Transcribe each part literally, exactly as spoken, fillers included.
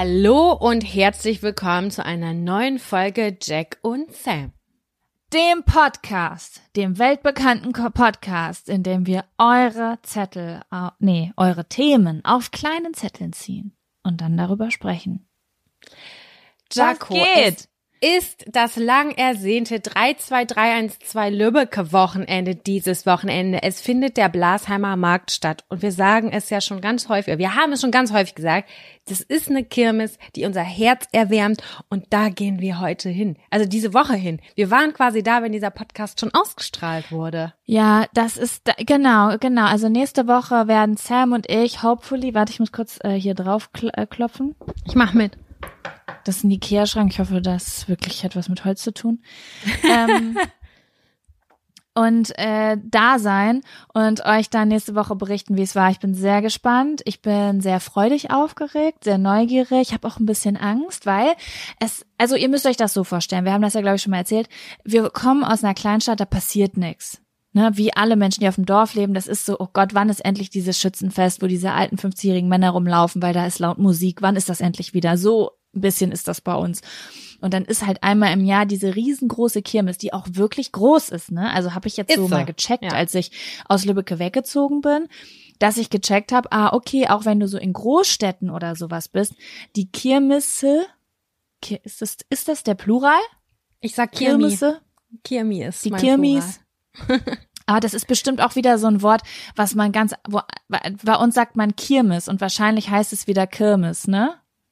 Hallo und herzlich willkommen zu einer neuen Folge Jack und Sam. Dem Podcast, dem weltbekannten Podcast, in dem wir eure Zettel, nee, eure Themen auf kleinen Zetteln ziehen und dann darüber sprechen. Jaco, Was geht? Es ist das lang ersehnte drei zwei drei eins zwei Lübbecke-Wochenende dieses Wochenende. Es findet der Blasheimer Markt statt und wir sagen es ja schon ganz häufig, wir haben es schon ganz häufig gesagt, das ist eine Kirmes, die unser Herz erwärmt und da gehen wir heute hin. Also diese Woche hin. Wir waren quasi da, wenn dieser Podcast schon ausgestrahlt wurde. Ja, das ist, genau, genau. Also nächste Woche werden Sam und ich, hopefully, warte, ich muss kurz äh, hier drauf kl- äh, klopfen. Ich mach mit. Das ist ein Ikea-Schrank. Ich hoffe, das wirklich hat was mit Holz zu tun. ähm, und äh, da sein und euch dann nächste Woche berichten, wie es war. Ich bin sehr gespannt. Ich bin sehr freudig aufgeregt, sehr neugierig. Ich habe auch ein bisschen Angst, weil es, also ihr müsst euch das so vorstellen. Wir haben das ja, glaube ich, schon mal erzählt. Wir kommen aus einer Kleinstadt, da passiert nichts. Ne, wie alle Menschen, die auf dem Dorf leben, das ist so, oh Gott, wann ist endlich dieses Schützenfest, wo diese alten fünfzigjährigen Männer rumlaufen, weil da ist laut Musik, wann ist das endlich wieder? So ein bisschen ist das bei uns. Und dann ist halt einmal im Jahr diese riesengroße Kirmes, die auch wirklich groß ist, ne? Also habe ich jetzt so, so mal gecheckt, ja. Als ich aus Lübbecke weggezogen bin, dass ich gecheckt habe, ah, okay, auch wenn du so in Großstädten oder sowas bist, die Kirmesse, ist das, ist das der Plural? Ich sag Kirmi. Kirmesse? Kirmi ist die mein Kirmis. Plural. Aber das ist bestimmt auch wieder so ein Wort, was man ganz, wo, bei uns sagt man Kirmes und wahrscheinlich heißt es wieder Kirmes, ne?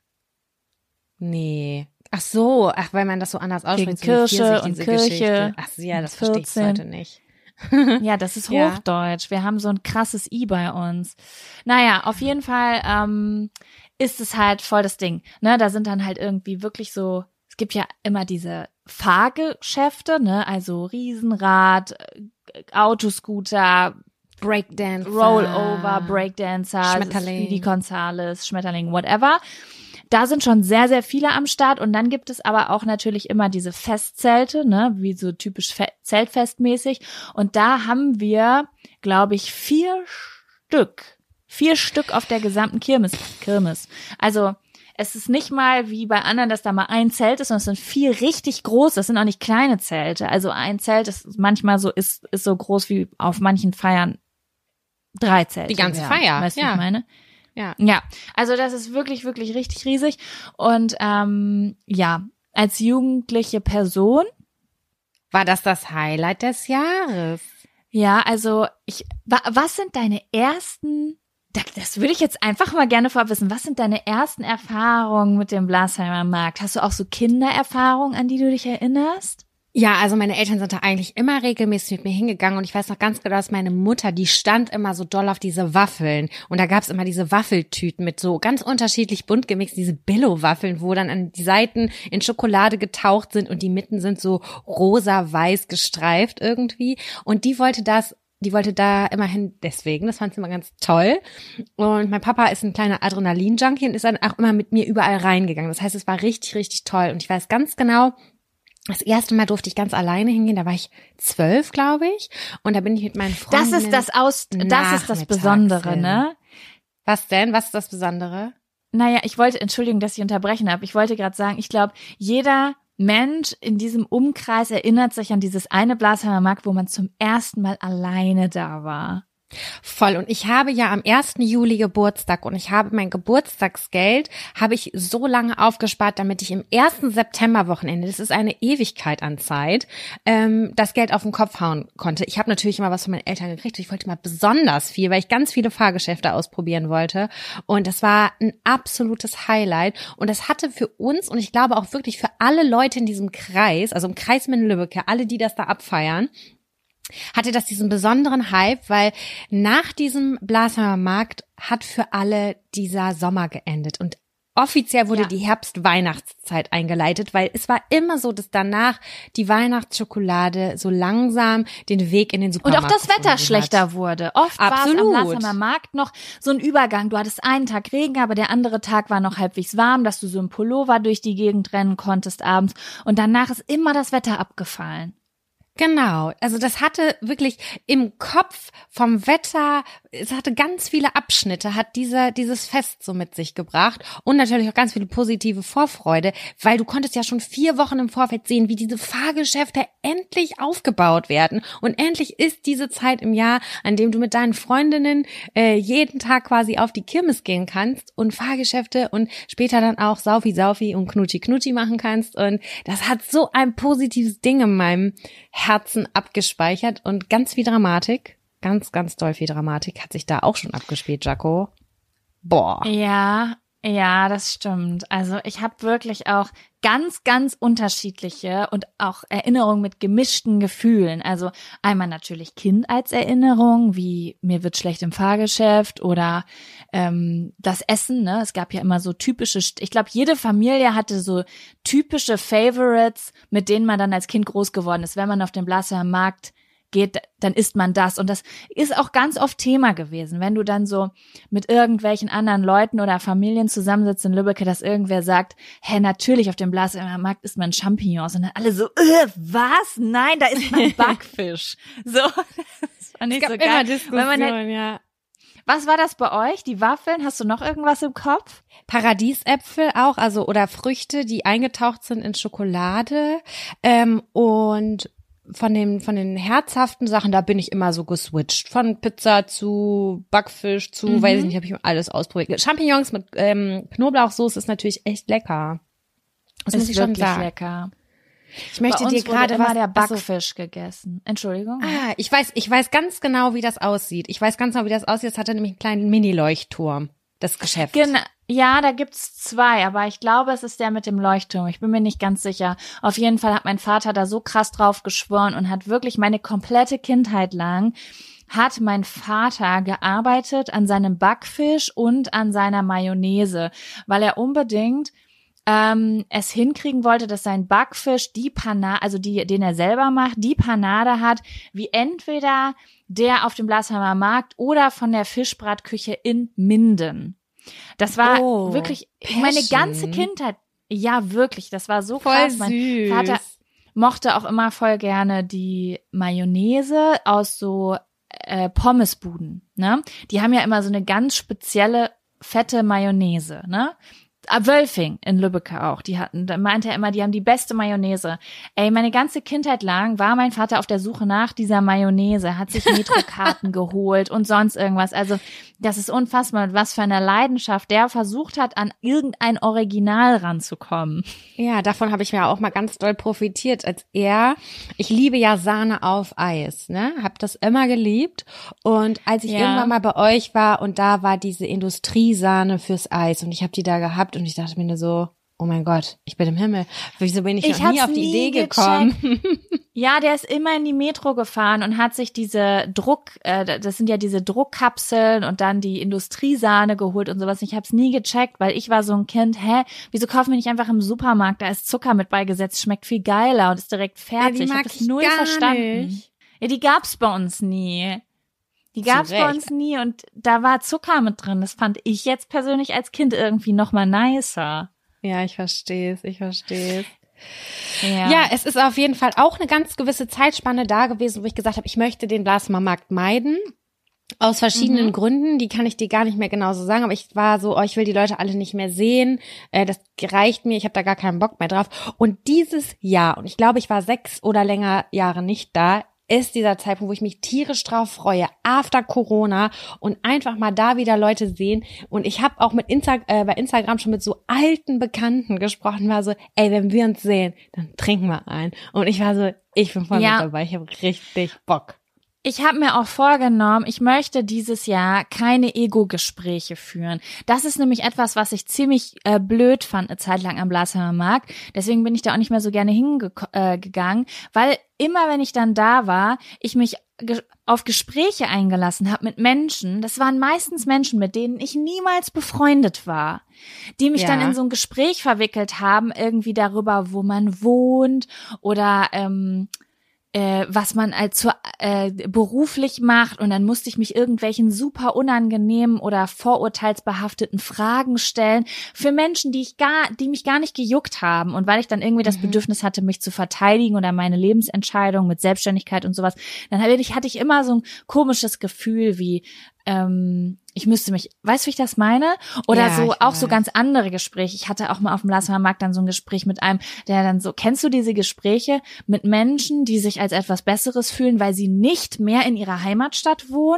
Nee. Ach so, ach, weil man das so anders ausspricht. Gegen Kirche und Kirche. Geschichte. Ach ja, das verstehe ich heute nicht. Ja, das ist Ja. Hochdeutsch. Wir haben so ein krasses I bei uns. Naja, auf jeden Fall ähm, ist es halt voll das Ding. Ne, da sind dann halt irgendwie wirklich so, es gibt ja immer diese Fahrgeschäfte, ne, also Riesenrad, Autoscooter, Breakdancer, Rollover, Breakdancer, Schmetterling, Speedy Gonzales, Schmetterling, whatever. Da sind schon sehr, sehr viele am Start und dann gibt es aber auch natürlich immer diese Festzelte, ne, wie so typisch Fe- Zeltfestmäßig und da haben wir, glaube ich, vier Stück, vier Stück auf der gesamten Kirmes, Kirmes. Also es ist nicht mal wie bei anderen, dass da mal ein Zelt ist, sondern es sind vier richtig große, das sind auch nicht kleine Zelte. Also ein Zelt ist manchmal so, ist, ist so groß wie auf manchen Feiern drei Zelte. Die ganze ja. Feier, Weißt du, ja. was ich meine? Ja. Ja, also das ist wirklich, wirklich richtig riesig. Und ähm, ja, als jugendliche Person. War das das Highlight des Jahres? Ja, also ich, wa, was sind deine ersten, das, das würde ich jetzt einfach mal gerne vorab wissen, was sind deine ersten Erfahrungen mit dem Blasheimer Markt? Hast du auch so Kindererfahrungen, an die du dich erinnerst? Ja, also meine Eltern sind da eigentlich immer regelmäßig mit mir hingegangen und ich weiß noch ganz genau, dass meine Mutter, die stand immer so doll auf diese Waffeln und da gab's immer diese Waffeltüten mit so ganz unterschiedlich bunt gemixt, diese Billo-Waffeln, wo dann an die Seiten in Schokolade getaucht sind und die Mitten sind so rosa-weiß gestreift irgendwie und die wollte das Die wollte da immerhin deswegen, das fand sie immer ganz toll. Und mein Papa ist ein kleiner Adrenalin-Junkie und ist dann auch immer mit mir überall reingegangen. Das heißt, es war richtig, richtig toll und ich weiß ganz genau, das erste Mal durfte ich ganz alleine hingehen, da war ich zwölf, glaube ich. Und da bin ich mit meinen Freunden. Das ist das Aus, das ist das Besondere, hin. ne? Was denn? Was ist das Besondere? Naja, ich wollte, Entschuldigung, dass ich unterbrechen habe. Ich wollte gerade sagen, ich glaube, jeder Mensch in diesem Umkreis erinnert sich an dieses eine Blasheimer Markt, wo man zum ersten Mal alleine da war. Voll. Und ich habe ja am ersten Juli Geburtstag und ich habe mein Geburtstagsgeld, habe ich so lange aufgespart, damit ich im ersten Septemberwochenende, das ist eine Ewigkeit an Zeit, ähm, das Geld auf den Kopf hauen konnte. Ich habe natürlich immer was von meinen Eltern gekriegt. Ich wollte mal besonders viel, weil ich ganz viele Fahrgeschäfte ausprobieren wollte. Und das war ein absolutes Highlight. Und das hatte für uns und ich glaube auch wirklich für alle Leute in diesem Kreis, also im Kreis Minden-Lübbecke, alle, die das da abfeiern, hatte das diesen besonderen Hype, weil nach diesem Blasheimer Markt hat für alle dieser Sommer geendet und offiziell wurde Ja. die Herbst-Weihnachtszeit eingeleitet, weil es war immer so, dass danach die Weihnachtsschokolade so langsam den Weg in den Und Supermarkt auch das Wetter gefunden schlechter hat. wurde. Oft war es Absolut. am Blasheimer Markt noch so ein Übergang. Du hattest einen Tag Regen, aber der andere Tag war noch halbwegs warm, dass du so im Pullover durch die Gegend rennen konntest abends. Und danach ist immer das Wetter abgefallen. Genau, also das hatte wirklich im Kopf vom Wetter, es hatte ganz viele Abschnitte, hat dieser dieses Fest so mit sich gebracht und natürlich auch ganz viele positive Vorfreude, weil du konntest ja schon vier Wochen im Vorfeld sehen, wie diese Fahrgeschäfte endlich aufgebaut werden und endlich ist diese Zeit im Jahr, an dem du mit deinen Freundinnen äh, jeden Tag quasi auf die Kirmes gehen kannst und Fahrgeschäfte und später dann auch Saufi Saufi und Knutschi Knutschi machen kannst und das hat so ein positives Ding in meinem Herzen abgespeichert und ganz viel Dramatik, ganz, ganz doll viel Dramatik hat sich da auch schon abgespielt, Jaco. Boah. Ja, ja, das stimmt. Also ich habe wirklich auch ganz, ganz unterschiedliche und auch Erinnerungen mit gemischten Gefühlen. Also einmal natürlich Kindheitserinnerungen, wie mir wird schlecht im Fahrgeschäft oder ähm, das Essen. Ne? Es gab ja immer so typische, ich glaube, jede Familie hatte so typische Favorites, mit denen man dann als Kind groß geworden ist. Wenn man auf den Blasser Markt geht, dann isst man das. Und das ist auch ganz oft Thema gewesen, wenn du dann so mit irgendwelchen anderen Leuten oder Familien zusammensitzt in Lübbecke, dass irgendwer sagt, hä, natürlich auf dem Blaser Markt isst man Champignons. Und dann alle so, äh, was? Nein, da isst man Backfisch. So, das fand ich es gab so geil. immer Diskussionen, Wenn man halt, ja. Was war das bei euch? Die Waffeln? Hast du noch irgendwas im Kopf? Paradiesäpfel auch, also oder Früchte, die eingetaucht sind in Schokolade ähm, und von den von den herzhaften Sachen, da bin ich immer so geswitcht. Von Pizza zu Backfisch zu, mhm. weiß ich nicht, habe ich alles ausprobiert. Champignons mit ähm, Knoblauchsoße ist natürlich echt lecker. Das ist muss ich schon wirklich sagen. Lecker. Ich möchte Bei uns dir gerade immer was der Backfisch also, gegessen. Entschuldigung. Ah, ich weiß, ich weiß ganz genau, wie das aussieht. Ich weiß ganz genau, wie das aussieht. Es hatte nämlich einen kleinen Mini-Leuchtturm, das Geschäft. Genau. Ja, da gibt's zwei, aber ich glaube, es ist der mit dem Leuchtturm. Ich bin mir nicht ganz sicher. Auf jeden Fall hat mein Vater da so krass drauf geschworen und hat wirklich meine komplette Kindheit lang hat mein Vater gearbeitet an seinem Backfisch und an seiner Mayonnaise, weil er unbedingt ähm, es hinkriegen wollte, dass sein Backfisch die Panade, also die, den er selber macht, die Panade hat, wie entweder der auf dem Blasheimer Markt oder von der Fischbratküche in Minden. Das war oh, wirklich Passion. Meine ganze Kindheit. Ja, wirklich. Das war so voll krass. Mein süß. Vater mochte auch immer voll gerne die Mayonnaise aus so äh, Pommesbuden. Ne? Die haben ja immer so eine ganz spezielle fette Mayonnaise. Ne? Wölfing in Lübbecke auch, die hatten, da meinte er immer, die haben die beste Mayonnaise. Ey, meine ganze Kindheit lang war mein Vater auf der Suche nach dieser Mayonnaise, hat sich Metrokarten geholt und sonst irgendwas. Also das ist unfassbar, mit was für einer Leidenschaft der versucht hat, an irgendein Original ranzukommen. Ja, davon habe ich mir auch mal ganz doll profitiert, als er, ich liebe ja Sahne auf Eis, ne, hab das immer geliebt und als ich ja. irgendwann mal bei euch war und da war diese Industriesahne fürs Eis und ich habe die da gehabt und ich dachte mir nur so, oh mein Gott, ich bin im Himmel. Wieso bin ich, ich noch nie auf die nie Idee gekommen? Ja, der ist immer in die Metro gefahren und hat sich diese Druck, äh, das sind ja diese Druckkapseln und dann die Industriesahne geholt und sowas. Ich habe es nie gecheckt, weil ich war so ein Kind, hä, wieso kaufen wir nicht einfach im Supermarkt, da ist Zucker mit beigesetzt, schmeckt viel geiler und ist direkt fertig. Ja, die mag ich habe das ich null gar verstanden. nicht. Ja, die gab's bei uns nie. Die gab's bei uns nie und da war Zucker mit drin. Das fand ich jetzt persönlich als Kind irgendwie noch mal nicer. Ja, ich verstehe es, ich verstehe es. Ja. ja, es ist auf jeden Fall auch eine ganz gewisse Zeitspanne da gewesen, wo ich gesagt habe, ich möchte den Blasmer Markt meiden. Aus verschiedenen mhm. Gründen, die kann ich dir gar nicht mehr genau so sagen, aber ich war so, oh, ich will die Leute alle nicht mehr sehen, äh, das reicht mir, ich habe da gar keinen Bock mehr drauf. Und dieses Jahr, und ich glaube, ich war sechs oder länger Jahre nicht da, ist dieser Zeitpunkt, wo ich mich tierisch drauf freue, after Corona und einfach mal da wieder Leute sehen. Und ich habe auch mit Insta äh, bei Instagram schon mit so alten Bekannten gesprochen, war so, ey, wenn wir uns sehen, dann trinken wir ein. Und ich war so, ich bin voll ja. mit dabei, ich habe richtig Bock. Ich habe mir auch vorgenommen, ich möchte dieses Jahr keine Ego-Gespräche führen. Das ist nämlich etwas, was ich ziemlich äh, blöd fand eine Zeit lang am Blasheimer Markt. Deswegen bin ich da auch nicht mehr so gerne hingegangen, äh, weil immer, wenn ich dann da war, ich mich ge- auf Gespräche eingelassen habe mit Menschen. Das waren meistens Menschen, mit denen ich niemals befreundet war, die mich ja. dann in so ein Gespräch verwickelt haben, irgendwie darüber, wo man wohnt oder ähm, äh, was man als zur, äh, beruflich macht und dann musste ich mich irgendwelchen super unangenehmen oder vorurteilsbehafteten Fragen stellen für Menschen, die ich gar, die mich gar nicht gejuckt haben und weil ich dann irgendwie das Mhm. Bedürfnis hatte, mich zu verteidigen oder meine Lebensentscheidung mit Selbstständigkeit und sowas, dann hatte ich, hatte ich immer so ein komisches Gefühl wie ähm, ich müsste mich, weißt du, wie ich das meine? Oder Ja, so, ich auch weiß. so ganz andere Gespräche. Ich hatte auch mal auf dem Lassamer Markt dann so ein Gespräch mit einem, der dann so, kennst du diese Gespräche mit Menschen, die sich als etwas Besseres fühlen, weil sie nicht mehr in ihrer Heimatstadt wohnen?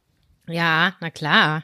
Ja, na klar.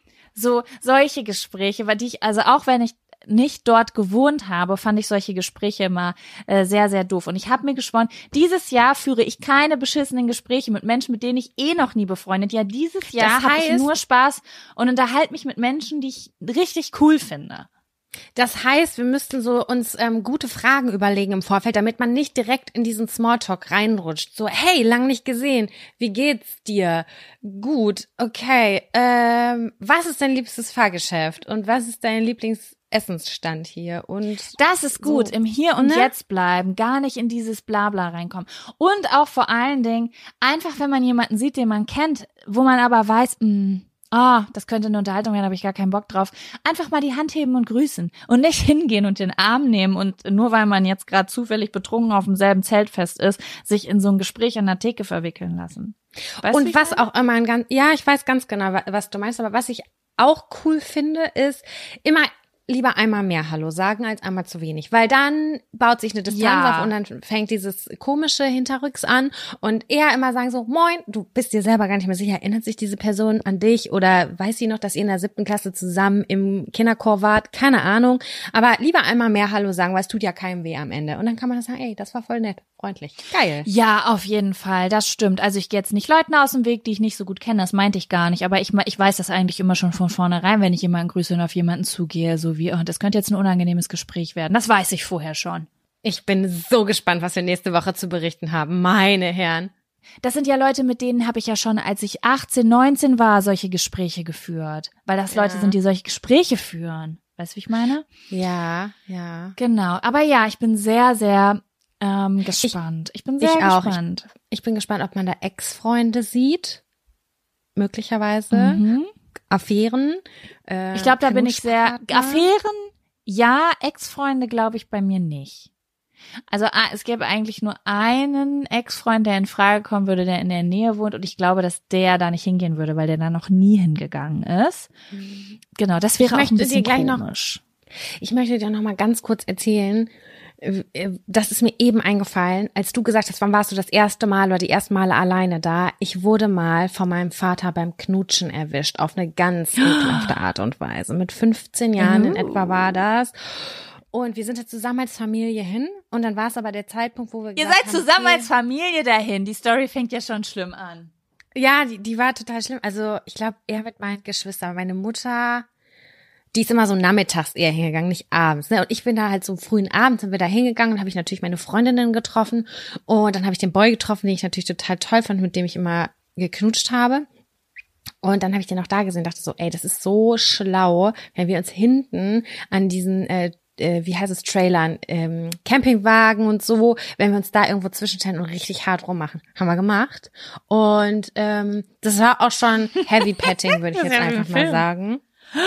So, solche Gespräche, weil die ich, also auch wenn ich nicht dort gewohnt habe, fand ich solche Gespräche immer äh, sehr, sehr doof. Und ich habe mir geschworen, dieses Jahr führe ich keine beschissenen Gespräche mit Menschen, mit denen ich eh noch nie befreundet. Ja, dieses Jahr Das habe ich heißt- nur Spaß und unterhalte mich mit Menschen, die ich richtig cool finde. Das heißt, wir müssten so uns ähm, gute Fragen überlegen im Vorfeld, damit man nicht direkt in diesen Smalltalk reinrutscht. So, hey, lang nicht gesehen. Wie geht's dir? Gut, okay. Ähm, was ist dein liebstes Fahrgeschäft? Und was ist dein Lieblingsessensstand hier? Und Das ist gut, so, im Hier und ne? Jetzt bleiben, gar nicht in dieses Blabla reinkommen. Und auch vor allen Dingen, einfach wenn man jemanden sieht, den man kennt, wo man aber weiß, mh, ah, das könnte eine Unterhaltung werden, habe ich gar keinen Bock drauf. Einfach mal die Hand heben und grüßen und nicht hingehen und den Arm nehmen und nur weil man jetzt gerade zufällig betrunken auf demselben Zeltfest ist, sich in so ein Gespräch an der Theke verwickeln lassen. Weißt du, wie Und ich was meine? auch immer ein ganz, ja, ich weiß ganz genau, wa- was du meinst, aber was ich auch cool finde, ist immer lieber einmal mehr Hallo sagen als einmal zu wenig, weil dann baut sich eine Distanz Ja. auf und dann fängt dieses komische Hinterrücks an und eher immer sagen so, moin, du bist dir selber gar nicht mehr sicher, erinnert sich diese Person an dich oder weiß sie noch, dass ihr in der siebten Klasse zusammen im Kinderchor wart, keine Ahnung, aber lieber einmal mehr Hallo sagen, weil es tut ja keinem weh am Ende und dann kann man das sagen, ey, das war voll nett, freundlich, geil. Ja, auf jeden Fall, das stimmt. Also ich gehe jetzt nicht Leuten aus dem Weg, die ich nicht so gut kenne, das meinte ich gar nicht. Aber ich, ich weiß das eigentlich immer schon von vornherein, wenn ich jemanden grüße und auf jemanden zugehe, so wie, oh, das könnte jetzt ein unangenehmes Gespräch werden. Das weiß ich vorher schon. Ich bin so gespannt, was wir nächste Woche zu berichten haben, meine Herren. Das sind ja Leute, mit denen habe ich ja schon, als ich achtzehn, neunzehn war, solche Gespräche geführt. Weil das Ja. Leute sind, die solche Gespräche führen. Weißt du, wie ich meine? Ja, ja. Genau. Aber ja, ich bin sehr, sehr ähm, gespannt. Ich, bin sehr ich auch. gespannt. Ich bin gespannt, ob man da Ex-Freunde sieht. Möglicherweise. Mhm. Affären. Äh, Ich glaube, da bin ich sehr, Knutschpartner. Affären, ja, Ex-Freunde glaube ich bei mir nicht. Also ah, es gäbe eigentlich nur einen Ex-Freund, der in Frage kommen würde, der in der Nähe wohnt und ich glaube, dass der da nicht hingehen würde, weil der da noch nie hingegangen ist. Genau, das wäre Ich auch ein möchte dir bisschen gleich noch- komisch. Ich möchte dir noch mal ganz kurz erzählen, äh, das ist mir eben eingefallen, als du gesagt hast, wann warst du das erste Mal oder die ersten Male alleine da? Ich wurde mal von meinem Vater beim Knutschen erwischt, auf eine ganz ekelhafte Art und Weise. Mit fünfzehn Jahren in etwa war das. Und wir sind da zusammen als Familie hin. Und dann war es aber der Zeitpunkt, wo wir Ihr gesagt seid haben, zusammen okay, als Familie dahin. Die Story fängt ja schon schlimm an. Ja, die, die war total schlimm. Also ich glaube, er mit meinen Geschwistern. Meine Mutter, die ist immer so nachmittags eher hingegangen, nicht abends. Ne? Und ich bin da halt so frühen Abend sind wir da hingegangen und habe ich natürlich meine Freundinnen getroffen. Und dann habe ich den Boy getroffen, den ich natürlich total toll fand, mit dem ich immer geknutscht habe. Und dann habe ich den auch da gesehen und dachte so, ey, das ist so schlau, wenn wir uns hinten an diesen äh, äh, wie heißt es, Trailern, ähm, Campingwagen und so, wenn wir uns da irgendwo zwischenstellen und richtig hart rummachen. Haben wir gemacht. Und ähm, das war auch schon Heavy Petting, würde ich Das ist jetzt ja wie ein einfach mal Film. sagen.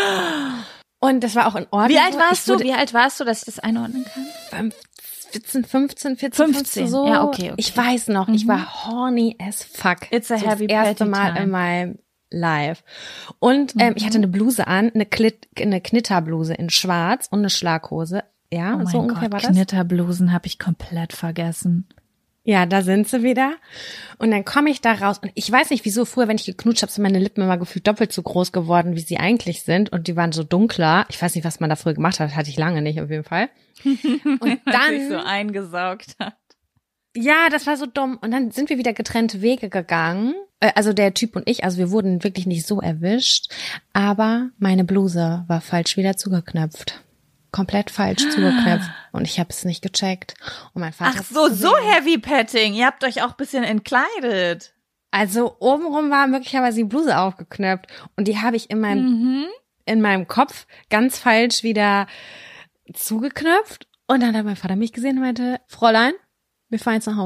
Und das war auch in Ordnung. Wie alt so. warst Ich du? wurde Wie alt warst du, dass ich das einordnen kann? vierzehn, fünfzehn, vierzehn, fünfzehn, fünfzehn, so. ja, okay, okay. Ich weiß noch, ich Mhm. war horny as fuck. It's a so heavy das erste petty Mal time. in meinem Live. Und ähm, Mhm. ich hatte eine Bluse an, eine, Klit, eine Knitterbluse in schwarz und eine Schlaghose. Ja, Oh mein so ungefähr Gott, war das. Knitterblusen habe ich komplett vergessen. Ja, da sind sie wieder. Und dann komme ich da raus und ich weiß nicht, wieso früher, wenn ich geknutscht habe, sind meine Lippen immer gefühlt doppelt so groß geworden, wie sie eigentlich sind. Und die waren so dunkler. Ich weiß nicht, was man da früher gemacht hat. Hatte ich lange nicht, auf jeden Fall. Und sich so dann, eingesaugt hat. ja, das war so dumm. Und dann sind wir wieder getrennte Wege gegangen. Äh, Also der Typ und ich, also wir wurden wirklich nicht so erwischt. Aber meine Bluse war falsch wieder zugeknöpft. Komplett falsch zugeknöpft. Und ich habe es nicht gecheckt. Und mein Vater Ach hat's so, so gesehen. Heavy Petting. Ihr habt euch auch ein bisschen entkleidet. Also obenrum war möglicherweise die Bluse aufgeknöpft. Und die habe ich in meinem, Mhm. in meinem Kopf ganz falsch wieder zugeknöpft. Und dann hat mein Vater mich gesehen und meinte, Fräulein, wir fahren jetzt nach Hause.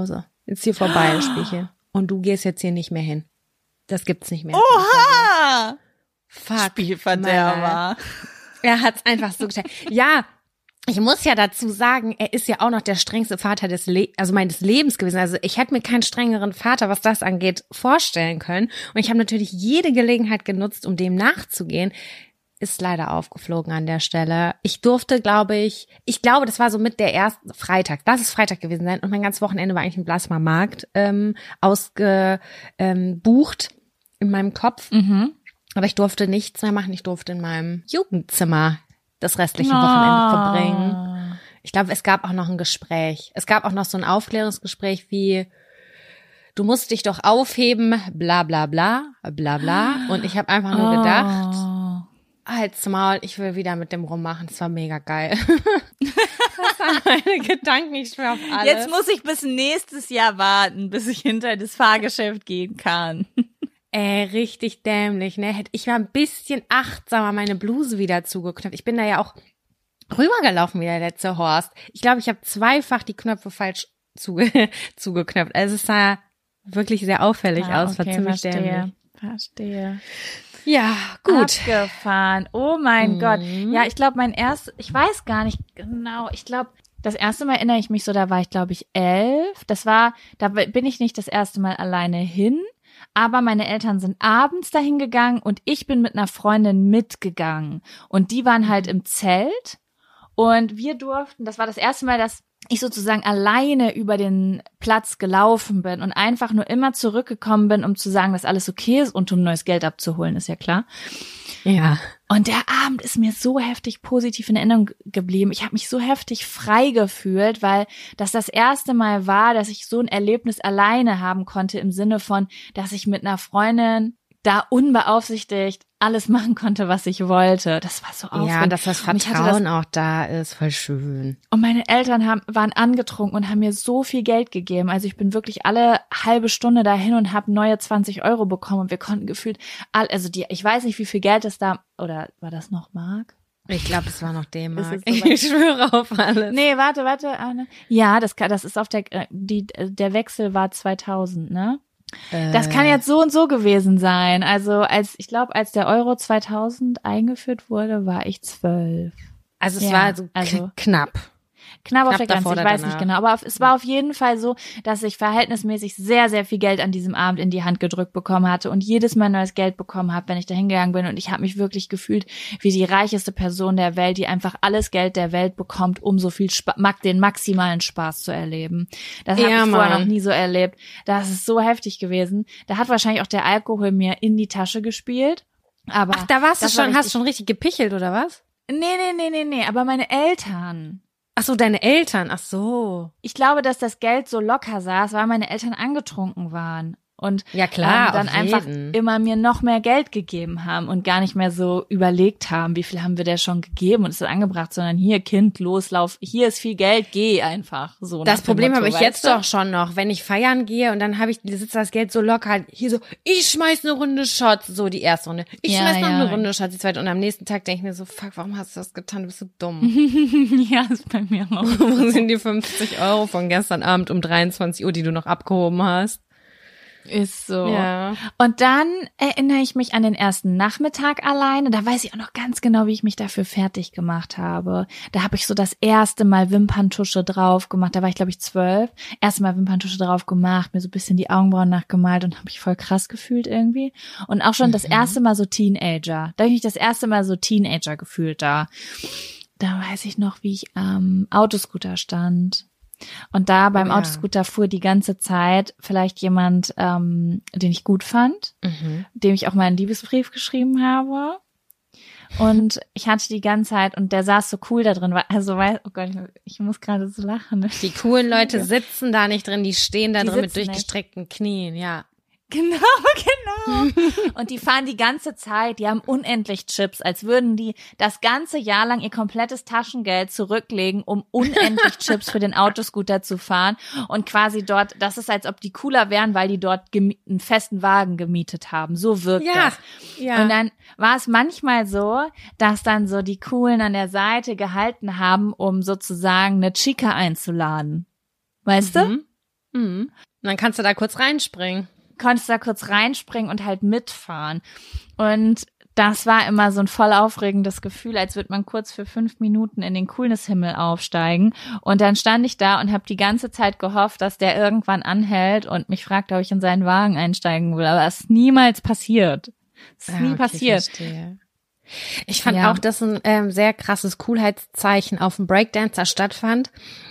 Ist hier vorbei, das Spielchen. Und du gehst jetzt hier nicht mehr hin. Das gibt's nicht mehr. Oha! Fuck. Spielverderber. Er hat's einfach so getan. Ja, ich muss ja dazu sagen, er ist ja auch noch der strengste Vater des Le- also meines Lebens gewesen. Also ich hätte mir keinen strengeren Vater, was das angeht, vorstellen können. Und ich habe natürlich jede Gelegenheit genutzt, um dem nachzugehen. Ist leider aufgeflogen an der Stelle. Ich durfte, glaube ich, ich glaube, das war so mit der ersten Freitag. Lass es Freitag gewesen sein. Und mein ganzes Wochenende war eigentlich im Plasma-Markt ähm, ausgebucht ähm, bucht in meinem Kopf. Mhm. Aber ich durfte nichts mehr machen. Ich durfte in meinem Jugendzimmer das restliche Oh. Wochenende verbringen. Ich glaube, es gab auch noch ein Gespräch. Es gab auch noch so ein Aufklärungsgespräch wie, du musst dich doch aufheben, bla bla bla, bla bla. Und ich habe einfach nur Oh. gedacht, halt's Maul, ich will wieder mit dem rummachen. Das war mega geil. Das waren meine Gedanken, ich schwör auf alles. Jetzt muss ich bis nächstes Jahr warten, bis ich hinter das Fahrgeschäft gehen kann. Ey, richtig dämlich, ne? Ich war ein bisschen achtsamer, meine Bluse wieder zugeknöpft. Ich bin da ja auch rübergelaufen wie der letzte Horst. Ich glaube, ich habe zweifach die Knöpfe falsch zuge zugeknöpft. Also es sah wirklich sehr auffällig Ah, aus, war okay, ziemlich verstehe, dämlich. verstehe. Ja, gut. Abgefahren. Oh mein Mhm. Gott. Ja, ich glaube, mein erstes, ich weiß gar nicht genau, ich glaube, das erste Mal erinnere ich mich so, da war ich, glaube ich, elf. Das war, da bin ich nicht das erste Mal alleine hin, aber meine Eltern sind abends dahin gegangen und ich bin mit einer Freundin mitgegangen. Und die waren halt im Zelt und wir durften, das war das erste Mal, dass ich sozusagen alleine über den Platz gelaufen bin und einfach nur immer zurückgekommen bin, um zu sagen, dass alles okay ist und um neues Geld abzuholen, ist ja klar. Ja. Und der Abend ist mir so heftig positiv in Erinnerung geblieben. Ich habe mich so heftig frei gefühlt, weil das das erste Mal war, dass ich so ein Erlebnis alleine haben konnte im Sinne von, dass ich mit einer Freundin da unbeaufsichtigt alles machen konnte, was ich wollte. Das war so aufregend. Ja, dass das Und ich hatte Vertrauen das- auch da ist, voll schön. Und meine Eltern haben, waren angetrunken und haben mir so viel Geld gegeben. Also ich bin wirklich alle halbe Stunde dahin und habe neue zwanzig Euro bekommen und wir konnten gefühlt, all, also die, ich weiß nicht, wie viel Geld es da, oder war das noch Mark? Ich glaube, es war noch D-Mark. Ist es soweit? Ich schwöre auf alles. Nee, warte, warte. Anne. Ja, das kann, das ist auf der, die, der Wechsel war zweitausend, ne? Das kann jetzt so und so gewesen sein. Also als, ich glaube, als der Euro zweitausend eingeführt wurde, war ich zwölf. Also es Ja, war so also- knapp. Knapp auf Knapp der Grenze, davor ich oder weiß danach. nicht genau. Aber auf, es war auf jeden Fall so, dass ich verhältnismäßig sehr, sehr viel Geld an diesem Abend in die Hand gedrückt bekommen hatte und jedes Mal neues Geld bekommen habe, wenn ich da hingegangen bin. Und ich habe mich wirklich gefühlt wie die reicheste Person der Welt, die einfach alles Geld der Welt bekommt, um so viel Spa- mag- den maximalen Spaß zu erleben. Das habe Ja, ich vorher Mann. noch nie so erlebt. Das ist so heftig gewesen. Da hat wahrscheinlich auch der Alkohol mir in die Tasche gespielt. Aber Ach, da warst du das war schon, hast richtig- schon richtig gepichelt, oder was? Nee, nee, nee, nee, nee. Aber meine Eltern. Ach so, deine Eltern, ach so. Ich glaube, dass das Geld so locker saß, weil meine Eltern angetrunken waren und Ja, klar, ähm, dann auf einfach jeden. immer mir noch mehr Geld gegeben haben und gar nicht mehr so überlegt haben, wie viel haben wir der schon gegeben und es ist angebracht, sondern hier, Kind, loslauf, hier ist viel Geld, geh einfach. So Das nach dem Problem Motto, habe ich weißt jetzt du? doch schon noch, wenn ich feiern gehe und dann habe ich, sitzt das Geld so locker, hier so, ich schmeiß eine Runde Shots, so die erste Runde, ich Ja, schmeiß noch ja. eine Runde Shots, die zweite und am nächsten Tag denke ich mir so, fuck, warum hast du das getan, du bist so dumm. Ja, ist bei mir auch. Wo sind die fünfzig Euro von gestern Abend um dreiundzwanzig Uhr, die du noch abgehoben hast? Ist so. Ja. Und dann erinnere ich mich an den ersten Nachmittag alleine. Da weiß ich auch noch ganz genau, wie ich mich dafür fertig gemacht habe. Da habe ich so das erste Mal Wimperntusche drauf gemacht. Da war ich, glaube ich, zwölf. Erste Mal Wimperntusche drauf gemacht, mir so ein bisschen die Augenbrauen nachgemalt und habe mich voll krass gefühlt irgendwie. Und auch schon das erste Mal so Teenager. Da habe ich mich das erste Mal so Teenager gefühlt da. Da weiß ich noch, wie ich am Autoscooter stand. Und da beim Ja. Autoscooter fuhr die ganze Zeit vielleicht jemand, ähm, den ich gut fand, Mhm. dem ich auch mal einen Liebesbrief geschrieben habe. Und ich hatte die ganze Zeit, und der saß so cool da drin, weil- also, weil, oh Gott, ich muss gerade so lachen. Die coolen Leute sitzen da nicht drin, die stehen da Die drin mit sitzen nicht. durchgestreckten Knien, ja. Genau, genau. Und die fahren die ganze Zeit, die haben unendlich Chips, als würden die das ganze Jahr lang ihr komplettes Taschengeld zurücklegen, um unendlich Chips für den Autoscooter zu fahren. Und quasi dort, das ist, als ob die cooler wären, weil die dort gemi- einen festen Wagen gemietet haben. So wirkt Ja, das. ja. Und dann war es manchmal so, dass dann so die Coolen an der Seite gehalten haben, um sozusagen eine Chica einzuladen. Weißt du? Mhm. Mhm. Und dann kannst du da kurz reinspringen. Konntest da kurz reinspringen und halt mitfahren. Und das war immer so ein voll aufregendes Gefühl, als würde man kurz für fünf Minuten in den Coolness-Himmel aufsteigen. Und dann stand ich da und habe die ganze Zeit gehofft, dass der irgendwann anhält und mich fragt, ob ich in seinen Wagen einsteigen will. Aber es ist niemals passiert. Es ist Ja, nie okay, passiert. Verstehe. Ich fand Ja. auch, dass ein ähm, sehr krasses Coolheitszeichen auf dem Breakdancer stattfand,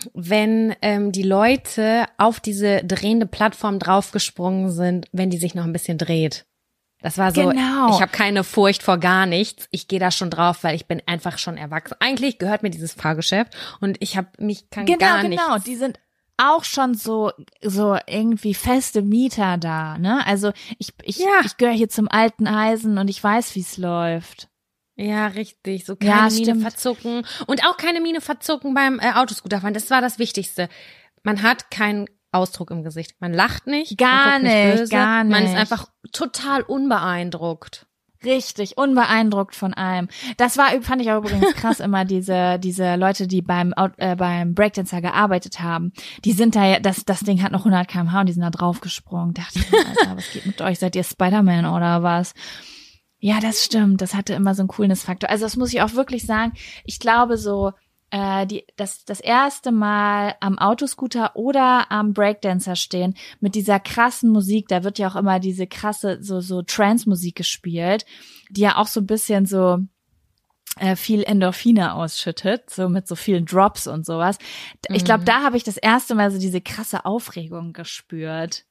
wenn ähm, die Leute auf diese drehende Plattform draufgesprungen sind, wenn die sich noch ein bisschen dreht. Das war so, Genau. ich habe keine Furcht vor gar nichts. Ich gehe da schon drauf, weil ich bin einfach schon erwachsen. Eigentlich gehört mir dieses Fahrgeschäft und ich habe mich kann Genau, gar genau. nichts. Die sind auch schon so so irgendwie feste Mieter da, ne? Also ich ich Ja. ich gehöre hier zum alten Eisen und ich weiß, wie es läuft. Ja, richtig. So keine Ja, Miene stimmt. verzucken. Und auch keine Miene verzucken beim äh, Autoscooterfahren. Das war das Wichtigste. Man hat keinen Ausdruck im Gesicht. Man lacht nicht. Gar man guckt nicht, böse. gar Man ist nicht. einfach total unbeeindruckt. Richtig, unbeeindruckt von allem. Das war, fand ich auch übrigens krass immer, diese diese Leute, die beim Out- äh, beim Breakdancer gearbeitet haben. Die sind da ja, das das Ding hat noch hundert Kilometer pro Stunde und die sind da draufgesprungen. Dachte ich mir, Alter, was geht mit euch? Seid ihr Spider-Man oder was? Ja, das stimmt. Das hatte immer so einen Coolness-Faktor. Also das muss ich auch wirklich sagen. Ich glaube so, äh, die das das erste Mal am Autoscooter oder am Breakdancer stehen mit dieser krassen Musik, da wird ja auch immer diese krasse so so Trance-Musik gespielt, die ja auch so ein bisschen so äh, viel Endorphine ausschüttet, so mit so vielen Drops und sowas. Ich glaube, Mhm. da habe ich das erste Mal so diese krasse Aufregung gespürt.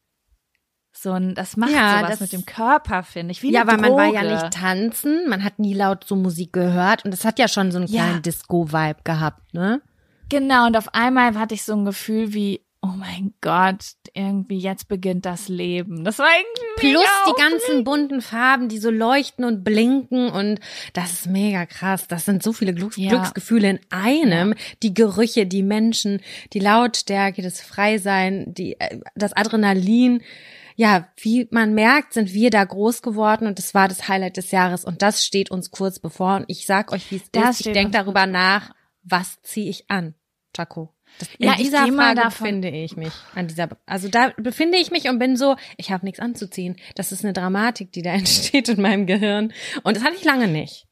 So ein, das macht Ja, sowas das- mit dem Körper, finde ich. Wie Ja, eine weil man war ja Droge. nicht tanzen. Man hat nie laut so Musik gehört. Und das hat ja schon so einen Ja. kleinen Disco-Vibe gehabt, ne? Genau, und auf einmal hatte ich so ein Gefühl wie, oh mein Gott, irgendwie jetzt beginnt das Leben. Das war irgendwie Plus mega die ganzen bunten Farben, die so leuchten und blinken und das ist mega krass. Das sind so viele Glücks- Ja. Glücksgefühle in einem. Die Gerüche, die Menschen, die Lautstärke, das Freisein, die, äh, das Adrenalin. Ja, wie man merkt, sind wir da groß geworden und das war das Highlight des Jahres und das steht uns kurz bevor und ich sag euch, wie es Das ist. Ich steht denke uns darüber kurz nach, was ziehe ich an, Jaco? Das, in Ja, ich dieser geh mal Frage davon- befinde ich mich. An dieser, also da befinde ich mich und bin so, ich habe nichts anzuziehen. Das ist eine Dramatik, die da entsteht in meinem Gehirn. Und das hatte ich lange nicht.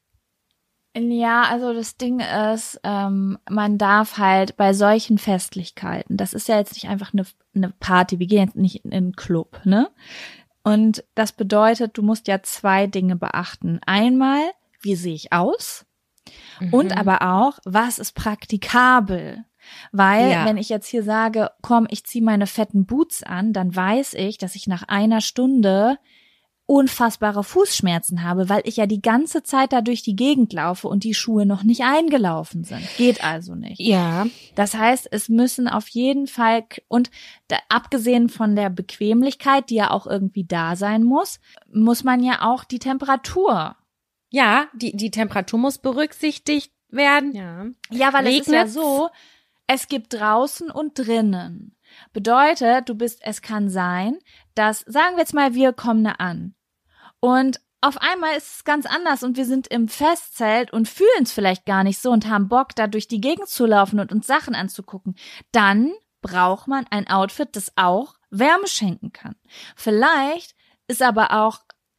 Ja, also das Ding ist, ähm, man darf halt bei solchen Festlichkeiten, das ist ja jetzt nicht einfach eine, eine Party, wir gehen jetzt nicht in einen Club, ne? Und das bedeutet, du musst ja zwei Dinge beachten. Einmal, wie sehe ich aus? Und aber auch, was ist praktikabel? Weil, Ja. wenn ich jetzt hier sage, komm, ich ziehe meine fetten Boots an, dann weiß ich, dass ich nach einer Stunde unfassbare Fußschmerzen habe, weil ich ja die ganze Zeit da durch die Gegend laufe und die Schuhe noch nicht eingelaufen sind. Geht also nicht. Ja. Das heißt, es müssen auf jeden Fall, und da, abgesehen von der Bequemlichkeit, die ja auch irgendwie da sein muss, muss man ja auch die Temperatur. Ja, die, die Temperatur muss berücksichtigt werden. Ja. Ja, weil es ist ja Regnet's? so, es gibt draußen und drinnen. Bedeutet, du bist, es kann sein, dass, sagen wir jetzt mal, wir kommen da an und auf einmal ist es ganz anders und wir sind im Festzelt und fühlen es vielleicht gar nicht so und haben Bock, da durch die Gegend zu laufen und uns Sachen anzugucken. Dann braucht man ein Outfit, das auch Wärme schenken kann. Vielleicht ist aber auch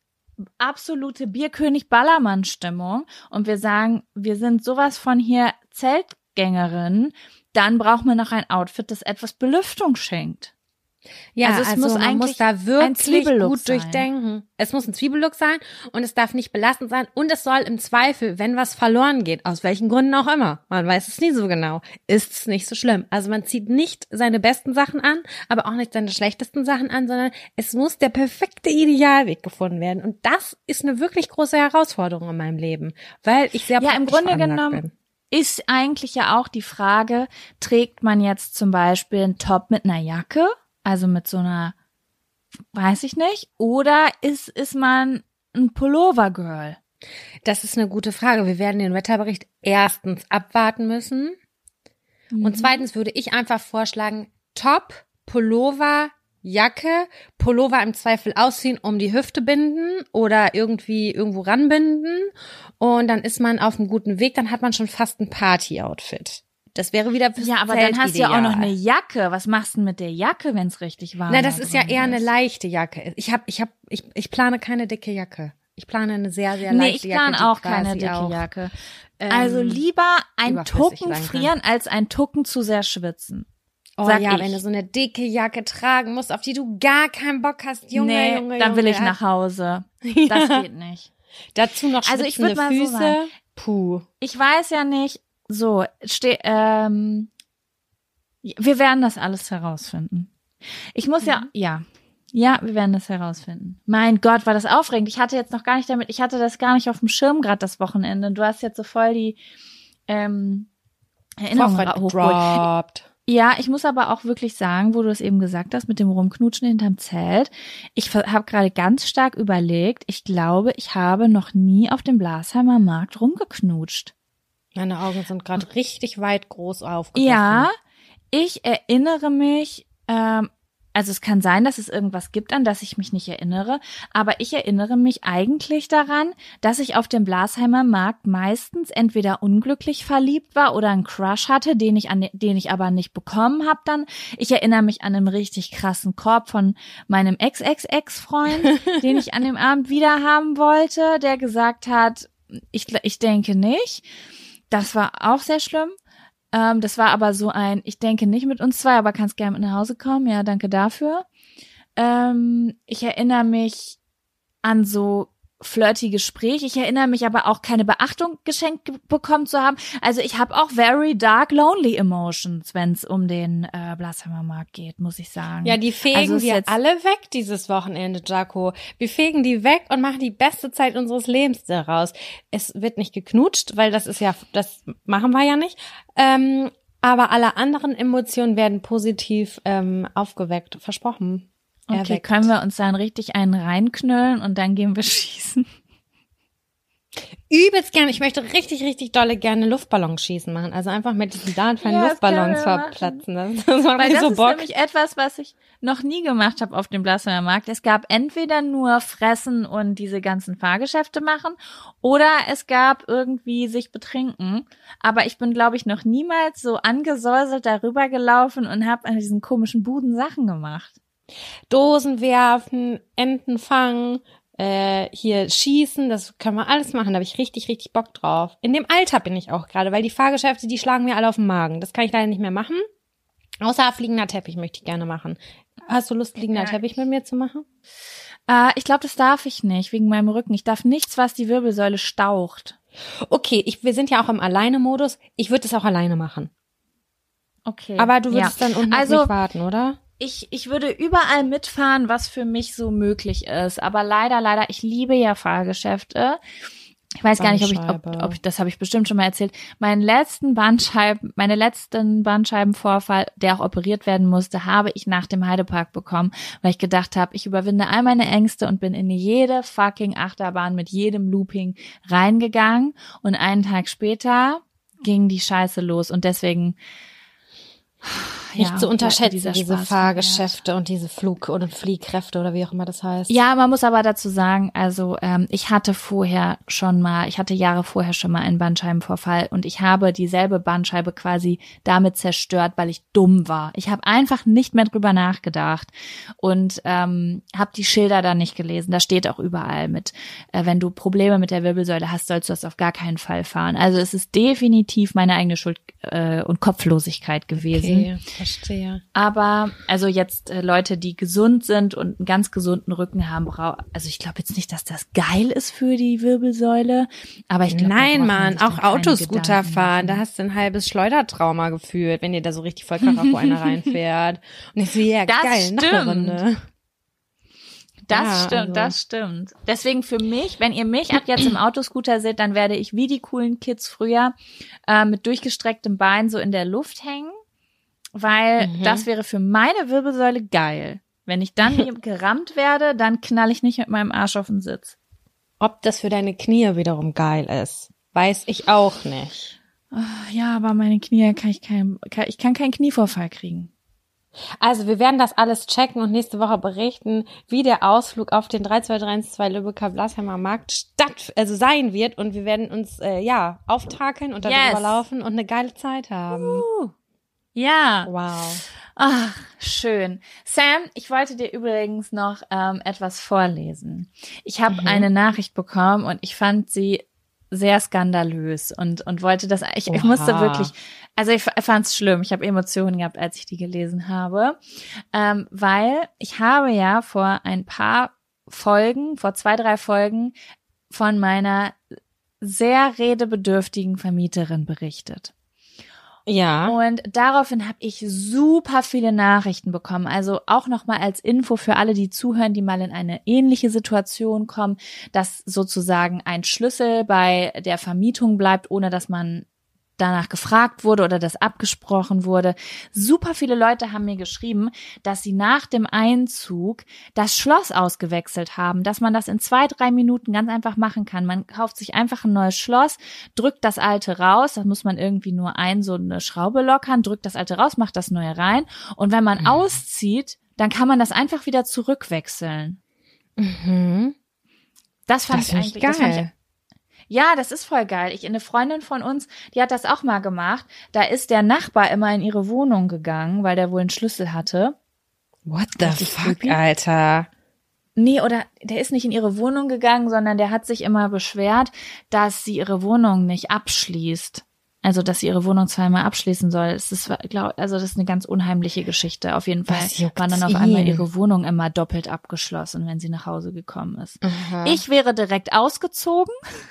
absolute Bierkönig-Ballermann-Stimmung und wir sagen, wir sind sowas von hier Zeltgängerinnen, dann braucht man noch ein Outfit, das etwas Belüftung schenkt. Ja, Also also, es muss man eigentlich muss da ein wirklich Zwiebellook gut sein. durchdenken. Es muss ein Zwiebellook sein und es darf nicht belastend sein und es soll im Zweifel, wenn was verloren geht, aus welchen Gründen auch immer, man weiß es nie so genau, ist es nicht so schlimm. Also man zieht nicht seine besten Sachen an, aber auch nicht seine schlechtesten Sachen an, sondern es muss der perfekte Idealweg gefunden werden und das ist eine wirklich große Herausforderung in meinem Leben, weil ich sehr Ja, im praktisch Grunde veranlagt genommen bin. ist eigentlich ja auch die Frage, trägt man jetzt zum Beispiel einen Top mit einer Jacke, also mit so einer, weiß ich nicht, oder ist, ist man ein Pullover-Girl? Das ist eine gute Frage. Wir werden den Wetterbericht erstens abwarten müssen. Und zweitens würde ich einfach vorschlagen, Top, Pullover, Jacke, Pullover im Zweifel ausziehen, um die Hüfte binden oder irgendwie irgendwo ranbinden. Und dann ist man auf einem guten Weg, dann hat man schon fast ein Party-Outfit. Das wäre wieder fürs Ja, aber Zelt dann hast ideal. du ja auch noch eine Jacke. Was machst du denn mit der Jacke, wenn es richtig warm Na, das da ist ja drin eher eine ist? leichte Jacke. Ich habe, ich habe, ich, ich plane keine dicke Jacke. Ich plane eine sehr, sehr Nee, leichte ich Jacke. plane die auch quasi keine dicke auch, Jacke. ähm, Also lieber ein überflüssig Tucken sein kann. frieren, als ein Tucken zu sehr schwitzen. Oh Sag ja, ich. wenn du so eine dicke Jacke tragen musst, auf die du gar keinen Bock hast, Junge, nee, Junge, dann will Junge. ich nach Hause. Ja. Das geht nicht. Dazu noch Also ich schwitzende würd mal so Füße. sagen. Puh. Ich weiß ja nicht, so, ste ähm, wir werden das alles herausfinden. Ich muss ja, Mhm. ja, ja, wir werden das herausfinden. Mein Gott, war das aufregend. Ich hatte jetzt noch gar nicht damit, ich hatte das gar nicht auf dem Schirm gerade das Wochenende. Du hast jetzt so voll die ähm, Erinnerungen Vorfreude hochgeholt. gedroppt. Ja, ich muss aber auch wirklich sagen, wo du es eben gesagt hast, mit dem Rumknutschen hinterm Zelt. Ich habe gerade ganz stark überlegt, ich glaube, ich habe noch nie auf dem Blasheimer Markt rumgeknutscht. Meine Augen sind gerade richtig weit groß aufgegangen. Ja, ich erinnere mich, ähm, also es kann sein, dass es irgendwas gibt, an das ich mich nicht erinnere, aber ich erinnere mich eigentlich daran, dass ich auf dem Blasheimer Markt meistens entweder unglücklich verliebt war oder einen Crush hatte, den ich an den ich aber nicht bekommen habe dann. Ich erinnere mich an einen richtig krassen Korb von meinem Ex-Ex-Ex-Freund, den ich an dem Abend wieder haben wollte, der gesagt hat, ich, ich denke nicht. Das war auch sehr schlimm. Ähm, das war aber so ein, ich denke nicht mit uns zwei, aber kannst gerne mit nach Hause kommen. Ja, danke dafür. Ähm, ich erinnere mich an so flirty Gespräche. Ich erinnere mich aber auch, keine Beachtung geschenkt ge- bekommen zu haben. Also ich habe auch very dark, lonely emotions, wenn es um den äh, Blasheimer Markt geht, muss ich sagen. Ja, die fegen Also ist wir jetzt- alle weg dieses Wochenende, Jaco. Wir fegen die weg und machen die beste Zeit unseres Lebens daraus. Es wird nicht geknutscht, weil das ist ja, das machen wir ja nicht. Ähm, aber alle anderen Emotionen werden positiv ähm, aufgeweckt, versprochen. Okay, Erweckt. können wir uns dann richtig einen reinknüllen und dann gehen wir schießen? Übelst gerne. Ich möchte richtig, richtig dolle gerne Luftballonschießen machen. Also einfach mit diesen dartfeinen Ja, das können Luftballons wir machen. verplatzen. Das, das macht Weil mir das so ist Bock. nämlich etwas, was ich noch nie gemacht habe auf dem Blasheimer Markt. Es gab entweder nur Fressen und diese ganzen Fahrgeschäfte machen oder es gab irgendwie sich betrinken. Aber ich bin, glaube ich, noch niemals so angesäuselt darüber gelaufen und habe an diesen komischen Buden Sachen gemacht. Dosen werfen, Enten fangen, äh, hier schießen, das können wir alles machen. Da habe ich richtig, richtig Bock drauf. In dem Alter bin ich auch gerade, weil die Fahrgeschäfte, die schlagen mir alle auf den Magen. Das kann ich leider nicht mehr machen. Außer fliegender Teppich möchte ich gerne machen. Hast du Lust, fliegender Ja, Teppich mit mir zu machen? Äh, ich glaube, das darf ich nicht, wegen meinem Rücken. Ich darf nichts, was die Wirbelsäule staucht. Okay, ich, wir sind ja auch im Alleine-Modus. Ich würde es auch alleine machen. Okay. Aber du würdest ja. dann unten also, auf mich warten, oder? Ich, ich würde überall mitfahren, was für mich so möglich ist. Aber leider, leider, ich liebe ja Fahrgeschäfte. Ich weiß gar nicht, ob ich, ob, Bandscheibe. ob ich, das habe ich bestimmt schon mal erzählt. Meinen letzten Bandscheiben, meine letzten Bandscheibenvorfall, der auch operiert werden musste, habe ich nach dem Heidepark bekommen, weil ich gedacht habe, ich überwinde all meine Ängste und bin in jede fucking Achterbahn mit jedem Looping reingegangen. Und einen Tag später ging die Scheiße los und deswegen Nicht ja, zu unterschätzen, dieser diese Spaß Fahrgeschäfte und diese Flug- oder Fliehkräfte oder wie auch immer das heißt. Ja, man muss aber dazu sagen, also ähm, ich hatte vorher schon mal, ich hatte Jahre vorher schon mal einen Bandscheibenvorfall und ich habe dieselbe Bandscheibe quasi damit zerstört, weil ich dumm war. Ich habe einfach nicht mehr drüber nachgedacht und ähm, habe die Schilder da nicht gelesen. Da steht auch überall mit, äh, wenn du Probleme mit der Wirbelsäule hast, sollst du das auf gar keinen Fall fahren. Also es ist definitiv meine eigene Schuld äh, und Kopflosigkeit gewesen. Okay, verstehe. Aber also jetzt äh, Leute, die gesund sind und einen ganz gesunden Rücken haben, brau- also ich glaube jetzt nicht, dass das geil ist für die Wirbelsäule, aber ich glaube, Nein, Mann, auch Autoscooter Gedanken fahren, da machen. hast du ein halbes Schleudertrauma gefühlt, wenn dir da so richtig voll Körper vor einer reinfährt. Und ich so, ja, Das geil, noch eine stimmt. Runde. Das Ja, stimmt, also- das stimmt. Deswegen für mich, wenn ihr mich ab jetzt im Autoscooter seht, dann werde ich wie die coolen Kids früher äh, mit durchgestrecktem Bein so in der Luft hängen, weil Mhm. das wäre für meine Wirbelsäule geil. Wenn ich dann gerammt werde, dann knall ich nicht mit meinem Arsch auf den Sitz. Ob das für deine Knie wiederum geil ist, weiß ich auch nicht. Ja, aber meine Knie kann ich kein, kann, ich kann keinen Knievorfall kriegen. Also wir werden das alles checken und nächste Woche berichten, wie der Ausflug auf den drei zwei drei eins zwei Lübecker Blasheimer Markt statt, also sein wird und wir werden uns äh, ja auftakeln und darüber Yes. laufen und eine geile Zeit haben. Uh, ja. Wow. Ach, schön. Sam, ich wollte dir übrigens noch ähm, etwas vorlesen. Ich habe mhm. eine Nachricht bekommen und ich fand sie sehr skandalös und und wollte das, ich, ich musste wirklich, also ich fand es schlimm, ich habe Emotionen gehabt, als ich die gelesen habe, ähm, weil ich habe ja vor ein paar Folgen, vor zwei, drei Folgen von meiner sehr redebedürftigen Vermieterin berichtet. Ja. Und daraufhin habe ich super viele Nachrichten bekommen. Also auch nochmal als Info für alle, die zuhören, die mal in eine ähnliche Situation kommen, dass sozusagen ein Schlüssel bei der Vermietung bleibt, ohne dass man danach gefragt wurde oder das abgesprochen wurde. Super viele Leute haben mir geschrieben, dass sie nach dem Einzug das Schloss ausgewechselt haben, dass man das in zwei, drei Minuten ganz einfach machen kann. Man kauft sich einfach ein neues Schloss, drückt das alte raus, da muss man irgendwie nur ein, so eine Schraube lockern, drückt das alte raus, macht das neue rein und wenn man mhm. auszieht, dann kann man das einfach wieder zurückwechseln. Mhm. Das fand das ich eigentlich geil. Das fand ich, ja, das ist voll geil. Ich, eine Freundin von uns, die hat das auch mal gemacht. Da ist der Nachbar immer in ihre Wohnung gegangen, weil der wohl einen Schlüssel hatte. What the fuck, creepy. Alter? Nee, oder der ist nicht in ihre Wohnung gegangen, sondern der hat sich immer beschwert, dass sie ihre Wohnung nicht abschließt. Also, dass sie ihre Wohnung zweimal abschließen soll. Das ist, glaub, also das ist eine ganz unheimliche Geschichte. Auf jeden Fall war dann auf ihn? einmal ihre Wohnung immer doppelt abgeschlossen, wenn sie nach Hause gekommen ist. Aha. Ich wäre direkt ausgezogen.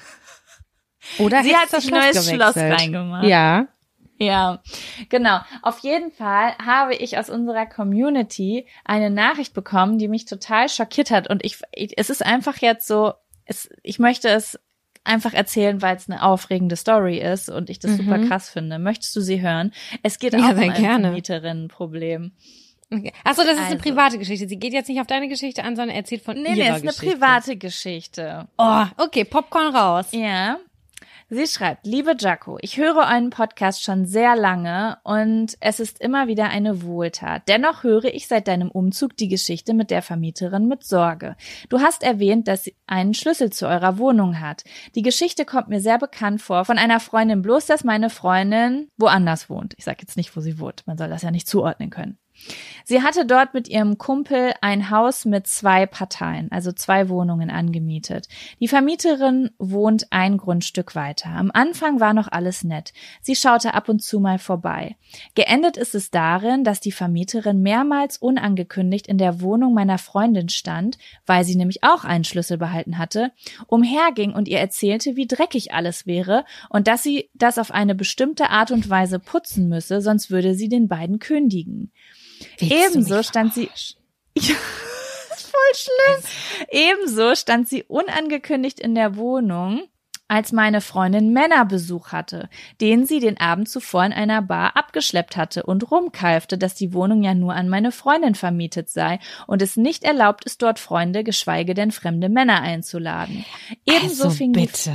Oder sie hat sich ein neues Schloss reingemacht. Ja. Ja, genau. Auf jeden Fall habe ich aus unserer Community eine Nachricht bekommen, die mich total schockiert hat. Und ich, es ist einfach jetzt so, es, ich möchte es einfach erzählen, weil es eine aufregende Story ist und ich das mhm. super krass finde. Möchtest du sie hören? Es geht ja, auch um ein gerne. Vermieterinnenproblem. Okay. Achso, das ist also. eine private Geschichte. Sie geht jetzt nicht auf deine Geschichte an, sondern erzählt von nee, ihrer Nee, es ist Geschichte. eine private Geschichte. Oh, okay, Popcorn raus. Ja. Sie schreibt, liebe Jaco, ich höre euren Podcast schon sehr lange und es ist immer wieder eine Wohltat. Dennoch höre ich seit deinem Umzug die Geschichte mit der Vermieterin mit Sorge. Du hast erwähnt, dass sie einen Schlüssel zu eurer Wohnung hat. Die Geschichte kommt mir sehr bekannt vor von einer Freundin, bloß dass meine Freundin woanders wohnt. Ich sage jetzt nicht, wo sie wohnt. Man soll das ja nicht zuordnen können. Sie hatte dort mit ihrem Kumpel ein Haus mit zwei Parteien, also zwei Wohnungen angemietet. Die Vermieterin wohnt ein Grundstück weiter. Am Anfang war noch alles nett. Sie schaute ab und zu mal vorbei. Geendet ist es darin, dass die Vermieterin mehrmals unangekündigt in der Wohnung meiner Freundin stand, weil sie nämlich auch einen Schlüssel behalten hatte, umherging und ihr erzählte, wie dreckig alles wäre und dass sie das auf eine bestimmte Art und Weise putzen müsse, sonst würde sie den beiden kündigen. Ebenso stand sie, ja, voll schlimm. Ebenso stand sie unangekündigt in der Wohnung, als meine Freundin Männerbesuch hatte, den sie den Abend zuvor in einer Bar abgeschleppt hatte und rumkeifte, dass die Wohnung ja nur an meine Freundin vermietet sei und es nicht erlaubt ist, dort Freunde, geschweige denn fremde Männer einzuladen. Ebenso also fing bitte.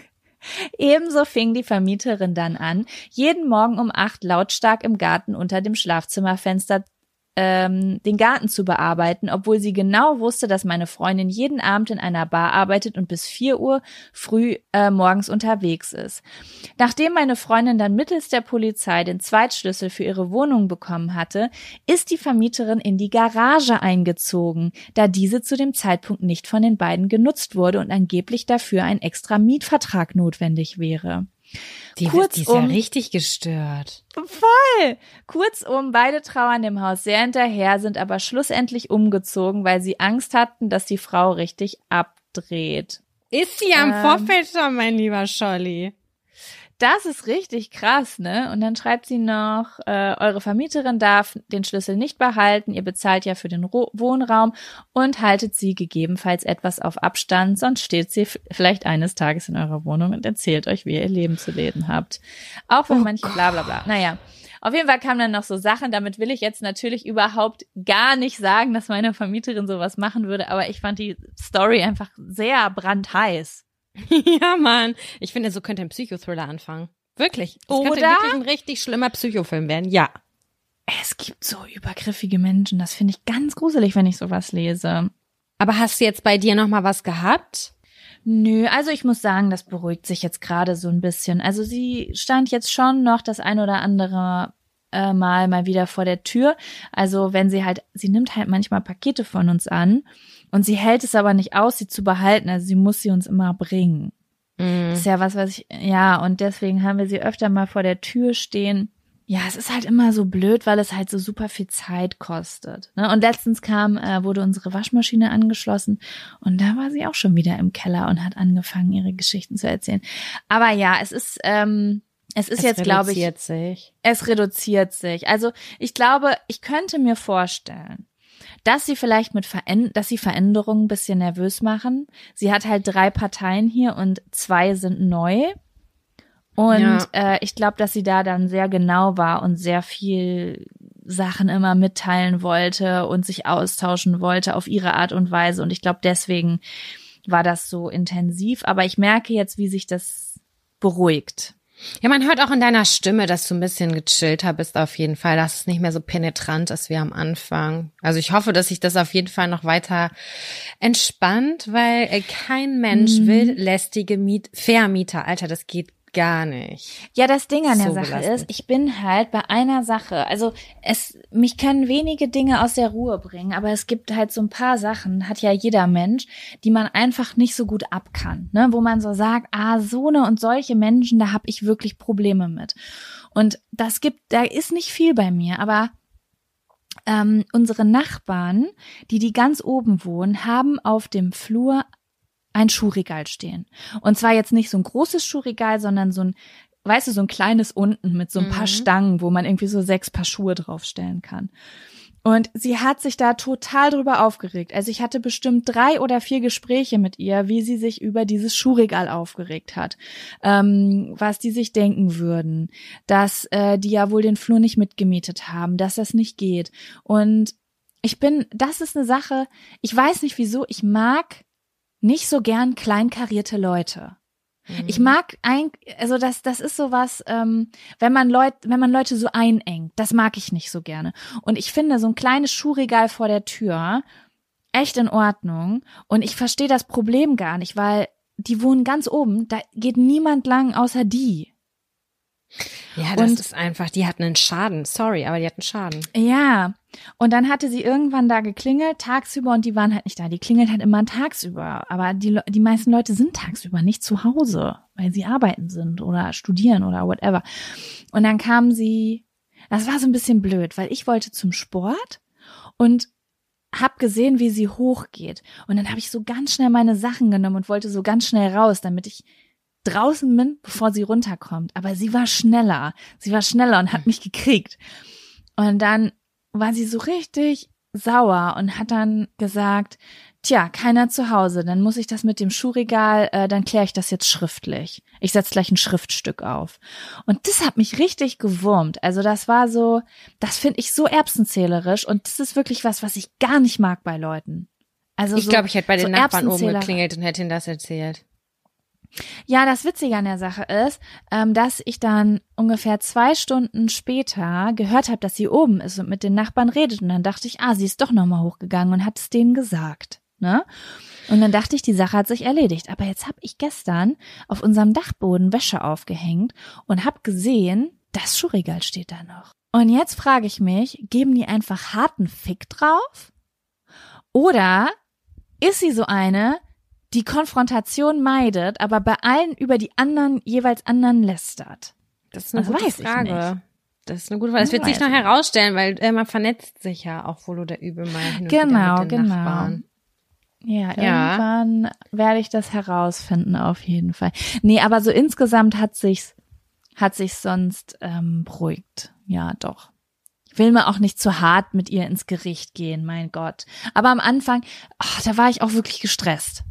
die Ebenso fing die Vermieterin dann an, jeden Morgen um acht lautstark im Garten unter dem Schlafzimmerfenster ähm, den Garten zu bearbeiten, obwohl sie genau wusste, dass meine Freundin jeden Abend in einer Bar arbeitet und bis vier Uhr früh äh, morgens unterwegs ist. Nachdem meine Freundin dann mittels der Polizei den Zweitschlüssel für ihre Wohnung bekommen hatte, ist die Vermieterin in die Garage eingezogen, da diese zu dem Zeitpunkt nicht von den beiden genutzt wurde und angeblich dafür ein extra Mietvertrag notwendig wäre. Die, die ist ja richtig gestört. Voll! Kurzum, beide trauern dem Haus sehr hinterher, sind aber schlussendlich umgezogen, weil sie Angst hatten, dass die Frau richtig abdreht. Ist sie am ähm, Vorfeld schon, mein lieber Scholli? Das ist richtig krass, ne? Und dann schreibt sie noch, äh, eure Vermieterin darf den Schlüssel nicht behalten, ihr bezahlt ja für den Ro- Wohnraum und haltet sie gegebenenfalls etwas auf Abstand, sonst steht sie f- vielleicht eines Tages in eurer Wohnung und erzählt euch, wie ihr Leben zu leben habt. Auch wenn oh manche bla bla bla. Naja, auf jeden Fall kamen dann noch so Sachen, damit will ich jetzt natürlich überhaupt gar nicht sagen, dass meine Vermieterin sowas machen würde, aber ich fand die Story einfach sehr brandheiß. Ja, Mann. Ich finde, so könnte ein Psychothriller anfangen. Wirklich. Das Oder? könnte wirklich ein richtig schlimmer Psychofilm werden. Ja. Es gibt so übergriffige Menschen, das finde ich ganz gruselig, wenn ich sowas lese. Aber hast du jetzt bei dir noch mal was gehabt? Nö, also ich muss sagen, das beruhigt sich jetzt gerade so ein bisschen. Also sie stand jetzt schon noch das ein oder andere äh, Mal mal wieder vor der Tür. Also wenn sie halt, sie nimmt halt manchmal Pakete von uns an und sie hält es aber nicht aus, sie zu behalten. Also sie muss sie uns immer bringen. Mhm. Das ist ja was, was ich, ja, und deswegen haben wir sie öfter mal vor der Tür stehen. Ja, es ist halt immer so blöd, weil es halt so super viel Zeit kostet. Ne? Und letztens kam, äh, wurde unsere Waschmaschine angeschlossen und da war sie auch schon wieder im Keller und hat angefangen, ihre Geschichten zu erzählen. Aber ja, es ist, ähm, es ist Es jetzt, glaube ich, reduziert sich. es reduziert sich. Also ich glaube, ich könnte mir vorstellen, dass sie vielleicht mit Veränder- dass sie Veränderungen ein bisschen nervös machen. Sie hat halt drei Parteien hier und zwei sind neu. Und Ja. äh, ich glaube, dass sie da dann sehr genau war und sehr viel Sachen immer mitteilen wollte und sich austauschen wollte auf ihre Art und Weise. Und ich glaube, deswegen war das so intensiv. Aber ich merke jetzt, wie sich das beruhigt. Ja, man hört auch in deiner Stimme, dass du ein bisschen gechillter bist auf jeden Fall, dass es nicht mehr so penetrant ist wie am Anfang. Also ich hoffe, dass sich das auf jeden Fall noch weiter entspannt, weil äh, kein Mensch Mhm. will lästige Miet- Vermieter. Alter, das geht gar nicht. Ja, das Ding an der So Sache belastend. ist, ich bin halt bei einer Sache, also es, mich können wenige Dinge aus der Ruhe bringen, aber es gibt halt so ein paar Sachen, hat ja jeder Mensch, die man einfach nicht so gut ab kann, ne, wo man so sagt, ah, so eine und solche Menschen, da habe ich wirklich Probleme mit. Und das gibt, da ist nicht viel bei mir, aber ähm, unsere Nachbarn, die die ganz oben wohnen, haben auf dem Flur ein Schuhregal stehen. Und zwar jetzt nicht so ein großes Schuhregal, sondern so ein, weißt du, so ein kleines unten mit so ein paar Mhm. Stangen, wo man irgendwie so sechs Paar Schuhe draufstellen kann. Und sie hat sich da total drüber aufgeregt. Also ich hatte bestimmt drei oder vier Gespräche mit ihr, wie sie sich über dieses Schuhregal aufgeregt hat, ähm, was die sich denken würden, dass äh, die ja wohl den Flur nicht mitgemietet haben, dass das nicht geht. Und ich bin, das ist eine Sache, ich weiß nicht wieso, ich mag nicht so gern kleinkarierte Leute. Mhm. Ich mag ein, also das, das ist sowas, ähm, wenn man Leute, wenn man Leute so einengt, das mag ich nicht so gerne. Und ich finde so ein kleines Schuhregal vor der Tür echt in Ordnung. Und ich verstehe das Problem gar nicht, weil die wohnen ganz oben, da geht niemand lang außer die. Ja, das Und- ist einfach, die hatten einen Schaden. Sorry, aber die hatten Schaden. Ja, und dann hatte sie irgendwann da geklingelt, tagsüber, und die waren halt nicht da. Die klingelt halt immer tagsüber. Aber die, Le- die meisten Leute sind tagsüber nicht zu Hause, weil sie arbeiten sind oder studieren oder whatever. Und dann kam sie, das war so ein bisschen blöd, weil ich wollte zum Sport und hab gesehen, wie sie hochgeht. Und dann habe ich so ganz schnell meine Sachen genommen und wollte so ganz schnell raus, damit ich draußen bin, bevor sie runterkommt. Aber sie war schneller. Sie war schneller und hat mich gekriegt. Und dann war sie so richtig sauer und hat dann gesagt, tja, keiner zu Hause, dann muss ich das mit dem Schuhregal, äh, dann kläre ich das jetzt schriftlich. Ich setze gleich ein Schriftstück auf. Und das hat mich richtig gewurmt. Also das war so, das finde ich so erbsenzählerisch und das ist wirklich was, was ich gar nicht mag bei Leuten. Also Ich so, glaube, ich hätte bei den so Nachbarn oben Erbsenzähler- geklingelt und hätte ihnen das erzählt. Ja, das Witzige an der Sache ist, ähm, dass ich dann ungefähr zwei Stunden später gehört habe, dass sie oben ist und mit den Nachbarn redet. Und dann dachte ich, ah, sie ist doch nochmal hochgegangen und hat es denen gesagt. Ne? Und dann dachte ich, die Sache hat sich erledigt. Aber jetzt habe ich gestern auf unserem Dachboden Wäsche aufgehängt und habe gesehen, das Schuhregal steht da noch. Und jetzt frage ich mich, geben die einfach harten Fick drauf? Oder ist sie so eine, die Konfrontation meidet, aber bei allen über die anderen, jeweils anderen lästert? Das ist eine Das gute weiß ich Frage. nicht. Das ist eine gute Frage. Das Das wird sich weiß noch ich herausstellen, weil äh, man vernetzt sich ja auch wohl oder übel mal hin und Genau, wieder mit den genau. Nachbarn. Ja, Ja. irgendwann werde ich das herausfinden, auf jeden Fall. Nee, aber so insgesamt hat sich's, hat sich's sonst ähm, beruhigt. Ja, doch. Ich will mir auch nicht zu hart mit ihr ins Gericht gehen, mein Gott. Aber am Anfang, ach, da war ich auch wirklich gestresst.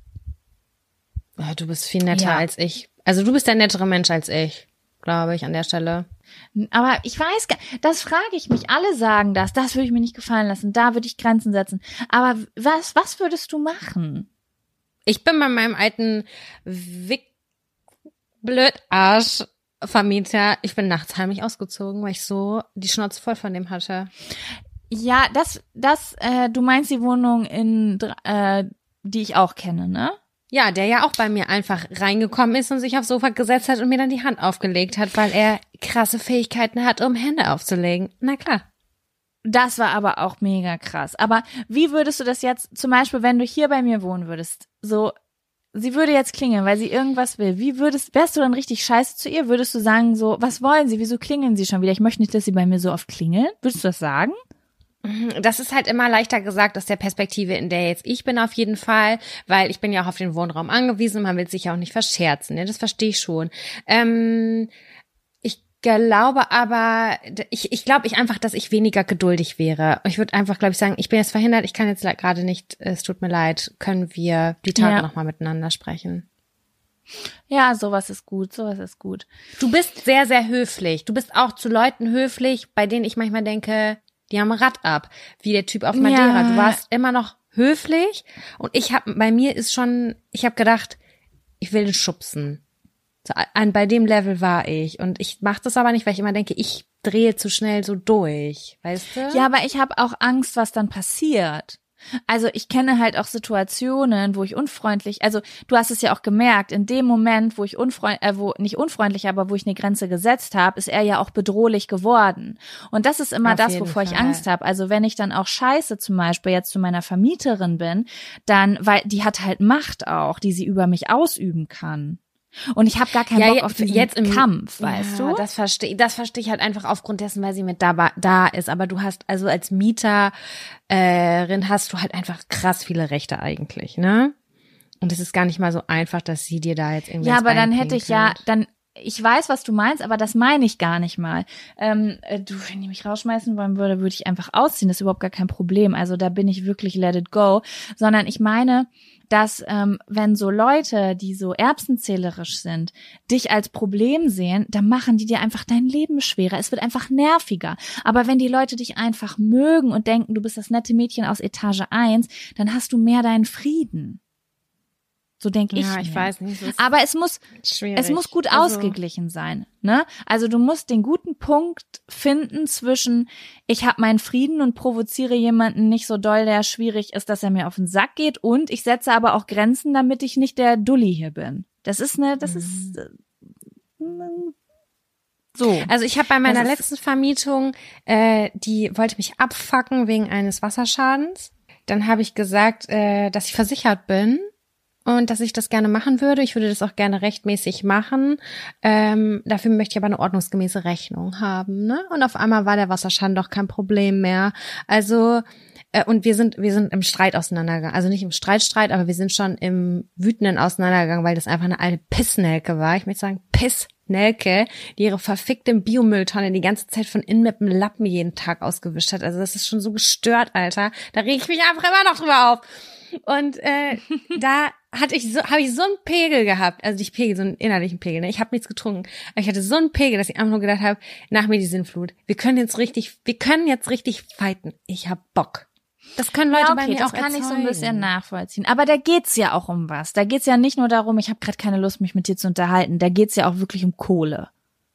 Ja, du bist viel netter Ja. als ich. Also du bist der nettere Mensch als ich, glaube ich, an der Stelle. Aber ich weiß gar, das frage ich mich. Alle sagen das. Das würde ich mir nicht gefallen lassen. Da würde ich Grenzen setzen. Aber was, was würdest du machen? Ich bin bei meinem alten Wick Blödarsch Vermieter, ich bin nachts heimlich ausgezogen, weil ich so die Schnauze voll von dem hatte. Ja, das, das, äh, du meinst die Wohnung in, äh, die ich auch kenne, ne? Ja, der ja auch bei mir einfach reingekommen ist und sich aufs Sofa gesetzt hat und mir dann die Hand aufgelegt hat, weil er krasse Fähigkeiten hat, um Hände aufzulegen. Na klar. Das war aber auch mega krass. Aber wie würdest du das jetzt, zum Beispiel, wenn du hier bei mir wohnen würdest, so, sie würde jetzt klingeln, weil sie irgendwas will. Wie würdest, wärst du dann richtig scheiße zu ihr? Würdest du sagen so, was wollen sie? Wieso klingeln sie schon wieder? Ich möchte nicht, dass sie bei mir so oft klingeln. Würdest du das sagen? Das ist halt immer leichter gesagt aus der Perspektive, in der jetzt ich bin auf jeden Fall, weil ich bin ja auch auf den Wohnraum angewiesen und man will sich ja auch nicht verscherzen, ne? Das verstehe ich schon. Ähm, ich glaube aber, ich, ich glaube ich einfach, dass ich weniger geduldig wäre. Ich würde einfach, glaube ich, sagen, ich bin jetzt verhindert, ich kann jetzt gerade nicht, es tut mir leid, können wir die Tage Ja. nochmal miteinander sprechen. Ja, sowas ist gut, sowas ist gut. Du bist sehr, sehr höflich. Du bist auch zu Leuten höflich, bei denen ich manchmal denke, die haben Rad ab, wie der Typ auf Madeira. Ja. Du warst immer noch höflich und ich habe, bei mir ist schon, ich habe gedacht, ich will den schubsen. So, an, bei dem Level war ich und ich mache das aber nicht, weil ich immer denke, ich drehe zu schnell so durch, weißt du? Ja, aber ich habe auch Angst, was dann passiert. Also ich kenne halt auch Situationen, wo ich unfreundlich, also du hast es ja auch gemerkt, in dem Moment, wo ich unfreundlich, äh, wo nicht unfreundlich, aber wo ich eine Grenze gesetzt habe, ist er ja auch bedrohlich geworden. Und das ist immer Auf das, jeden wovor ich Fall. Angst habe. Also wenn ich dann auch scheiße zum Beispiel jetzt zu meiner Vermieterin bin, dann, weil die hat halt Macht auch, die sie über mich ausüben kann. Und ich habe gar keinen Ja, Bock je- auf diesen jetzt im Kampf, weißt ja, du? Das verstehe das verstehe ich halt einfach aufgrund dessen, weil sie mit da, da ist. Aber du hast, also als Mieterin hast du halt einfach krass viele Rechte eigentlich, ne? Und es ist gar nicht mal so einfach, dass sie dir da jetzt irgendwie Ja, ins aber Bein dann hätte ich ja, pinkelt. dann, ich weiß, was du meinst, aber das meine ich gar nicht mal. Ähm, äh, du, wenn die mich rausschmeißen wollen würde, würde ich einfach ausziehen. Das ist überhaupt gar kein Problem. Also da bin ich wirklich let it go. Sondern ich meine, dass ähm, wenn so Leute, die so erbsenzählerisch sind, dich als Problem sehen, dann machen die dir einfach dein Leben schwerer. Es wird einfach nerviger. Aber wenn die Leute dich einfach mögen und denken, du bist das nette Mädchen aus Etage eins, dann hast du mehr deinen Frieden. So denke ich Ja, ich mir. weiß nicht. es ist Aber es muss, schwierig. es muss gut Also, ausgeglichen sein, ne? Also du musst den guten Punkt finden zwischen ich habe meinen Frieden und provoziere jemanden nicht so doll, der schwierig ist, dass er mir auf den Sack geht, und ich setze aber auch Grenzen, damit ich nicht der Dulli hier bin. Das ist eine, das ist äh, so. Also ich habe bei meiner Das ist- letzten Vermietung, äh, die wollte mich abfacken wegen eines Wasserschadens. Dann habe ich gesagt, äh, dass ich versichert bin und dass ich das gerne machen würde. Ich würde das auch gerne rechtmäßig machen. Ähm, dafür möchte ich aber eine ordnungsgemäße Rechnung haben, ne? Und auf einmal war der Wasserschaden doch kein Problem mehr. Also äh, und wir sind wir sind im Streit auseinandergegangen. Also nicht im Streitstreit, aber wir sind schon im wütenden auseinandergegangen, weil das einfach eine alte Pissnelke war. Ich möchte sagen Pissnelke, die ihre verfickte Biomülltonne die ganze Zeit von innen mit dem Lappen jeden Tag ausgewischt hat. Also das ist schon so gestört, Alter. Da reg ich mich einfach immer noch drüber auf. Und äh, da hatte ich so, habe ich so einen Pegel gehabt, also nicht Pegel, so einen innerlichen Pegel. Ne? Ich habe nichts getrunken, aber ich hatte so einen Pegel, dass ich einfach nur gedacht habe, nach mir die Sinnflut. Wir können jetzt richtig, wir können jetzt richtig fighten. Ich hab Bock. Das können Leute Ja, bei okay, mir das auch kann ich so ein erzeugen. bisschen nachvollziehen. Aber da geht's ja auch um was. Da geht's ja nicht nur darum, ich habe gerade keine Lust, mich mit dir zu unterhalten. Da geht's ja auch wirklich um Kohle.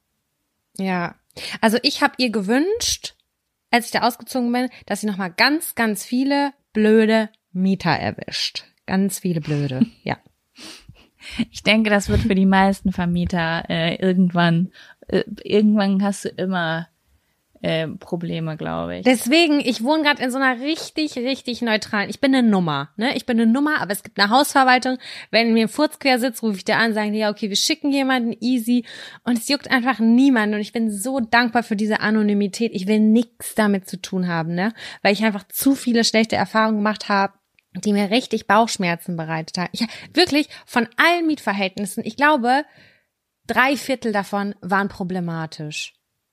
Ja, also ich habe ihr gewünscht, als ich da ausgezogen bin, dass sie noch mal ganz, ganz viele blöde Mieter erwischt. Ganz viele blöde, ja. Ich denke, das wird für die meisten Vermieter äh, irgendwann, äh, irgendwann hast du immer äh, Probleme, glaube ich. Deswegen, ich wohne gerade in so einer richtig, richtig neutralen, ich bin eine Nummer, ne? Ich bin eine Nummer, aber es gibt eine Hausverwaltung. Wenn mir ein Furz quer sitzt, rufe ich da an, sagen die, ja, okay, wir schicken jemanden, easy. Und es juckt einfach niemanden. Und ich bin so dankbar für diese Anonymität. Ich will nichts damit zu tun haben, ne? Weil ich einfach zu viele schlechte Erfahrungen gemacht habe, die mir richtig Bauchschmerzen bereitet haben. Ich, wirklich, von allen Mietverhältnissen, ich glaube, drei Viertel davon waren problematisch.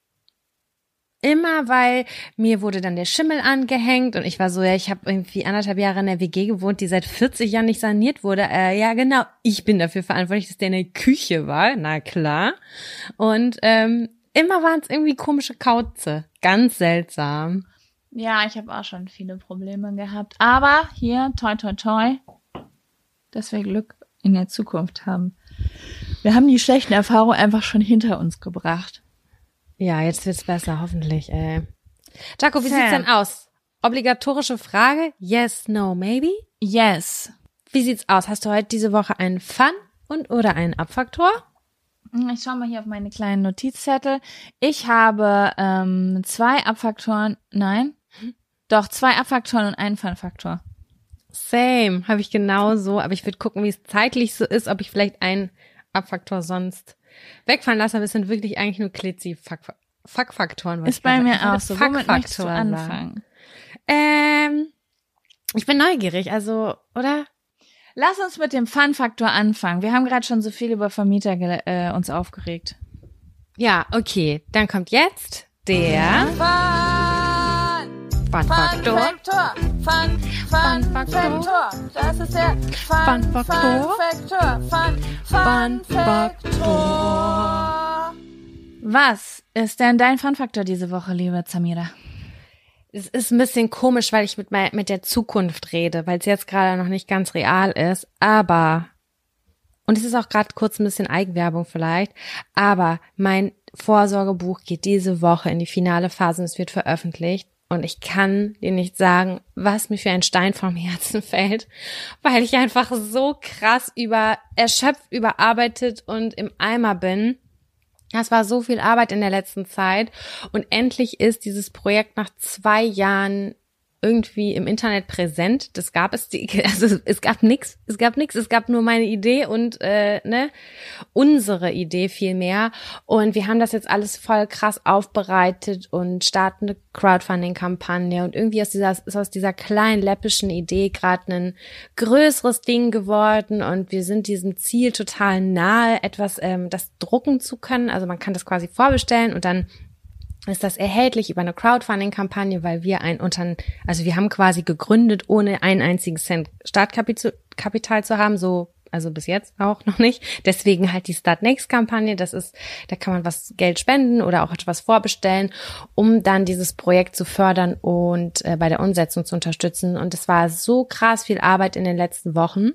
Immer, weil mir wurde dann der Schimmel angehängt und ich war so, ja, ich habe irgendwie anderthalb Jahre in der W G gewohnt, die seit vierzig Jahren nicht saniert wurde. Äh, ja, genau, ich bin dafür verantwortlich, dass der in der Küche war, na klar. Und ähm, immer waren es irgendwie komische Kauze, ganz seltsam. Ja, ich habe auch schon viele Probleme gehabt. Aber hier, toi, toi, toi, dass wir Glück in der Zukunft haben Wir haben die schlechten Erfahrungen einfach schon hinter uns gebracht. Ja, jetzt wird's besser, hoffentlich, ey. Jaco, wie Sam. sieht's denn aus? Obligatorische Frage? Yes, no, maybe? Yes. Wie sieht's aus? Hast du heute diese Woche einen Fun und oder einen Abfaktor? Ich schaue mal hier auf meine kleinen Notizzettel. Ich habe ähm, zwei Abfaktoren, nein, doch zwei Abfaktoren und einen Fun-Faktor. Same, habe ich genauso, aber ich würde gucken, wie es zeitlich so ist, ob ich vielleicht einen Abfaktor sonst wegfallen lasse, aber es sind wirklich eigentlich nur Klitzi-Fuck-Faktoren. Ist bei mir auch so. Womit möchtest du anfangen? Ähm, ich bin neugierig, also, oder? Lass uns mit dem Fun-Faktor anfangen. Wir haben gerade schon so viel über Vermieter ge- äh, uns aufgeregt. Ja, okay. Dann kommt jetzt der Fun-Faktor. Fun-Faktor. Fun, Fun-Faktor. Das ist der Fun-Faktor. Fun-Faktor. Fun-Faktor. Was ist denn dein Fun-Faktor diese Woche, liebe Zamira? Es ist ein bisschen komisch, weil ich mit, mein, mit der Zukunft rede, weil es jetzt gerade noch nicht ganz real ist, aber, und es ist auch gerade kurz ein bisschen Eigenwerbung vielleicht, aber mein Vorsorgebuch geht diese Woche in die finale Phase und es wird veröffentlicht und ich kann dir nicht sagen, was mir für ein Stein vom Herzen fällt, weil ich einfach so krass über erschöpft, überarbeitet und im Eimer bin. Das war so viel Arbeit in der letzten Zeit und endlich ist dieses Projekt nach zwei Jahren irgendwie im Internet präsent. Das gab es, die, also es gab nix, es gab nix, es gab nur meine Idee und äh, ne unsere Idee vielmehr. Und wir haben das jetzt alles voll krass aufbereitet und starten eine Crowdfunding-Kampagne und irgendwie ist, dieser, ist aus dieser kleinen läppischen Idee gerade ein größeres Ding geworden und wir sind diesem Ziel total nahe, etwas ähm, das drucken zu können. Also man kann das quasi vorbestellen und dann ist das erhältlich über eine Crowdfunding-Kampagne, weil wir ein Unternehmen, also wir haben quasi gegründet, ohne einen einzigen Cent Startkapital zu haben, so, also bis jetzt auch noch nicht. Deswegen halt die Start Next-Kampagne, das ist, da kann man was Geld spenden oder auch etwas vorbestellen, um dann dieses Projekt zu fördern und äh, bei der Umsetzung zu unterstützen. Und es war so krass viel Arbeit in den letzten Wochen.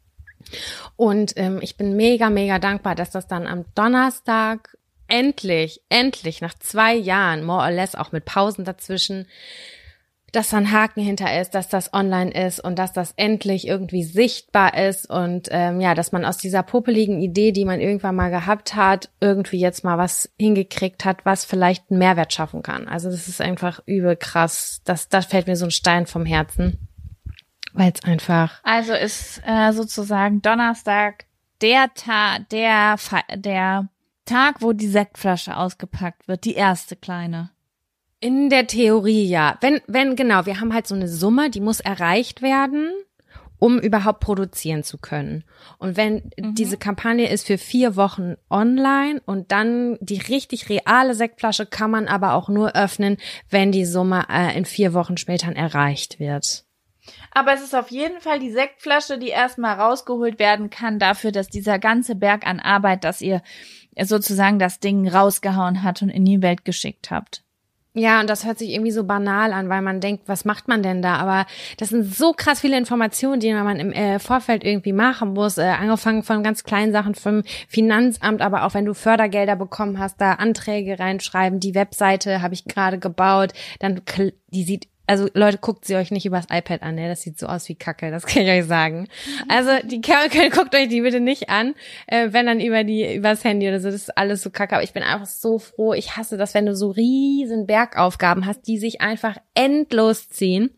Und ähm, ich bin mega, mega dankbar, dass das dann am Donnerstag endlich, endlich nach zwei Jahren, more or less, auch mit Pausen dazwischen, dass da ein Haken hinter ist, dass das online ist und dass das endlich irgendwie sichtbar ist und ähm, ja, dass man aus dieser popeligen Idee, die man irgendwann mal gehabt hat, irgendwie jetzt mal was hingekriegt hat, was vielleicht einen Mehrwert schaffen kann. Also das ist einfach übel krass. Das, das fällt mir so ein Stein vom Herzen, weil es einfach... Also ist äh, sozusagen Donnerstag der Tag, der, der Tag, wo die Sektflasche ausgepackt wird, die erste kleine. In der Theorie ja. Wenn, wenn, genau, wir haben halt so eine Summe, die muss erreicht werden, um überhaupt produzieren zu können. Und wenn mhm. diese Kampagne ist für vier Wochen online und dann die richtig reale Sektflasche kann man aber auch nur öffnen, wenn die Summe äh, in vier Wochen später erreicht wird. Aber es ist auf jeden Fall die Sektflasche, die erstmal rausgeholt werden kann dafür, dass dieser ganze Berg an Arbeit, dass ihr sozusagen das Ding rausgehauen hat und in die Welt geschickt habt. Ja, und das hört sich irgendwie so banal an, weil man denkt, was macht man denn da? Aber das sind so krass viele Informationen, die man im äh, Vorfeld irgendwie machen muss, äh, angefangen von ganz kleinen Sachen vom Finanzamt, aber auch wenn du Fördergelder bekommen hast, da Anträge reinschreiben, die Webseite habe ich gerade gebaut, dann die sieht Also Leute, guckt sie euch nicht übers iPad an, ne? Das sieht so aus wie Kacke, das kann ich euch sagen. Also die guckt euch die bitte nicht an, äh, wenn dann über die übers Handy oder so, das ist alles so Kacke. Aber ich bin einfach so froh, ich hasse das, wenn du so riesen Bergaufgaben hast, die sich einfach endlos ziehen.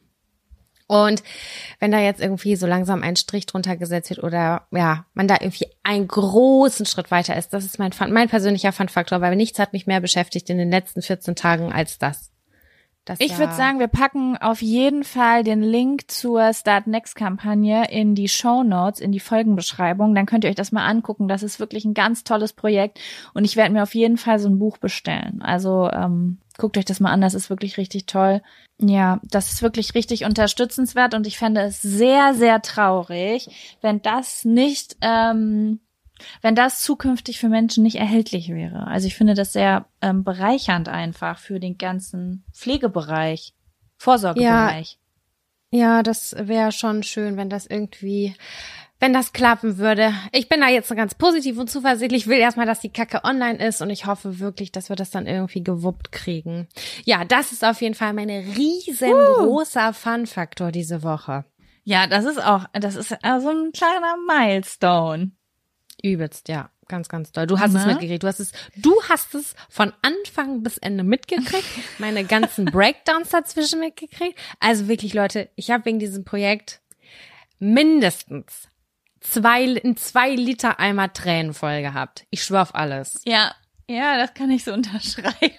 Und wenn da jetzt irgendwie so langsam ein Strich drunter gesetzt wird oder ja, man da irgendwie einen großen Schritt weiter ist, das ist mein Fun, mein persönlicher Fun-Faktor, weil nichts hat mich mehr beschäftigt in den letzten vierzehn Tagen als das. Das ich würde sagen, wir packen auf jeden Fall den Link zur Start Next Kampagne in die Shownotes, in die Folgenbeschreibung. Dann könnt ihr euch das mal angucken. Das ist wirklich ein ganz tolles Projekt und ich werde mir auf jeden Fall so ein Buch bestellen. Also ähm, guckt euch das mal an, das ist wirklich richtig toll. Ja, das ist wirklich richtig unterstützenswert und ich fände es sehr, sehr traurig, wenn das nicht... Ähm, wenn das zukünftig für Menschen nicht erhältlich wäre. Also ich finde das sehr ähm, bereichernd einfach für den ganzen Pflegebereich, Vorsorgebereich. Ja, ja, das wäre schon schön, wenn das irgendwie wenn das klappen würde. Ich bin da jetzt ganz positiv und zuversichtlich. Ich will erstmal, dass die Kacke online ist und ich hoffe wirklich, dass wir das dann irgendwie gewuppt kriegen. Ja, das ist auf jeden Fall mein riesengroßer uh. Fun-Faktor diese Woche. Ja, das ist auch, das ist so ein kleiner Milestone. Übelst, ja. Ganz, ganz toll. Du hast Na? es mitgekriegt. Du hast es, du hast es von Anfang bis Ende mitgekriegt. Meine ganzen Breakdowns dazwischen mitgekriegt. Also wirklich, Leute, ich habe wegen diesem Projekt mindestens zwei, in zwei Liter Eimer Tränen voll gehabt. Ich schwör auf alles. Ja, ja, das kann ich so unterschreiben.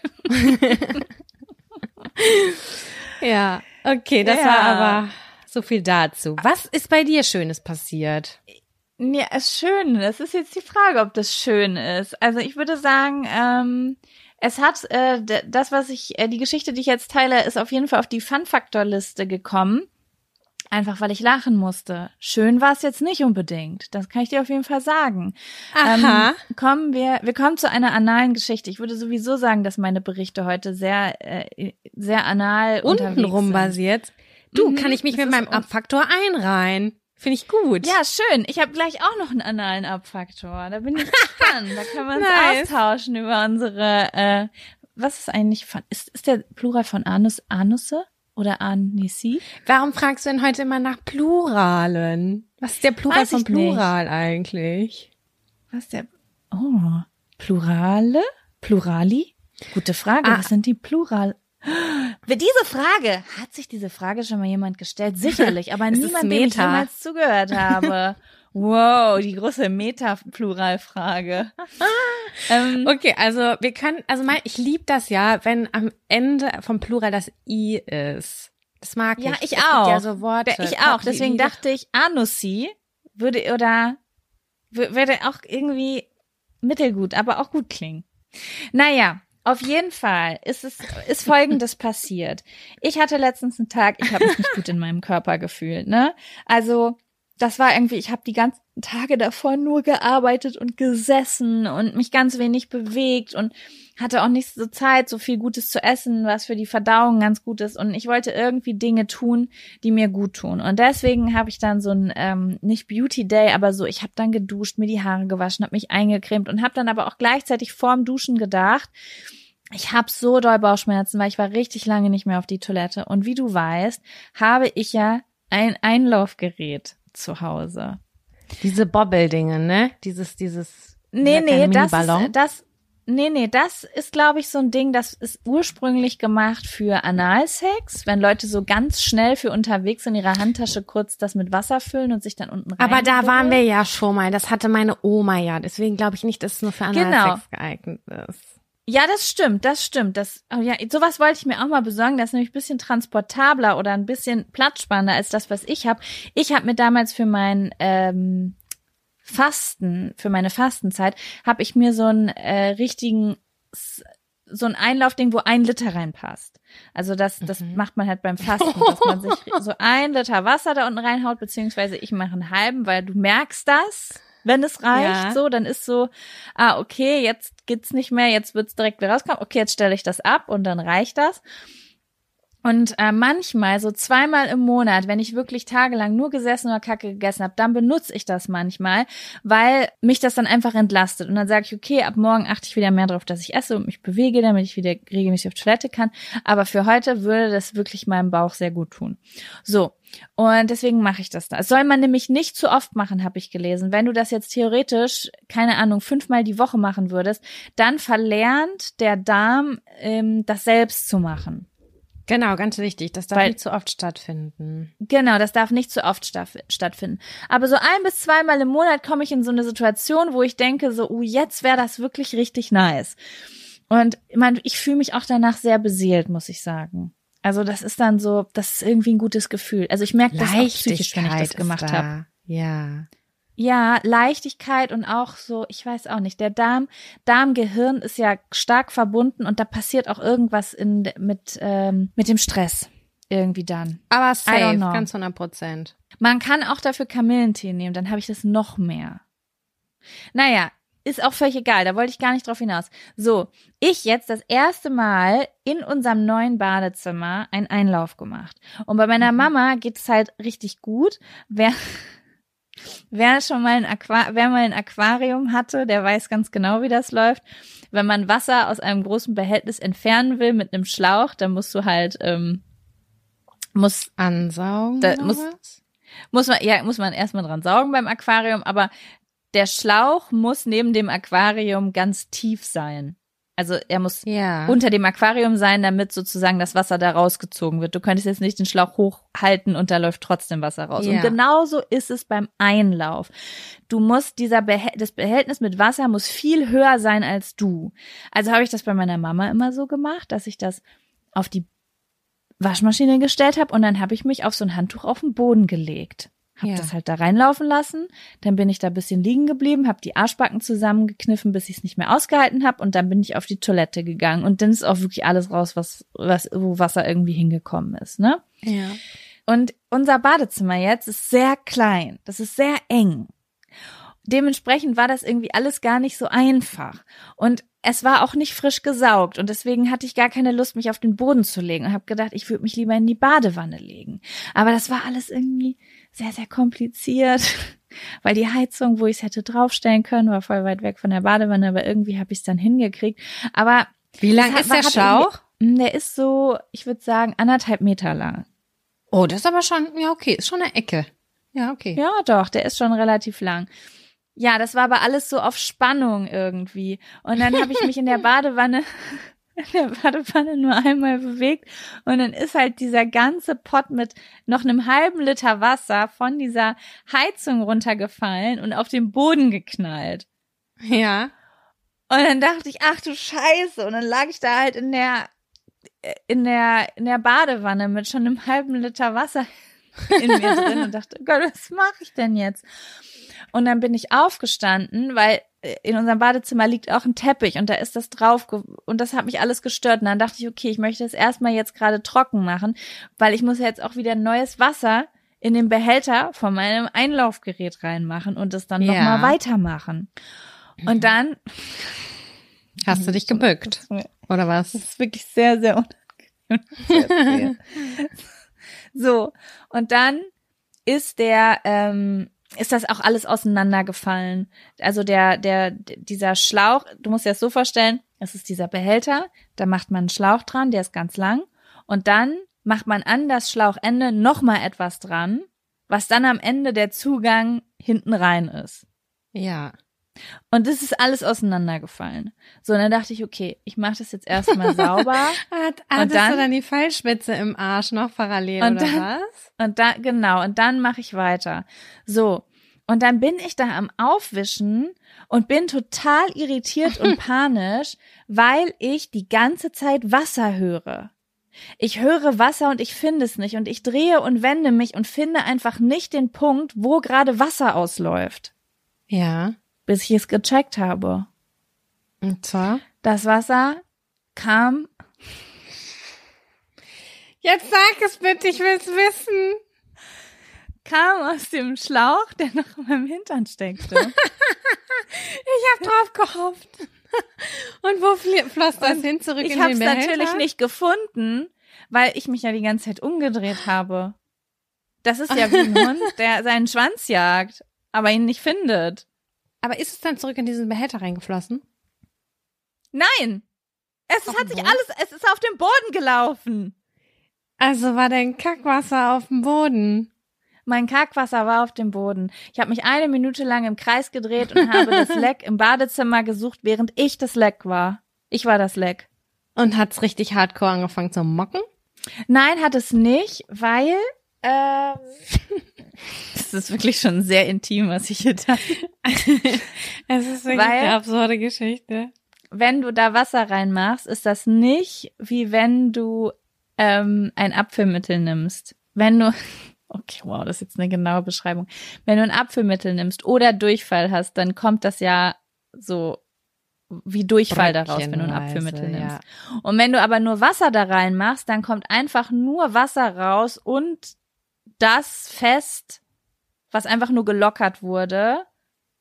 Ja, okay, das ja. war aber so viel dazu. Was ist bei dir Schönes passiert? Ja, ist schön. Das ist jetzt die Frage, ob das schön ist. Also ich würde sagen, ähm, es hat äh, d- das, was ich, äh, die Geschichte, die ich jetzt teile, ist auf jeden Fall auf die Fun-Faktor-Liste gekommen. Einfach, weil ich lachen musste. Schön war es jetzt nicht unbedingt. Das kann ich dir auf jeden Fall sagen. Aha. Ähm, kommen wir, wir kommen zu einer analen Geschichte. Ich würde sowieso sagen, dass meine Berichte heute sehr, äh, sehr anal unterwegs sind. Untenrum basiert. Du, Mhm, kann ich mich das mit meinem un- Abfaktor einreihen? Finde ich gut. Ja, schön. Ich habe gleich auch noch einen analen Abfaktor. Da bin ich gespannt. Da können wir uns Nice. austauschen über unsere, äh, was ist eigentlich von, ist, ist der Plural von Anus, Anusse oder Anisi? Warum fragst du denn heute immer nach Pluralen? Was ist der Plural Weiß von ich nicht. Plural eigentlich? Was ist der, oh, Plurale? Plurali? Gute Frage. Ah. Was sind die Plural? Diese Frage, hat sich diese Frage schon mal jemand gestellt? Sicherlich, aber Es ist niemand, dem ich Meta. jemals zugehört habe. Wow, die große Meta-Pluralfrage. ähm, Okay, also wir können, also mein, ich liebe das ja, wenn am Ende vom Plural das I ist. Das mag ich. Ja, ich es gibt auch. Ja, so Worte. Ich auch. Deswegen Wie- dachte ich, Anussi würde oder w- würde auch irgendwie mittelgut, aber auch gut klingen. Naja. Auf jeden Fall ist es ist Folgendes passiert. Ich hatte letztens einen Tag, ich habe mich nicht gut in meinem Körper gefühlt, ne? Also das war irgendwie, ich habe die ganzen Tage davor nur gearbeitet und gesessen und mich ganz wenig bewegt und hatte auch nicht so Zeit, so viel Gutes zu essen, was für die Verdauung ganz gut ist. Und ich wollte irgendwie Dinge tun, die mir gut tun. Und deswegen habe ich dann so ein, ähm, nicht Beauty Day, aber so, ich habe dann geduscht, mir die Haare gewaschen, habe mich eingecremt und habe dann aber auch gleichzeitig vorm Duschen gedacht, ich habe so doll Bauchschmerzen, weil ich war richtig lange nicht mehr auf die Toilette. Und wie du weißt, habe ich ja ein Einlaufgerät zu Hause. Diese Bobbel-Dinge, ne? Dieses, dieses. Nee, dieser nee, kleine das Mini-Ballon. ist, das, nee, nee, das ist, glaube ich, so ein Ding, das ist ursprünglich gemacht für Analsex, wenn Leute so ganz schnell für unterwegs in ihrer Handtasche kurz das mit Wasser füllen und sich dann unten rein. Aber da waren wir ja schon mal. Das hatte meine Oma ja. Deswegen glaube ich nicht, dass es nur für Analsex geeignet ist. Ja, das stimmt, das stimmt. Das, oh ja, sowas wollte ich mir auch mal besorgen. Das ist nämlich ein bisschen transportabler oder ein bisschen platzspannender als das, was ich habe. Ich habe mir damals für mein ähm, Fasten, für meine Fastenzeit, habe ich mir so einen äh, richtigen, so ein Einlaufding, wo ein Liter reinpasst. Also das, das mhm. macht man halt beim Fasten, dass man sich so ein Liter Wasser da unten reinhaut, beziehungsweise ich mache einen halben, weil du merkst das. Wenn es reicht, ja. so, dann ist so, ah, okay, jetzt geht's nicht mehr, jetzt wird's direkt wieder rauskommen, okay, jetzt stelle ich das ab und dann reicht das. Und äh, manchmal, so zweimal im Monat, wenn ich wirklich tagelang nur gesessen oder Kacke gegessen habe, dann benutze ich das manchmal, weil mich das dann einfach entlastet. Und dann sage ich, okay, ab morgen achte ich wieder mehr darauf, dass ich esse und mich bewege, damit ich wieder regelmäßig auf Toilette kann. Aber für heute würde das wirklich meinem Bauch sehr gut tun. So, und deswegen mache ich das da. Das soll man nämlich nicht zu oft machen, habe ich gelesen. Wenn du das jetzt theoretisch, keine Ahnung, fünfmal die Woche machen würdest, dann verlernt der Darm, ähm, das selbst zu machen. Genau, ganz wichtig. Das darf Weil, nicht zu oft stattfinden. Genau, das darf nicht zu oft staff- stattfinden. Aber so ein bis zweimal im Monat komme ich in so eine Situation, wo ich denke, so, uh, jetzt wäre das wirklich richtig nice. Und ich meine, ich fühle mich auch danach sehr beseelt, muss ich sagen. Also das ist dann so, das ist irgendwie ein gutes Gefühl. Also ich merke das auch psychisch, wenn ich das gemacht da. habe. Ja. Ja, Leichtigkeit und auch so, ich weiß auch nicht, der Darm, Darm-Gehirn ist ja stark verbunden und da passiert auch irgendwas in, mit, ähm, mit dem Stress irgendwie dann. Aber safe, ganz hundert Prozent. Man kann auch dafür Kamillentee nehmen, dann habe ich das noch mehr. Naja, ist auch völlig egal, da wollte ich gar nicht drauf hinaus. So, ich jetzt das erste Mal in unserem neuen Badezimmer einen Einlauf gemacht. Und bei meiner Mama geht es halt richtig gut. Wer wer schon mal ein Aqua- wer mal ein Aquarium hatte, der weiß ganz genau, wie das läuft. Wenn man Wasser aus einem großen Behältnis entfernen will mit einem Schlauch, dann musst du halt ähm, muss ansaugen. da, oder muss was? muss man ja muss man erstmal dran saugen beim Aquarium, aber der Schlauch muss neben dem Aquarium ganz tief sein. Also er muss Ja. unter dem Aquarium sein, damit sozusagen das Wasser da rausgezogen wird. Du könntest jetzt nicht den Schlauch hochhalten und da läuft trotzdem Wasser raus. Ja. Und genauso ist es beim Einlauf. Du musst dieser Behält- das Behältnis mit Wasser muss viel höher sein als du. Also habe ich das bei meiner Mama immer so gemacht, dass ich das auf die Waschmaschine gestellt habe und dann habe ich mich auf so ein Handtuch auf den Boden gelegt. Hab Ja. das halt da reinlaufen lassen, dann bin ich da ein bisschen liegen geblieben, habe die Arschbacken zusammengekniffen, bis ich es nicht mehr ausgehalten habe und dann bin ich auf die Toilette gegangen und dann ist auch wirklich alles raus, was was wo Wasser irgendwie hingekommen ist, ne? Ja. Und unser Badezimmer jetzt ist sehr klein, das ist sehr eng. Dementsprechend war das irgendwie alles gar nicht so einfach und es war auch nicht frisch gesaugt und deswegen hatte ich gar keine Lust, mich auf den Boden zu legen und habe gedacht, ich würde mich lieber in die Badewanne legen. Aber das war alles irgendwie sehr, sehr kompliziert, weil die Heizung, wo ich es hätte draufstellen können, war voll weit weg von der Badewanne, aber irgendwie habe ich es dann hingekriegt. Aber Wie lang es hat- ist der hat Schlauch? irgendwie- Der ist so, ich würde sagen, anderthalb Meter lang. Oh, das ist aber schon, ja okay, ist schon eine Ecke. Ja, okay. Ja, doch, der ist schon relativ lang. Ja, das war aber alles so auf Spannung irgendwie. Und dann habe ich mich in der Badewanne, in der Badewanne nur einmal bewegt und dann ist halt dieser ganze Pott mit noch einem halben Liter Wasser von dieser Heizung runtergefallen und auf den Boden geknallt. Ja. Und dann dachte ich, ach du Scheiße. Und dann lag ich da halt in der, in der, in der Badewanne mit schon einem halben Liter Wasser in mir drin und dachte, oh Gott, was mache ich denn jetzt? Und dann bin ich aufgestanden, weil in unserem Badezimmer liegt auch ein Teppich und da ist das drauf ge- und das hat mich alles gestört. Und dann dachte ich, okay, ich möchte es erstmal jetzt gerade trocken machen, weil ich muss ja jetzt auch wieder neues Wasser in den Behälter von meinem Einlaufgerät reinmachen und das dann Ja. nochmal weitermachen. Und dann Hast du dich gebückt? Oder was? Das ist wirklich sehr, sehr unangenehm. Sehr, sehr. So, und dann ist der, ähm, ist das auch alles auseinandergefallen. Also der, der, dieser Schlauch, du musst dir das so vorstellen, es ist dieser Behälter, da macht man einen Schlauch dran, der ist ganz lang und dann macht man an das Schlauchende nochmal etwas dran, was dann am Ende der Zugang hinten rein ist. Ja. Und das ist alles auseinandergefallen. So, und dann dachte ich, okay, ich mache das jetzt erstmal sauber. Hat, hattest dann- du dann die Pfeilspitze im Arsch noch parallel Und oder dann- was? Und da, genau, und dann mache ich weiter. So, und dann bin ich da am Aufwischen und bin total irritiert und panisch, weil ich die ganze Zeit Wasser höre. Ich höre Wasser und ich finde es nicht und ich drehe und wende mich und finde einfach nicht den Punkt, wo gerade Wasser ausläuft, Ja. bis ich es gecheckt habe. Und zwar? Das Wasser kam Jetzt sag es bitte, ich will's wissen. kam aus dem Schlauch, der noch in meinem Hintern steckte. Ich hab drauf gehofft. Und wo flie- floss das Und hin zurück Ich in habe den es Behälter? natürlich nicht gefunden, weil ich mich ja die ganze Zeit umgedreht habe. Das ist ja wie ein Hund, der seinen Schwanz jagt, aber ihn nicht findet. Aber ist es dann zurück in diesen Behälter reingeflossen? Nein! Es Auf hat dem sich Boden? alles, es ist auf dem Boden gelaufen. Also war dein Kackwasser auf dem Boden. Mein Kackwasser war auf dem Boden. Ich habe mich eine Minute lang im Kreis gedreht und habe das Leck im Badezimmer gesucht, während ich das Leck war. Ich war das Leck. Und hat's richtig hardcore angefangen zu mocken? Nein, hat es nicht, weil ähm, das ist wirklich schon sehr intim, was ich hier da. Es ist wirklich Weil- eine absurde Geschichte. Wenn du da Wasser reinmachst, ist das nicht wie wenn du ähm, ein Abführmittel nimmst. Wenn du, okay, wow, das ist jetzt eine genaue Beschreibung. Wenn du ein Abführmittel nimmst oder Durchfall hast, dann kommt das ja so wie Durchfall daraus, wenn du ein Abführmittel nimmst. Ja. Und wenn du aber nur Wasser da reinmachst, dann kommt einfach nur Wasser raus und das fest, was einfach nur gelockert wurde,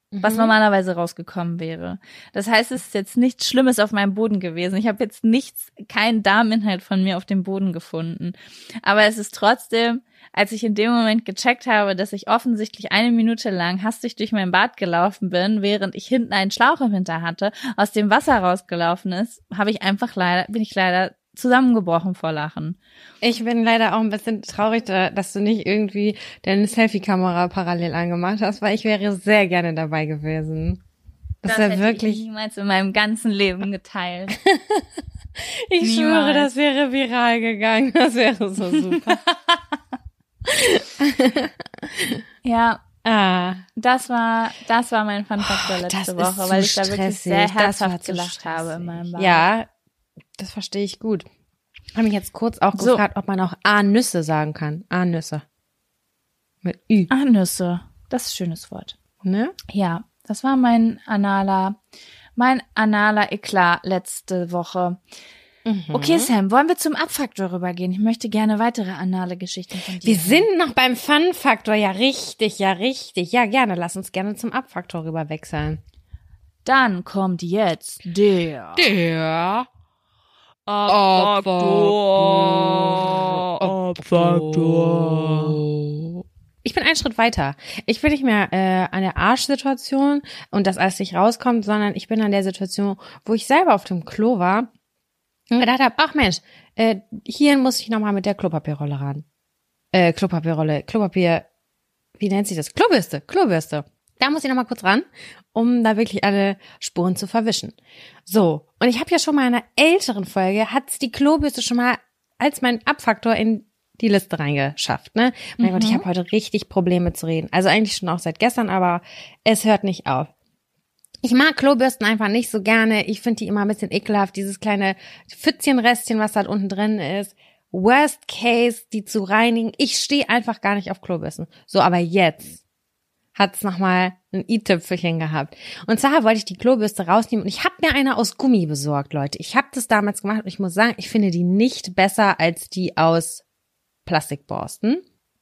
was normalerweise rausgekommen wäre. Das heißt, es ist jetzt nichts Schlimmes auf meinem Boden gewesen. Ich habe jetzt nichts, keinen Darminhalt von mir auf dem Boden gefunden. Aber es ist trotzdem, als ich in dem Moment gecheckt habe, dass ich offensichtlich eine Minute lang hastig durch mein Bad gelaufen bin, während ich hinten einen Schlauch im Hinter hatte, aus dem Wasser rausgelaufen ist, habe ich einfach leider, bin ich leider zusammengebrochen vor Lachen. Ich bin leider auch ein bisschen traurig, dass du nicht irgendwie deine Selfie-Kamera parallel angemacht hast, weil ich wäre sehr gerne dabei gewesen. Das, das wäre wirklich ich niemals in meinem ganzen Leben geteilt. Ich niemals. schwöre, das wäre viral gegangen. Das wäre so super. Ja. Ah. Das war, das war mein Fun-Faktor letzte oh, Woche, weil ich da wirklich sehr herzhaft gelacht habe in meinem Bad. Ja, das verstehe ich gut. Ich habe mich jetzt kurz auch so. gefragt, ob man auch A-Nüsse sagen kann. A-Nüsse. Mit Ü. A-Nüsse. Das ist ein schönes Wort. Ne? Ja, das war mein analer, mein analer Eklat letzte Woche. Mhm. Okay, Sam, wollen wir zum Abfaktor rübergehen? Ich möchte gerne weitere anale Geschichten von dir. Wir sind noch beim Fun-Faktor. Ja, richtig, ja, richtig. Ja, gerne. Lass uns gerne zum Abfaktor rüber wechseln. Dann kommt jetzt der... Der... Abfaktor. Abfaktor. Ich bin einen Schritt weiter. Ich bin nicht mehr äh, an der Arschsituation und das alles nicht rauskommt, sondern ich bin an der Situation, wo ich selber auf dem Klo war und gedacht habe, ach Mensch, äh, hier muss ich nochmal mit der Klopapierrolle ran. Äh, Klopapierrolle, Klopapier, wie nennt sich das? Klobürste, Klobürste. Da muss ich nochmal kurz ran, um da wirklich alle Spuren zu verwischen. So, und ich habe ja schon mal in einer älteren Folge, hat's die Klobürste schon mal als mein Abfaktor in die Liste reingeschafft, ne? Mein Mhm. Gott, ich habe heute richtig Probleme zu reden. Also eigentlich schon auch seit gestern, aber es hört nicht auf. Ich mag Klobürsten einfach nicht so gerne. Ich finde die immer ein bisschen ekelhaft, dieses kleine Pfützchenrestchen, was da unten drin ist. Worst case, die zu reinigen. Ich stehe einfach gar nicht auf Klobürsten. So, aber jetzt hat's nochmal ein i-Tüpfelchen gehabt. Und zwar wollte ich die Klobürste rausnehmen und ich habe mir eine aus Gummi besorgt, Leute. Ich habe das damals gemacht und ich muss sagen, ich finde die nicht besser als die aus Plastikborsten.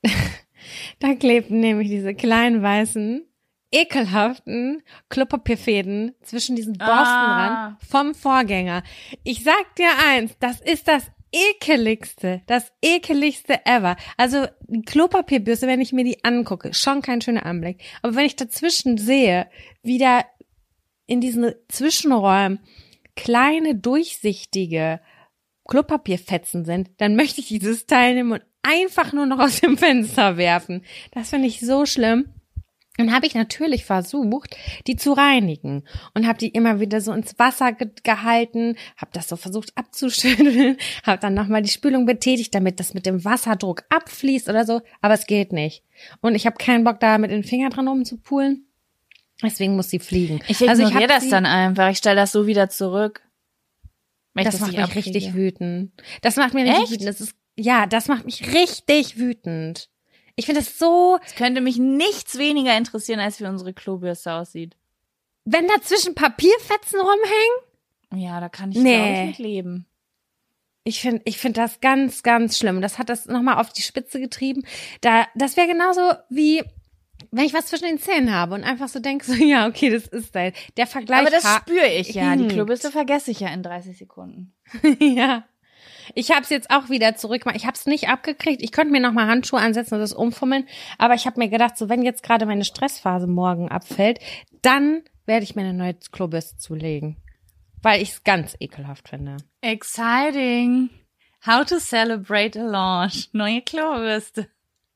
Da klebten nämlich diese kleinen weißen, ekelhaften Klopapierfäden zwischen diesen Borsten Ah. ran vom Vorgänger. Ich sag dir eins, das ist das ekeligste, das ekeligste ever. Also die Klopapierbürste, wenn ich mir die angucke, schon kein schöner Anblick. Aber wenn ich dazwischen sehe, wie da in diesen Zwischenräumen kleine, durchsichtige Klopapierfetzen sind, dann möchte ich dieses Teil nehmen und einfach nur noch aus dem Fenster werfen. Das finde ich so schlimm. Und habe ich natürlich versucht, die zu reinigen und habe die immer wieder so ins Wasser ge- gehalten, habe das so versucht abzuschütteln, habe dann nochmal die Spülung betätigt, damit das mit dem Wasserdruck abfließt oder so, aber es geht nicht. Und ich habe keinen Bock, da mit den Fingern dran rumzupulen, deswegen muss sie fliegen. Ich ignoriere also ich das sie, dann einfach. Ich stelle das so wieder zurück. Wenn ich Das macht nicht mich abkriege. richtig wütend. Das macht mich richtig Echt? wütend. Das ist, ja, das macht mich richtig wütend. Ich finde es so, Es könnte mich nichts weniger interessieren, als wie unsere Klobürste aussieht. wenn dazwischen Papierfetzen rumhängen. Ja, da kann ich, Nee. glaube ich, nicht leben. Ich finde, ich finde das ganz, ganz schlimm. Das hat das nochmal auf die Spitze getrieben. Da, das wäre genauso wie, wenn ich was zwischen den Zähnen habe und einfach so denke, so, ja, okay, das ist halt, der Vergleich. Aber das ha- spüre ich ja. Die hinkt. Klobürste vergesse ich ja in dreißig Sekunden. Ja. Ich habe es jetzt auch wieder zurück. Ich habe es nicht abgekriegt. Ich könnte mir noch mal Handschuhe ansetzen und das umfummeln. Aber ich habe mir gedacht, so wenn jetzt gerade meine Stressphase morgen abfällt, dann werde ich mir eine neue Klobürste zulegen. Weil ich es ganz ekelhaft finde. Exciting. How to celebrate a launch. Neue Klobürste.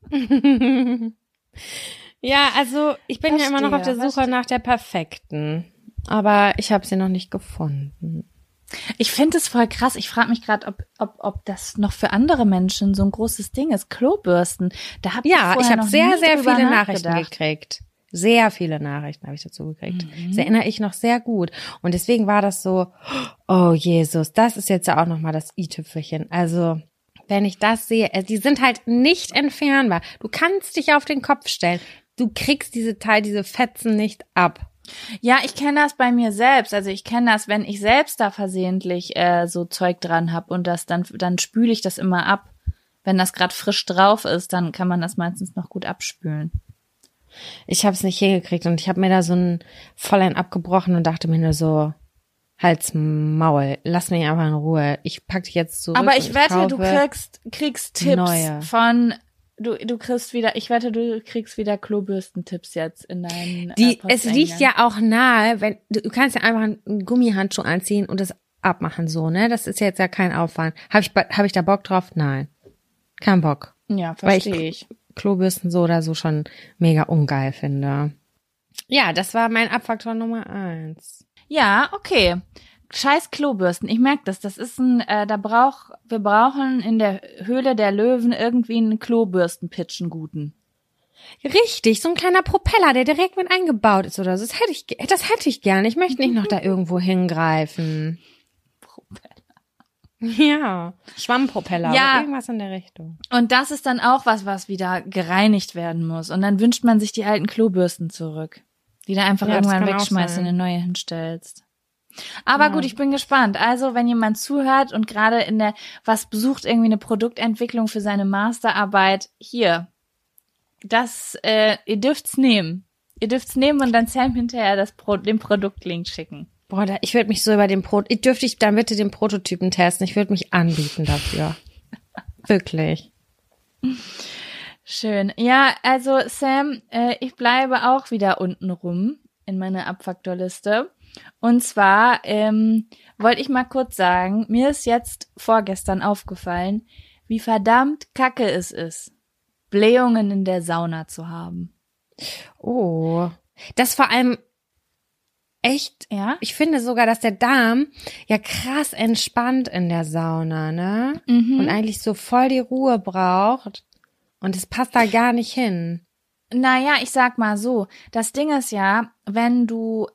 Ja, also ich bin ja immer noch auf der Verstehe, Suche nach der perfekten. Aber ich habe sie noch nicht gefunden. Ich finde es voll krass. Ich frage mich gerade, ob, ob, ob das noch für andere Menschen so ein großes Ding ist. Klobürsten. Da hab Ja, ich, ich vorher habe noch sehr, nie sehr drüber viele Nachrichten nachgedacht. gekriegt. Sehr viele Nachrichten habe ich dazu gekriegt. Mhm. Das erinnere ich noch sehr gut. Und deswegen war das so, oh Jesus, das ist jetzt ja auch nochmal das i-Tüpfelchen. Also, wenn ich das sehe, äh, die sind halt nicht entfernbar. Du kannst dich auf den Kopf stellen. Du kriegst diese Teil, diese Fetzen nicht ab. Ja, ich kenne das bei mir selbst. Also ich kenne das, wenn ich selbst da versehentlich äh, so Zeug dran hab und das dann dann spüle ich das immer ab. Wenn das gerade frisch drauf ist, dann kann man das meistens noch gut abspülen. Ich habe es nicht hingekriegt und ich habe mir da so ein Vollein abgebrochen und dachte mir nur so, Halt's Maul, lass mich einfach in Ruhe. Ich pack dich jetzt zurück. Aber ich und wette, kaufe du kriegst, kriegst Tipps neue. von, du, du kriegst wieder, ich wette, du kriegst wieder Klobürstentipps jetzt in deinen Die, äh, es liegt ja auch nahe, wenn, du, du kannst ja einfach einen Gummihandschuh anziehen und das abmachen so, ne? Das ist ja jetzt ja kein Aufwand. Habe ich, hab ich da Bock drauf? Nein. Kein Bock. Ja, verstehe ich. Klobürsten so oder so schon mega ungeil finde. Ja, das war mein Abfaktor Nummer eins. Ja, okay. Scheiß Klobürsten. Ich merke das. Das ist ein, äh, da brauch, wir brauchen in der Höhle der Löwen irgendwie einen Klobürstenpitch, einen guten. Richtig, so ein kleiner Propeller, der direkt mit eingebaut ist oder so. Das hätte ich, das hätte ich gerne. Ich möchte nicht noch da irgendwo hingreifen. Propeller. Ja, Schwammpropeller Ja. oder irgendwas in der Richtung. Und das ist dann auch was, was wieder gereinigt werden muss. Und dann wünscht man sich die alten Klobürsten zurück, die du einfach Ja, das irgendwann kann auch wegschmeißt und sein. eine neue hinstellst. Aber Ja. gut, ich bin gespannt. Also, wenn jemand zuhört und gerade in der, was besucht, irgendwie eine Produktentwicklung für seine Masterarbeit, hier, das, äh, ihr dürft's nehmen. Ihr dürft's nehmen und dann Sam hinterher das Pro, den Produktlink schicken. Boah, da, ich würde mich so über den Pro, ich dürfte ich dann bitte den Prototypen testen. Ich würde mich anbieten dafür. Wirklich. Schön. Ja, also Sam, äh, ich bleibe auch wieder unten rum in meiner Abfaktorliste. Und zwar ähm, wollte ich mal kurz sagen, mir ist jetzt vorgestern aufgefallen, wie verdammt kacke es ist, Blähungen in der Sauna zu haben. Oh. Das vor allem echt, Ja? ich finde sogar, dass der Darm ja krass entspannt in der Sauna, ne? Mhm. Und eigentlich so voll die Ruhe braucht. Und es passt da gar nicht hin. Naja, ich sag mal so, das Ding ist ja, wenn du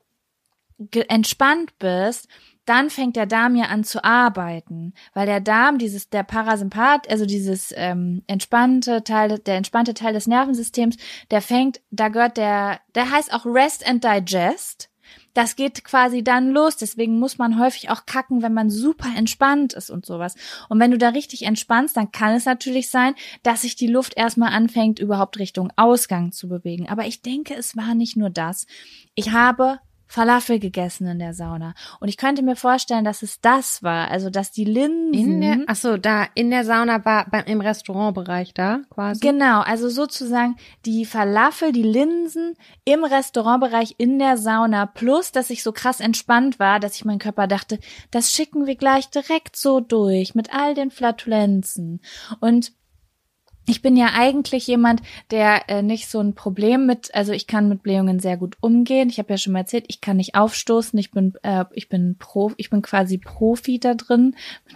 ge- entspannt bist, dann fängt der Darm ja an zu arbeiten, weil der Darm, dieses der Parasympath, also dieses ähm, entspannte Teil, der entspannte Teil des Nervensystems, der fängt, da gehört der, der heißt auch Rest and Digest. Das geht quasi dann los, deswegen muss man häufig auch kacken, wenn man super entspannt ist und sowas. Und wenn du da richtig entspannst, dann kann es natürlich sein, dass sich die Luft erstmal anfängt, überhaupt Richtung Ausgang zu bewegen. Aber ich denke, es war nicht nur das. Ich habe Falafel gegessen in der Sauna. Und ich könnte mir vorstellen, dass es das war. Also, dass die Linsen... In der, ach so, da in der Sauna war beim im Restaurantbereich da quasi. Genau, also sozusagen die Falafel, die Linsen im Restaurantbereich in der Sauna, plus, dass ich so krass entspannt war, dass ich meinem Körper dachte, das schicken wir gleich direkt so durch, mit all den Flatulenzen. Und ich bin ja eigentlich jemand, der äh, nicht so ein Problem mit, also ich kann mit Blähungen sehr gut umgehen. Ich habe ja schon mal erzählt, ich kann nicht aufstoßen. Ich bin, äh, ich bin Pro, ich bin quasi Profi da drin,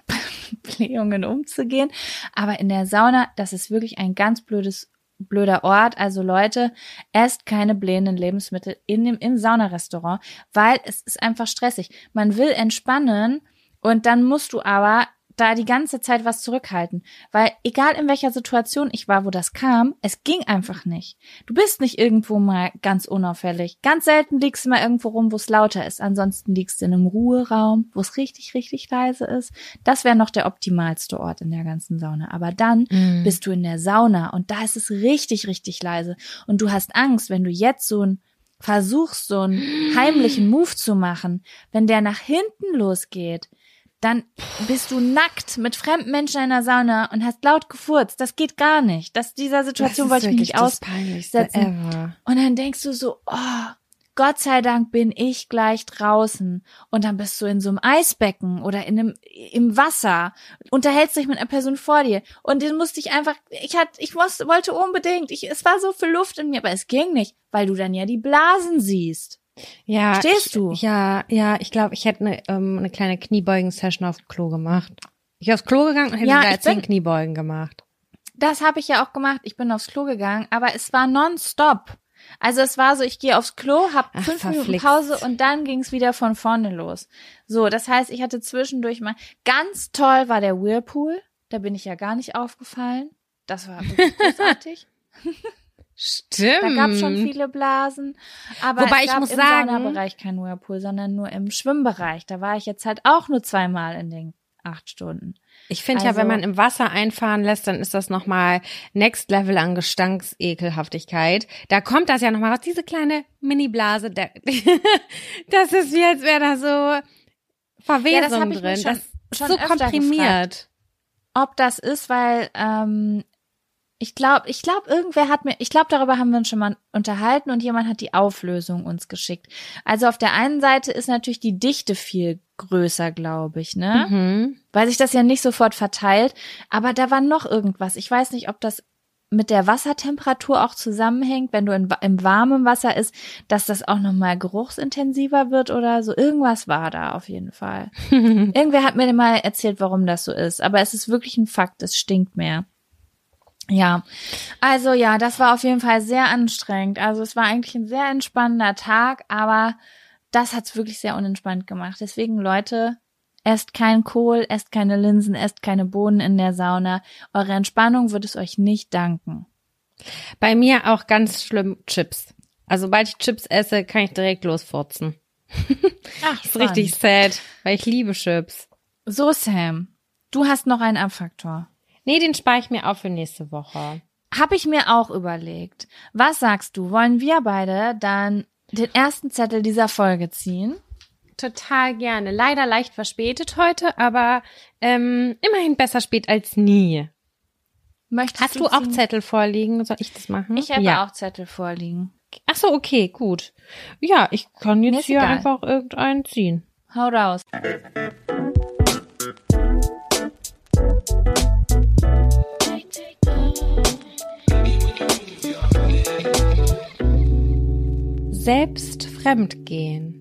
mit Blähungen umzugehen. Aber in der Sauna, das ist wirklich ein ganz blödes, blöder Ort. Also Leute, esst keine blähenden Lebensmittel in dem im Saunarestaurant, weil es ist einfach stressig. Man will entspannen und dann musst du aber da die ganze Zeit was zurückhalten. Weil egal in welcher Situation ich war, wo das kam, es ging einfach nicht. Du bist nicht irgendwo mal ganz unauffällig. Ganz selten liegst du mal irgendwo rum, wo es lauter ist. Ansonsten liegst du in einem Ruheraum, wo es richtig, richtig leise ist. Das wäre noch der optimalste Ort in der ganzen Sauna. Aber dann Mm. bist du in der Sauna und da ist es richtig, richtig leise. Und du hast Angst, wenn du jetzt so ein versuchst, so einen heimlichen Move zu machen, wenn der nach hinten losgeht, dann bist du nackt mit fremden Menschen in der Sauna und hast laut gefurzt. Das geht gar nicht. Das, dieser Situation wollte ich mich nicht das Peinlichste aussetzen. ever. Und dann denkst du so, oh, Gott sei Dank bin ich gleich draußen. Und dann bist du in so einem Eisbecken oder in einem, im Wasser, unterhältst dich mit einer Person vor dir. Und den musste ich einfach, ich hatte, ich musste, wollte unbedingt, ich, es war so viel Luft in mir, aber es ging nicht, weil du dann ja die Blasen siehst. Ja, Stehst ich, du? Ja, ja, ich glaube, ich hätte eine, ähm, eine kleine Kniebeugen-Session auf dem Klo gemacht. Ich bin aufs Klo gegangen und hätte Ja, da ich zehn bin- Kniebeugen gemacht. Das habe ich ja auch gemacht. Ich bin aufs Klo gegangen, aber es war nonstop. Also es war so, ich gehe aufs Klo, hab Ach, fünf Minuten verflixt. Pause und dann ging's wieder von vorne los. So, das heißt, ich hatte zwischendurch mal, ganz toll war der Whirlpool. Da bin ich ja gar nicht aufgefallen. Das war wirklich großartig. Stimmt. Da gab's schon viele Blasen. Aber Wobei es ich gab muss im sagen- Saunabereich kein Whirlpool, sondern nur im Schwimmbereich. Da war ich jetzt halt auch nur zweimal in den acht Stunden. Ich finde Also- ja, wenn man im Wasser einfahren lässt, dann ist das nochmal Next Level an Gestanksekelhaftigkeit. Da kommt das ja nochmal raus, diese kleine Mini-Blase. Der, das ist wie, als wäre da so Verwesung Ja, das hab ich drin. mich schon- das ist schon so öfter komprimiert. Ob das ist, weil ähm, ich glaube, ich glaube, irgendwer hat mir, ich glaube, darüber haben wir uns schon mal unterhalten und jemand hat die Auflösung uns geschickt. Also auf der einen Seite ist natürlich die Dichte viel größer, glaube ich, ne? Mhm. Weil sich das ja nicht sofort verteilt. Aber da war noch irgendwas. Ich weiß nicht, ob das mit der Wassertemperatur auch zusammenhängt, wenn du in, im warmen Wasser ist, dass das auch nochmal geruchsintensiver wird oder so. Irgendwas war da auf jeden Fall. Irgendwer hat mir mal erzählt, warum das so ist. Aber es ist wirklich ein Fakt, es stinkt mehr. Ja, also ja, das war auf jeden Fall sehr anstrengend. Also es war eigentlich ein sehr entspannender Tag, aber das hat's wirklich sehr unentspannt gemacht. Deswegen, Leute, esst kein Kohl, esst keine Linsen, esst keine Bohnen in der Sauna. Eure Entspannung wird es euch nicht danken. Bei mir auch ganz schlimm Chips. Also sobald ich Chips esse, kann ich direkt losfurzen. Ach, Das ist richtig sad, weil ich liebe Chips. So, Sam, du hast noch einen Abfaktor. Nee, den spare ich mir auf für nächste Woche. Habe ich mir auch überlegt. Was sagst du? Wollen wir beide dann den ersten Zettel dieser Folge ziehen? Total gerne. Leider leicht verspätet heute, aber ähm, immerhin besser spät als nie. Möchtest Hast du auch ziehen? Zettel vorliegen? Soll ich das machen? Ich habe ja. auch Zettel vorliegen. Ach so, okay, gut. Ja, ich kann Mir jetzt ist hier egal. einfach irgendeinen ziehen. Hau raus. Selbst fremdgehen.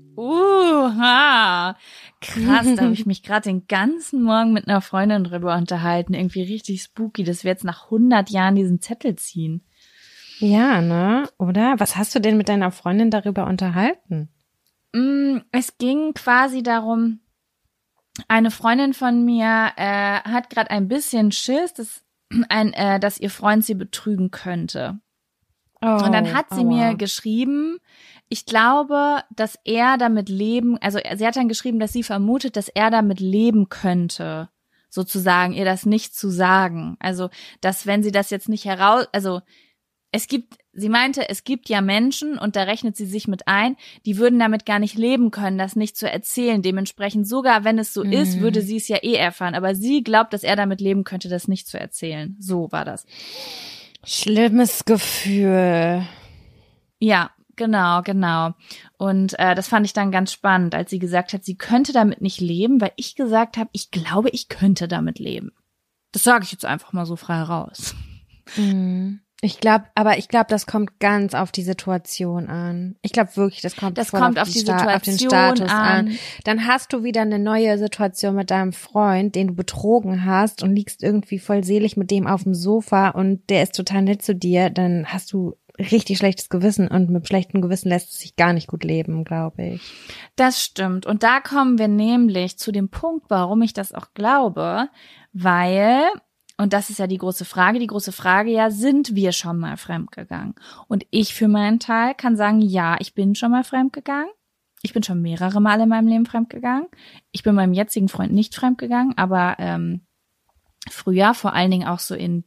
Uha, krass, da habe ich mich gerade den ganzen Morgen mit einer Freundin drüber unterhalten. Irgendwie richtig spooky, dass wir jetzt nach hundert Jahren diesen Zettel ziehen. Ja, ne? Oder? Was hast du denn mit deiner Freundin darüber unterhalten? Mm, es ging quasi darum, eine Freundin von mir äh, hat gerade ein bisschen Schiss, dass, ein, äh, dass ihr Freund sie betrügen könnte. Oh, Und dann hat sie aua. mir geschrieben, ich glaube, dass er damit leben, also sie hat dann geschrieben, dass sie vermutet, dass er damit leben könnte, sozusagen, ihr das nicht zu sagen. Also, dass wenn sie das jetzt nicht heraus, also es gibt, sie meinte, es gibt ja Menschen, und da rechnet sie sich mit ein, die würden damit gar nicht leben können, das nicht zu erzählen. Dementsprechend, sogar wenn es so Mhm. ist, würde sie es ja eh erfahren. Aber sie glaubt, dass er damit leben könnte, das nicht zu erzählen. So war das. Schlimmes Gefühl. Ja, genau, genau. Und äh, das fand ich dann ganz spannend, als sie gesagt hat, sie könnte damit nicht leben, weil ich gesagt habe, ich glaube, ich könnte damit leben. Das sage ich jetzt einfach mal so frei raus. Mhm. Ich glaube, aber ich glaube, das kommt ganz auf die Situation an. Ich glaube wirklich, das kommt, Das voll kommt auf die Sta- auf den Situation Status an. an. Dann hast du wieder eine neue Situation mit deinem Freund, den du betrogen hast und liegst irgendwie voll selig mit dem auf dem Sofa und der ist total nett zu dir. Dann hast du richtig schlechtes Gewissen und mit schlechtem Gewissen lässt es sich gar nicht gut leben, glaube ich. Das stimmt. Und da kommen wir nämlich zu dem Punkt, warum ich das auch glaube, weil, und das ist ja die große Frage, die große Frage ja, sind wir schon mal fremdgegangen? Und ich für meinen Teil kann sagen, ja, ich bin schon mal fremdgegangen. Ich bin schon mehrere Mal in meinem Leben fremdgegangen. Ich bin meinem jetzigen Freund nicht fremdgegangen, aber ähm, früher, vor allen Dingen auch so in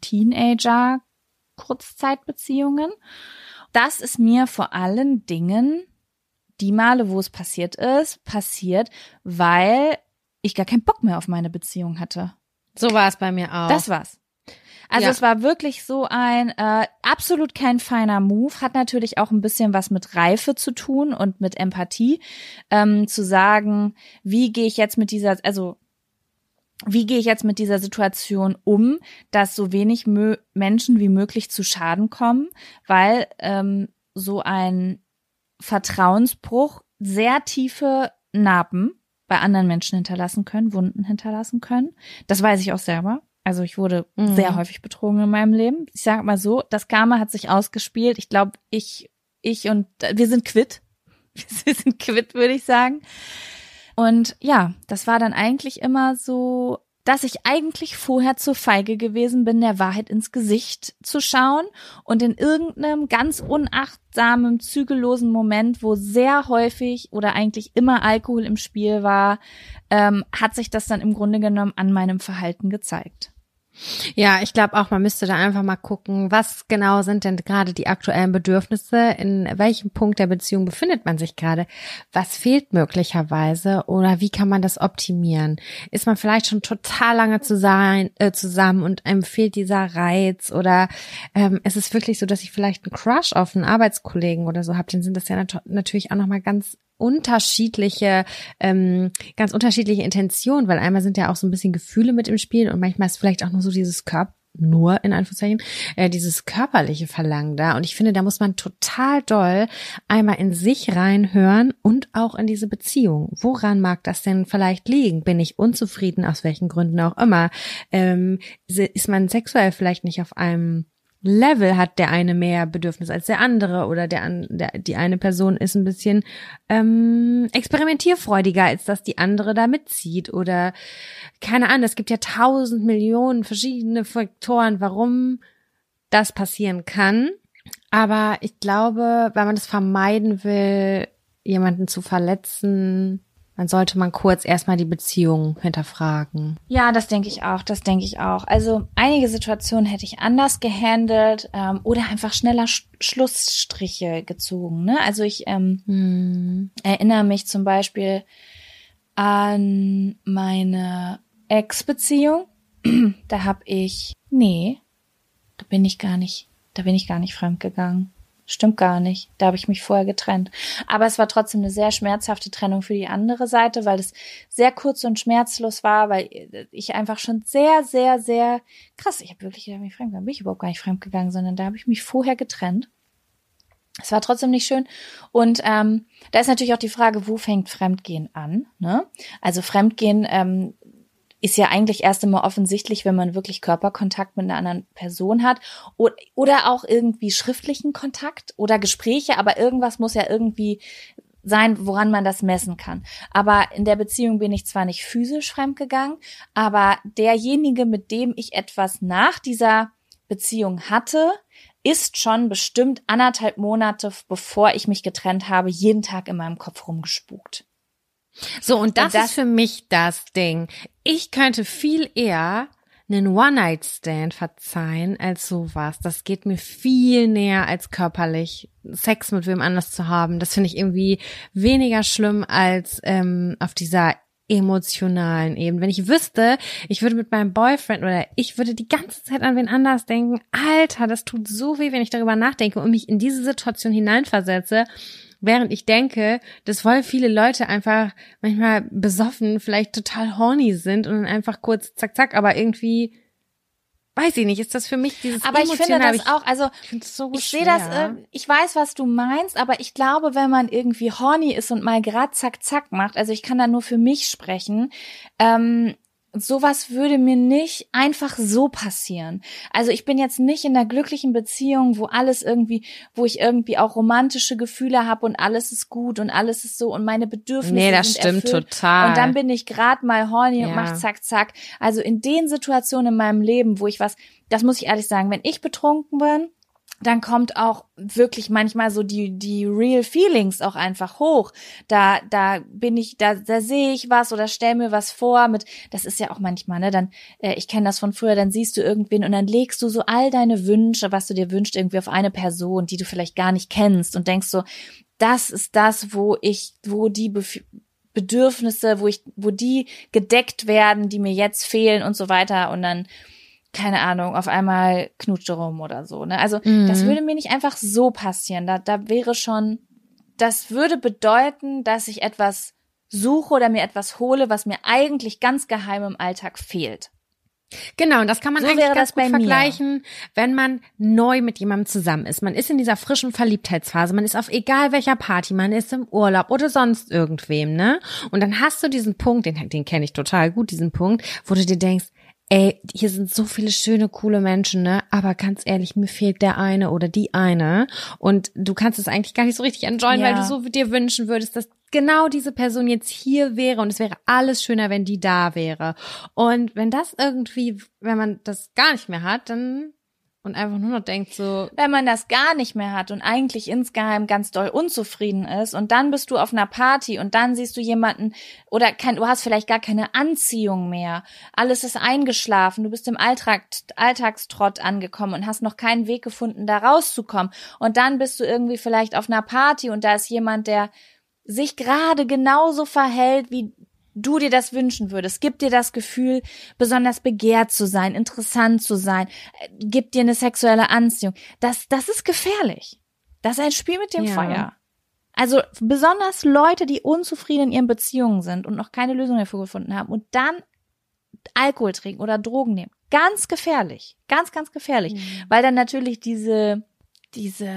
Teenager-Kurzzeitbeziehungen. Das ist mir vor allen Dingen die Male, wo es passiert ist, passiert, weil ich gar keinen Bock mehr auf meine Beziehung hatte. So war es bei mir auch. Das war's. Also Ja. es war wirklich so ein äh, absolut kein feiner Move, hat natürlich auch ein bisschen was mit Reife zu tun und mit Empathie, ähm, zu sagen, wie gehe ich jetzt mit dieser, also wie gehe ich jetzt mit dieser Situation um, dass so wenig mö- Menschen wie möglich zu Schaden kommen, weil ähm, so ein Vertrauensbruch sehr tiefe Narben bei anderen Menschen hinterlassen können, Wunden hinterlassen können. Das weiß ich auch selber. Also ich wurde Mhm. sehr häufig betrogen in meinem Leben. Ich sage mal so, das Karma hat sich ausgespielt. Ich glaube, ich, ich und wir sind quitt. Wir sind quitt, würde ich sagen. Und ja, das war dann eigentlich immer so dass ich eigentlich vorher zu feige gewesen bin, der Wahrheit ins Gesicht zu schauen und in irgendeinem ganz unachtsamen, zügellosen Moment, wo sehr häufig oder eigentlich immer Alkohol im Spiel war, ähm, hat sich das dann im Grunde genommen an meinem Verhalten gezeigt. Ja, ich glaube auch, man müsste da einfach mal gucken, was genau sind denn gerade die aktuellen Bedürfnisse, in welchem Punkt der Beziehung befindet man sich gerade, was fehlt möglicherweise oder wie kann man das optimieren? Ist man vielleicht schon total lange zu sein, äh, zusammen und einem fehlt dieser Reiz oder ähm, ist es wirklich so, dass ich vielleicht einen Crush auf einen Arbeitskollegen oder so habe, dann sind das ja nat- natürlich auch nochmal ganz unterschiedliche, ähm, ganz unterschiedliche Intentionen, weil einmal sind ja auch so ein bisschen Gefühle mit im Spiel und manchmal ist vielleicht auch nur so dieses Körper, nur in Anführungszeichen, äh, dieses körperliche Verlangen da. Und ich finde, da muss man total doll einmal in sich reinhören und auch in diese Beziehung. Woran mag das denn vielleicht liegen? Bin ich unzufrieden, aus welchen Gründen auch immer? Ähm, ist man sexuell vielleicht nicht auf einem Level, hat der eine mehr Bedürfnis als der andere oder der, der die eine Person ist ein bisschen ähm, experimentierfreudiger, als dass die andere da mitzieht oder keine Ahnung, es gibt ja tausend Millionen verschiedene Faktoren, warum das passieren kann, aber ich glaube, wenn man das vermeiden will, jemanden zu verletzen, dann sollte man kurz erstmal die Beziehung hinterfragen. Ja, das denke ich auch, das denke ich auch. Also einige Situationen hätte ich anders gehandelt ähm, oder einfach schneller Sch- Schlussstriche gezogen. Ne? Also ich ähm, hm. erinnere mich zum Beispiel an meine Ex-Beziehung. Da habe ich, nee, da bin ich gar nicht, da bin ich gar nicht fremdgegangen. Stimmt gar nicht. Da habe ich mich vorher getrennt. Aber es war trotzdem eine sehr schmerzhafte Trennung für die andere Seite, weil es sehr kurz und schmerzlos war, weil ich einfach schon sehr, sehr, sehr krass, ich habe wirklich gedacht, mich fremdgegangen. Bin ich überhaupt gar nicht fremdgegangen, sondern da habe ich mich vorher getrennt. Es war trotzdem nicht schön. Und ähm, da ist natürlich auch die Frage, wo fängt Fremdgehen an? Ne? Also Fremdgehen ähm, ist ja eigentlich erst einmal offensichtlich, wenn man wirklich Körperkontakt mit einer anderen Person hat oder auch irgendwie schriftlichen Kontakt oder Gespräche, aber irgendwas muss ja irgendwie sein, woran man das messen kann. Aber in der Beziehung bin ich zwar nicht physisch fremdgegangen, aber derjenige, mit dem ich etwas nach dieser Beziehung hatte, ist schon bestimmt anderthalb Monate, bevor ich mich getrennt habe, jeden Tag in meinem Kopf rumgespukt. So, und das, und das ist für mich das Ding. Ich könnte viel eher einen One-Night-Stand verzeihen als sowas. Das geht mir viel näher als körperlich Sex mit wem anders zu haben. Das finde ich irgendwie weniger schlimm als ähm, auf dieser emotionalen Ebene. Wenn ich wüsste, ich würde mit meinem Boyfriend oder ich würde die ganze Zeit an wen anders denken, Alter, das tut so weh, wenn ich darüber nachdenke und mich in diese Situation hineinversetze, während ich denke, dass voll viele Leute einfach manchmal besoffen, vielleicht total horny sind und dann einfach kurz zack, zack, aber irgendwie, weiß ich nicht, ist das für mich dieses aber ich finde das ich, auch, also ich, so ich sehe das, äh, ich weiß, was du meinst, aber ich glaube, wenn man irgendwie horny ist und mal grad zack, zack macht, also ich kann da nur für mich sprechen, ähm, sowas würde mir nicht einfach so passieren. Also ich bin jetzt nicht in einer glücklichen Beziehung, wo alles irgendwie, wo ich irgendwie auch romantische Gefühle habe und alles ist gut und alles ist so und meine Bedürfnisse nee, das sind stimmt erfüllt. Total. Und dann bin ich gerade mal horny ja. und mach zack, zack. Also in den Situationen in meinem Leben, wo ich was, das muss ich ehrlich sagen, wenn ich betrunken bin, dann kommt auch wirklich manchmal so die die real feelings auch einfach hoch. Da da bin ich, da da sehe ich was oder stell mir was vor mit, das ist ja auch manchmal, ne, dann äh, ich kenne das von früher, dann siehst du irgendwen und dann legst du so all deine Wünsche, was du dir wünschst, irgendwie auf eine Person, die du vielleicht gar nicht kennst und denkst so, das ist das, wo ich, wo die Bef- Bedürfnisse, wo ich, wo die gedeckt werden, die mir jetzt fehlen und so weiter und dann keine Ahnung, auf einmal knutscht rum oder so, ne? Also, mhm. das würde mir nicht einfach so passieren. Da, da wäre schon, das würde bedeuten, dass ich etwas suche oder mir etwas hole, was mir eigentlich ganz geheim im Alltag fehlt. Genau, und das kann man so eigentlich ganz gut mir. vergleichen, wenn man neu mit jemandem zusammen ist. Man ist in dieser frischen Verliebtheitsphase, man ist auf egal welcher Party, man ist im Urlaub oder sonst irgendwem, ne? Und dann hast du diesen Punkt, den, den kenne ich total gut, diesen Punkt, wo du dir denkst, ey, hier sind so viele schöne, coole Menschen, ne? Aber ganz ehrlich, mir fehlt der eine oder die eine. Und du kannst es eigentlich gar nicht so richtig enjoyen, Ja. weil du so dir wünschen würdest, dass genau diese Person jetzt hier wäre und es wäre alles schöner, wenn die da wäre. Und wenn das irgendwie, wenn man das gar nicht mehr hat, dann und einfach nur noch denkt so, wenn man das gar nicht mehr hat und eigentlich insgeheim ganz doll unzufrieden ist und dann bist du auf einer Party und dann siehst du jemanden oder kein, du hast vielleicht gar keine Anziehung mehr, alles ist eingeschlafen, du bist im Alltag, Alltagstrott angekommen und hast noch keinen Weg gefunden, da rauszukommen und dann bist du irgendwie vielleicht auf einer Party und da ist jemand, der sich gerade genauso verhält, wie du dir das wünschen würdest, gibt dir das Gefühl, besonders begehrt zu sein, interessant zu sein, gibt dir eine sexuelle Anziehung. Das, das ist gefährlich. Das ist ein Spiel mit dem ja. Feuer. Also besonders Leute, die unzufrieden in ihren Beziehungen sind und noch keine Lösung dafür gefunden haben und dann Alkohol trinken oder Drogen nehmen. Ganz gefährlich. Ganz, ganz gefährlich. Mhm. Weil dann natürlich diese, diese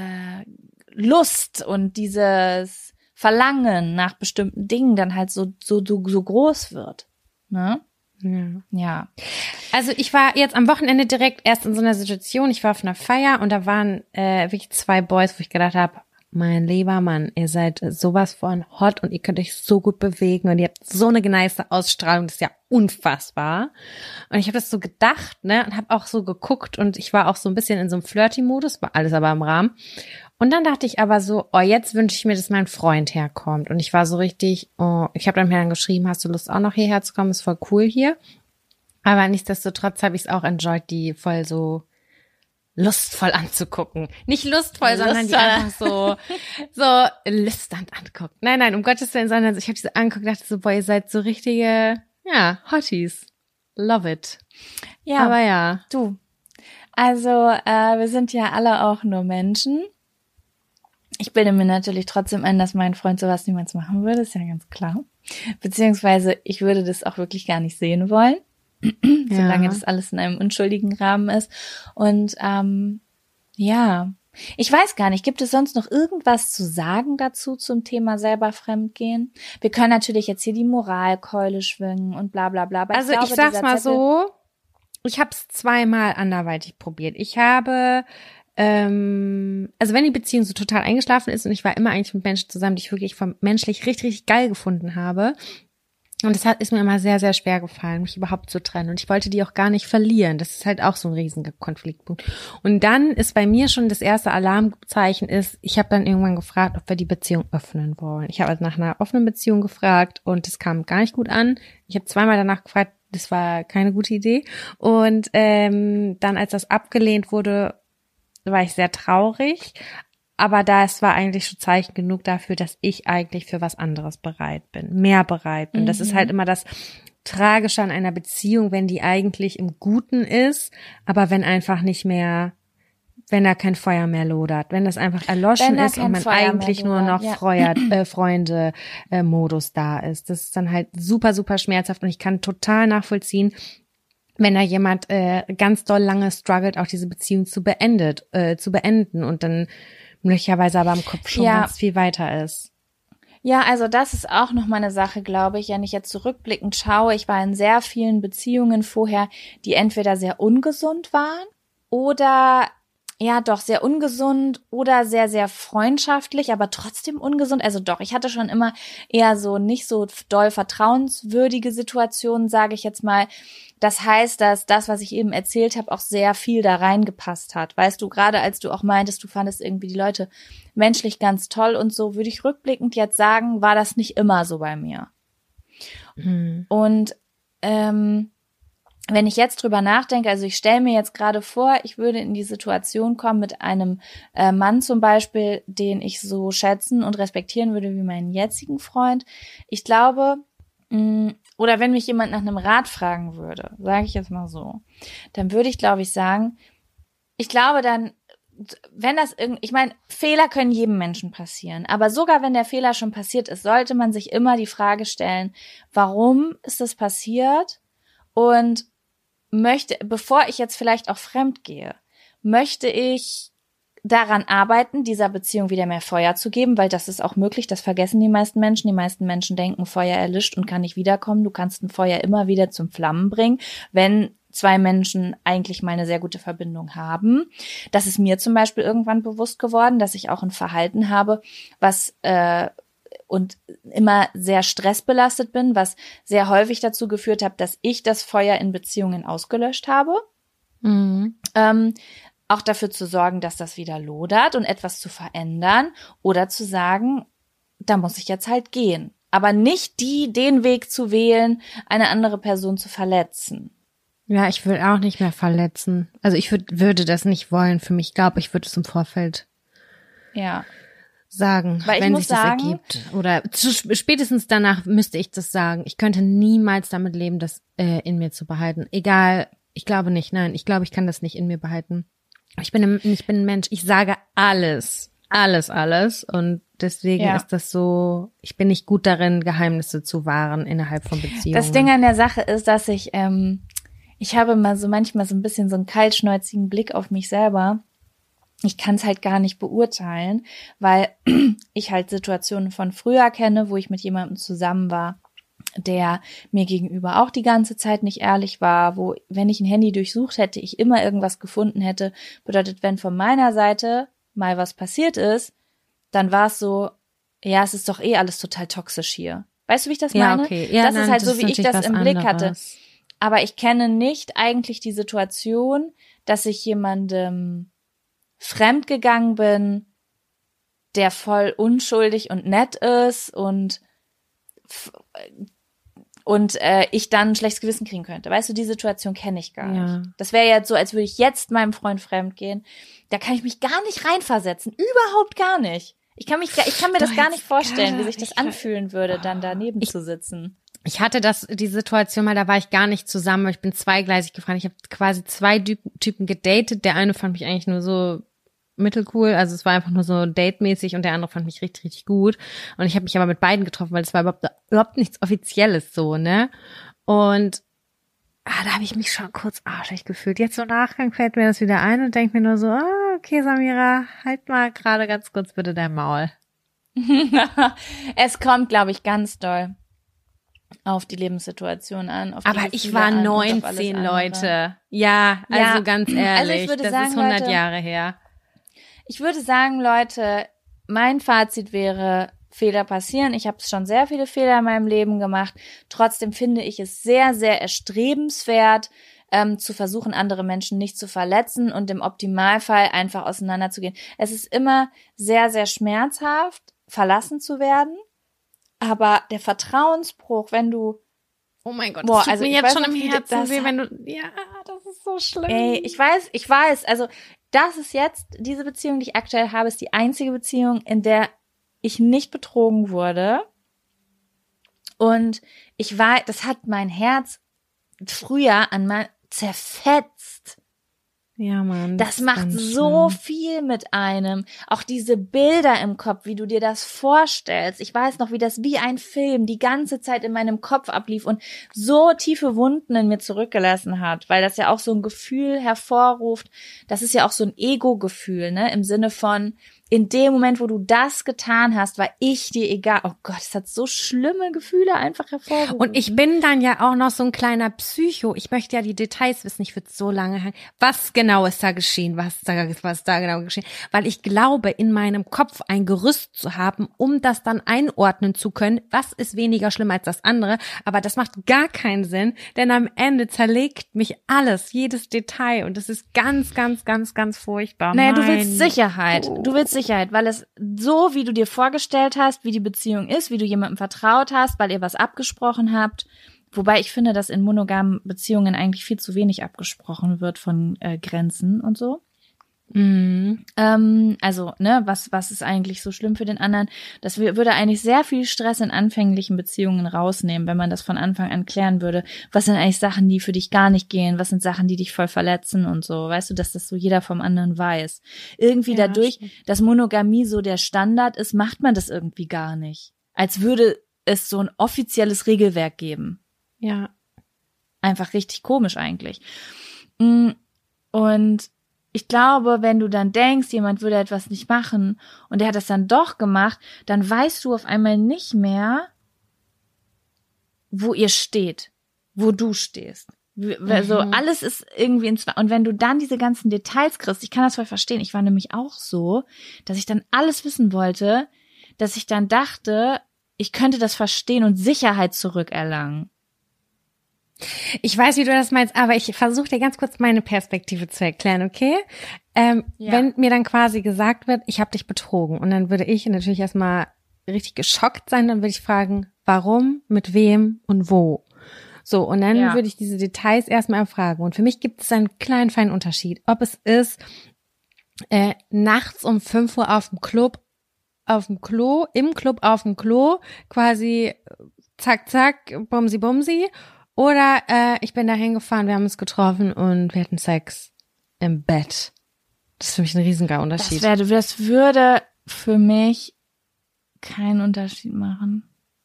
Lust und dieses Verlangen nach bestimmten Dingen dann halt so so so, so groß wird, ne? Ja. ja. Also ich war jetzt am Wochenende direkt erst in so einer Situation, ich war auf einer Feier und da waren äh, wirklich zwei Boys, wo ich gedacht habe, mein lieber Mann, ihr seid sowas von hot und ihr könnt euch so gut bewegen und ihr habt so eine geneiste Ausstrahlung, das ist ja unfassbar. Und ich habe das so gedacht, ne, und habe auch so geguckt und ich war auch so ein bisschen in so einem Flirty-Modus, war alles aber im Rahmen. Und dann dachte ich aber so, oh, jetzt wünsche ich mir, dass mein Freund herkommt. Und ich war so richtig, oh, ich habe dann geschrieben, hast du Lust auch noch hierher zu kommen? Ist voll cool hier. Aber nichtsdestotrotz habe ich es auch enjoyed, die voll so lustvoll anzugucken. Nicht lustvoll, lustvoll. Sondern die einfach so so lüsternd angucken. Nein, nein, um Gottes Willen, sondern ich habe diese angeguckt und dachte so, boah, ihr seid so richtige, ja, Hotties. Love it. Ja, aber ja. Du, also äh, wir sind ja alle auch nur Menschen. Ich bilde mir natürlich trotzdem ein, dass mein Freund sowas niemals machen würde, ist ja ganz klar. Beziehungsweise ich würde das auch wirklich gar nicht sehen wollen, ja. solange das alles in einem unschuldigen Rahmen ist. Und ähm, ja, ich weiß gar nicht, gibt es sonst noch irgendwas zu sagen dazu zum Thema selber Fremdgehen? Wir können natürlich jetzt hier die Moralkeule schwingen und bla bla bla. Aber also ich, glaube, ich sag's mal Zettel, so, ich habe es zweimal anderweitig probiert. Ich habe Ähm, also wenn die Beziehung so total eingeschlafen ist und ich war immer eigentlich mit Menschen zusammen, die ich wirklich vom menschlich richtig, richtig geil gefunden habe. Und es hat, ist mir immer sehr, sehr schwer gefallen, mich überhaupt zu trennen. Und ich wollte die auch gar nicht verlieren. Das ist halt auch so ein riesiger Konfliktpunkt. Und dann ist bei mir schon das erste Alarmzeichen ist, ich habe dann irgendwann gefragt, ob wir die Beziehung öffnen wollen. Ich habe also nach einer offenen Beziehung gefragt und es kam gar nicht gut an. Ich habe zweimal danach gefragt, das war keine gute Idee. Und ähm, dann, als das abgelehnt wurde, war ich sehr traurig, aber das war eigentlich schon Zeichen genug dafür, dass ich eigentlich für was anderes bereit bin, mehr bereit bin. Mhm. Das ist halt immer das Tragische an einer Beziehung, wenn die eigentlich im Guten ist, aber wenn einfach nicht mehr, wenn da kein Feuer mehr lodert, wenn das einfach erloschen ist und man Feuer eigentlich nur noch ja. Freuer, äh, Freunde-Modus äh, da ist. Das ist dann halt super, super schmerzhaft und ich kann total nachvollziehen, wenn da jemand äh, ganz doll lange struggelt, auch diese Beziehung zu beendet, äh, zu beenden und dann möglicherweise aber im Kopf schon ja. ganz viel weiter ist. Ja, also das ist auch noch mal eine Sache, glaube ich, wenn ich jetzt zurückblickend schaue. Ich war in sehr vielen Beziehungen vorher, die entweder sehr ungesund waren oder ja, doch sehr ungesund oder sehr, sehr freundschaftlich, aber trotzdem ungesund. Also doch, ich hatte schon immer eher so nicht so doll vertrauenswürdige Situationen, sage ich jetzt mal. Das heißt, dass das, was ich eben erzählt habe, auch sehr viel da reingepasst hat. Weißt du, gerade als du auch meintest, du fandest irgendwie die Leute menschlich ganz toll und so, würde ich rückblickend jetzt sagen, war das nicht immer so bei mir. Mhm. Und ähm, wenn ich jetzt drüber nachdenke, also ich stelle mir jetzt gerade vor, ich würde in die Situation kommen mit einem äh, Mann zum Beispiel, den ich so schätzen und respektieren würde wie meinen jetzigen Freund. Ich glaube, mh, oder wenn mich jemand nach einem Rat fragen würde, sage ich jetzt mal so, dann würde ich, glaube ich, sagen, ich glaube dann, wenn das irgendwie, ich meine, Fehler können jedem Menschen passieren, aber sogar wenn der Fehler schon passiert ist, sollte man sich immer die Frage stellen, warum ist das passiert und möchte, bevor ich jetzt vielleicht auch fremd gehe, möchte ich daran arbeiten, dieser Beziehung wieder mehr Feuer zu geben, weil das ist auch möglich, das vergessen die meisten Menschen. Die meisten Menschen denken, Feuer erlischt und kann nicht wiederkommen. Du kannst ein Feuer immer wieder zum Flammen bringen, wenn zwei Menschen eigentlich mal eine sehr gute Verbindung haben. Das ist mir zum Beispiel irgendwann bewusst geworden, dass ich auch ein Verhalten habe, was äh, und immer sehr stressbelastet bin, was sehr häufig dazu geführt hat, dass ich das Feuer in Beziehungen ausgelöscht habe. Mhm. Ähm, auch dafür zu sorgen, dass das wieder lodert und etwas zu verändern oder zu sagen, da muss ich jetzt halt gehen. Aber nicht die, den Weg zu wählen, eine andere Person zu verletzen. Ja, ich will auch nicht mehr verletzen. Also ich würd, würde das nicht wollen für mich. Ich glaube, ich würde es im Vorfeld Ja. sagen, Weil ich wenn muss sich das sagen, ergibt. Oder zu, spätestens danach müsste ich das sagen. Ich könnte niemals damit leben, das äh, in mir zu behalten. Egal, ich glaube nicht. Nein, ich glaube, ich kann das nicht in mir behalten. Ich bin ein, ich bin ein Mensch. Ich sage alles, alles, alles. Und deswegen ja. ist das so, ich bin nicht gut darin, Geheimnisse zu wahren innerhalb von Beziehungen. Das Ding an der Sache ist, dass ich, ähm, ich habe mal so manchmal so ein bisschen so einen kaltschnäuzigen Blick auf mich selber. Ich kann es halt gar nicht beurteilen, weil ich halt Situationen von früher kenne, wo ich mit jemandem zusammen war, der mir gegenüber auch die ganze Zeit nicht ehrlich war, wo, wenn ich ein Handy durchsucht hätte, ich immer irgendwas gefunden hätte. Bedeutet, wenn von meiner Seite mal was passiert ist, dann war es so, ja, es ist doch eh alles total toxisch hier. Weißt du, wie ich das ja, meine? okay. Ja, das nein, ist halt das so, wie ist ich das was im Blick anderes. hatte. Aber ich kenne nicht eigentlich die Situation, dass ich jemandem fremdgegangen bin, der voll unschuldig und nett ist und und äh, ich dann ein schlechtes Gewissen kriegen könnte. Weißt du, die Situation kenne ich gar Ja. nicht. Das wäre jetzt so, als würde ich jetzt meinem Freund fremd gehen. Da kann ich mich gar nicht reinversetzen. Überhaupt gar nicht. Ich kann mich, ich kann mir das Doch, gar nicht jetzt vorstellen, gerade, wie sich das ich- anfühlen würde, dann daneben Ich- zu sitzen. Ich hatte das, die Situation mal, da war ich gar nicht zusammen, ich bin zweigleisig gefahren. Ich habe quasi zwei Typen, Typen gedatet. Der eine fand mich eigentlich nur so mittelcool, also es war einfach nur so datemäßig und der andere fand mich richtig, richtig gut. Und ich habe mich aber mit beiden getroffen, weil es war überhaupt, überhaupt nichts Offizielles so, ne? Und ah, da habe ich mich schon kurz arschig gefühlt. Jetzt so im Nachgang fällt mir das wieder ein und denke mir nur so, ah, okay, Samira, halt mal gerade ganz kurz bitte dein Maul. Es kommt, glaube ich, ganz doll auf die Lebenssituation an. Auf die Aber ich Gefühle war an und auf alles neunzehn, andere. Leute. Ja, also Ja, ganz also ich ehrlich, würde das sagen, ist hundert Leute, Jahre her. Ich würde sagen, Leute, mein Fazit wäre, Fehler passieren. Ich habe schon sehr viele Fehler in meinem Leben gemacht. Trotzdem finde ich es sehr, sehr erstrebenswert, ähm, zu versuchen, andere Menschen nicht zu verletzen und im Optimalfall einfach auseinanderzugehen. Es ist immer sehr, sehr schmerzhaft, verlassen zu werden. Aber der Vertrauensbruch, wenn du Oh mein Gott, Boah, das tut also mir ich jetzt weiß schon noch, im wie Herzen das- weh, wenn du, ja, das ist so schlimm. Ey, ich weiß, ich weiß, also das ist jetzt, diese Beziehung, die ich aktuell habe, ist die einzige Beziehung, in der ich nicht betrogen wurde. Und ich war, das hat mein Herz früher an mein zerfetzt. Ja, Mann. Das ist macht ganz so schlimm. viel mit einem. Auch diese Bilder im Kopf, wie du dir das vorstellst. Ich weiß noch, wie das wie ein Film die ganze Zeit in meinem Kopf ablief und so tiefe Wunden in mir zurückgelassen hat, weil das ja auch so ein Gefühl hervorruft. Das ist ja auch so ein Ego-Gefühl, ne? Im Sinne von, in dem Moment, wo du das getan hast, war ich dir egal. Oh Gott, es hat so schlimme Gefühle einfach hervorgerufen. Und ich bin dann ja auch noch so ein kleiner Psycho. Ich möchte ja die Details wissen. Ich würde so lange hängen. Was genau ist da geschehen? Was da, was da genau geschehen? Weil ich glaube, in meinem Kopf ein Gerüst zu haben, um das dann einordnen zu können. Was ist weniger schlimm als das andere? Aber das macht gar keinen Sinn, denn am Ende zerlegt mich alles, jedes Detail. Und das ist ganz, ganz, ganz, ganz furchtbar. Naja, du Mein willst Sicherheit. Gott. Du willst Sicherheit, weil es so, wie du dir vorgestellt hast, wie die Beziehung ist, wie du jemandem vertraut hast, weil ihr was abgesprochen habt. Wobei ich finde, dass in monogamen Beziehungen eigentlich viel zu wenig abgesprochen wird von äh, Grenzen und so. Mhm. Ähm, also, ne, was was ist eigentlich so schlimm für den anderen? Das w- würde eigentlich sehr viel Stress in anfänglichen Beziehungen rausnehmen, wenn man das von Anfang an klären würde. Was sind eigentlich Sachen, die für dich gar nicht gehen? Was sind Sachen, die dich voll verletzen und so? Weißt du, dass das so jeder vom anderen weiß. Irgendwie Ja, dadurch, stimmt. dass Monogamie so der Standard ist, macht man das irgendwie gar nicht. Als würde es so ein offizielles Regelwerk geben. Ja. Einfach richtig komisch eigentlich. Mm, Und ich glaube, wenn du dann denkst, jemand würde etwas nicht machen und der hat das dann doch gemacht, dann weißt du auf einmal nicht mehr, wo ihr steht, wo du stehst. So, mhm. alles ist irgendwie in zwei. Und wenn du dann diese ganzen Details kriegst, ich kann das voll verstehen. Ich war nämlich auch so, dass ich dann alles wissen wollte, dass ich dann dachte, ich könnte das verstehen und Sicherheit zurückerlangen. Ich weiß, wie du das meinst, aber ich versuche dir ganz kurz meine Perspektive zu erklären, okay? Ähm, ja. Wenn mir dann quasi gesagt wird, ich habe dich betrogen, und dann würde ich natürlich erstmal richtig geschockt sein, dann würde ich fragen, warum, mit wem und wo. So, und dann ja. würde ich diese Details erstmal erfragen. Und für mich gibt es einen kleinen, feinen Unterschied. Ob es ist, äh, nachts um fünf Uhr auf dem Club, auf dem Klo, im Club auf dem Klo, quasi zack, zack, bumsi, bumsi. Oder äh, ich bin da hingefahren, wir haben uns getroffen und wir hatten Sex im Bett. Das ist für mich ein riesiger Unterschied. Das, wär, das würde für mich keinen Unterschied machen.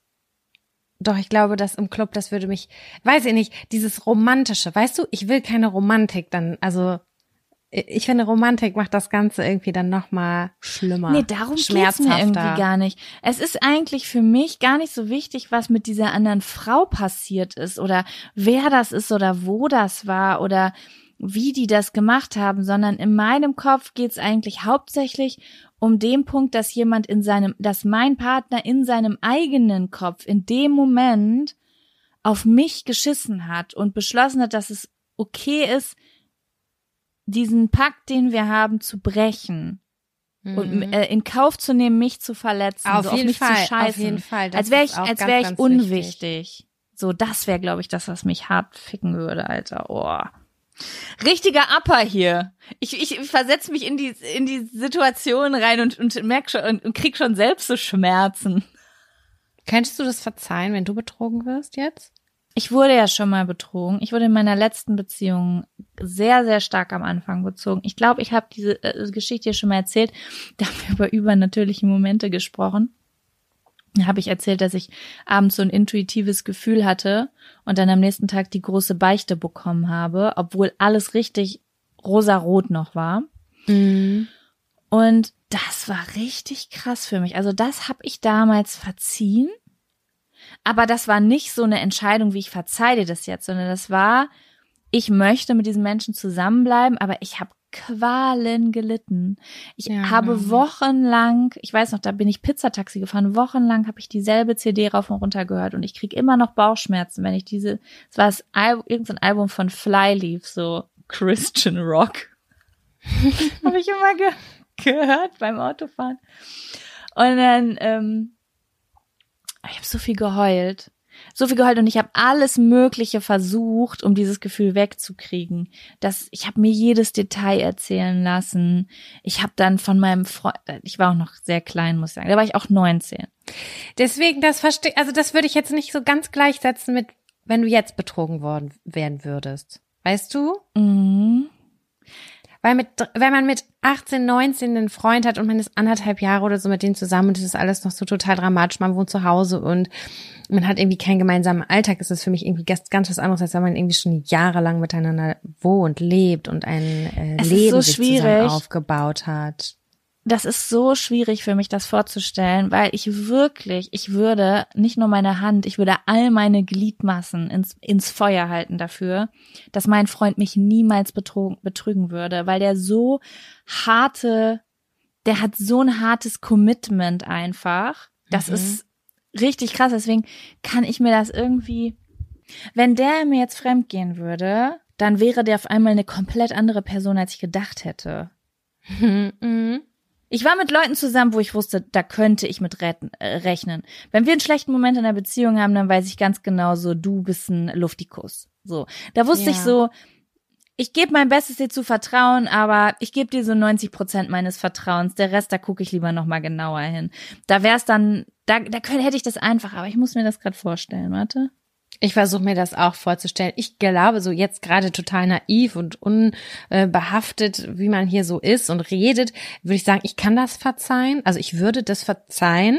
Doch, ich glaube, dass im Club, das würde mich, weiß ich nicht, dieses Romantische, weißt du, ich will keine Romantik dann, also ich finde, Romantik macht das Ganze irgendwie dann nochmal schlimmer. Nee, darum geht's mir irgendwie gar nicht. Es ist eigentlich für mich gar nicht so wichtig, was mit dieser anderen Frau passiert ist oder wer das ist oder wo das war oder wie die das gemacht haben, sondern in meinem Kopf geht's eigentlich hauptsächlich um den Punkt, dass jemand in seinem, dass mein Partner in seinem eigenen Kopf in dem Moment auf mich geschissen hat und beschlossen hat, dass es okay ist, diesen Pakt, den wir haben, zu brechen mhm. und äh, in Kauf zu nehmen, mich zu verletzen, auf so jeden auf mich Fall, zu scheißen, auf jeden Fall. Das als wäre ich, als wäre ich unwichtig. Wichtig. So, das wäre, glaube ich, das, was mich hart ficken würde, Alter. Oh. Richtiger Upper hier. Ich, ich, ich versetze mich in die in die Situation rein und und merk schon und, und krieg schon selbst so Schmerzen. Könntest du das verzeihen, wenn du betrogen wirst jetzt? Ich wurde ja schon mal betrogen. Ich wurde in meiner letzten Beziehung sehr, sehr stark am Anfang bezogen. Ich glaube, ich habe diese äh, Geschichte hier schon mal erzählt. Da haben wir über übernatürliche Momente gesprochen. Da habe ich erzählt, dass ich abends so ein intuitives Gefühl hatte und dann am nächsten Tag die große Beichte bekommen habe, obwohl alles richtig rosarot noch war. Mhm. Und das war richtig krass für mich. Also das habe ich damals verziehen. Aber das war nicht so eine Entscheidung, wie ich verzeihe dir das jetzt, sondern das war, ich möchte mit diesen Menschen zusammenbleiben, aber ich habe Qualen gelitten. Ich ja, habe ja. wochenlang, ich weiß noch, da bin ich Pizzataxi gefahren, wochenlang habe ich dieselbe C D rauf und runter gehört und ich kriege immer noch Bauchschmerzen, wenn ich diese, es war das Al- irgendein Album von Flyleaf, so Christian Rock. habe ich immer ge- gehört beim Autofahren. Und dann, ähm, ich habe so viel geheult. So viel geheult und ich habe alles Mögliche versucht, um dieses Gefühl wegzukriegen. Das, ich habe mir jedes Detail erzählen lassen. Ich habe dann von meinem Freund, ich war auch noch sehr klein, muss ich sagen, da war ich auch neunzehn. Deswegen, das verstehe, also das würde ich jetzt nicht so ganz gleichsetzen mit, wenn du jetzt betrogen worden werden würdest. Weißt du? Mhm. Weil mit, wenn man mit achtzehn, neunzehn einen Freund hat und man ist anderthalb Jahre oder so mit denen zusammen und das ist alles noch so total dramatisch, man wohnt zu Hause und man hat irgendwie keinen gemeinsamen Alltag, ist das für mich irgendwie ganz, ganz was anderes, als wenn man irgendwie schon jahrelang miteinander wohnt, lebt und ein äh, Leben so sich zusammen aufgebaut hat. Das ist so schwierig für mich, das vorzustellen, weil ich wirklich, ich würde nicht nur meine Hand, ich würde all meine Gliedmaßen ins, ins Feuer halten dafür, dass mein Freund mich niemals betrogen, betrügen würde, weil der so harte, der hat so ein hartes Commitment einfach. Das mhm. ist richtig krass, deswegen kann ich mir das irgendwie, wenn der mir jetzt fremdgehen würde, dann wäre der auf einmal eine komplett andere Person, als ich gedacht hätte. Mhm. Ich war mit Leuten zusammen, wo ich wusste, da könnte ich mit retten, äh, rechnen. Wenn wir einen schlechten Moment in der Beziehung haben, dann weiß ich ganz genau so, du bist ein Luftikus. So, da wusste ja. ich so, ich gebe mein Bestes, dir zu vertrauen, aber ich gebe dir so neunzig Prozent meines Vertrauens. Der Rest, da gucke ich lieber nochmal genauer hin. Da wär's dann, da, da könnte, hätte ich das einfach, aber ich muss mir das gerade vorstellen, warte. Ich versuche mir das auch vorzustellen. Ich glaube, so jetzt gerade total naiv und unbehaftet, wie man hier so ist und redet, würde ich sagen, ich kann das verzeihen. Also ich würde das verzeihen,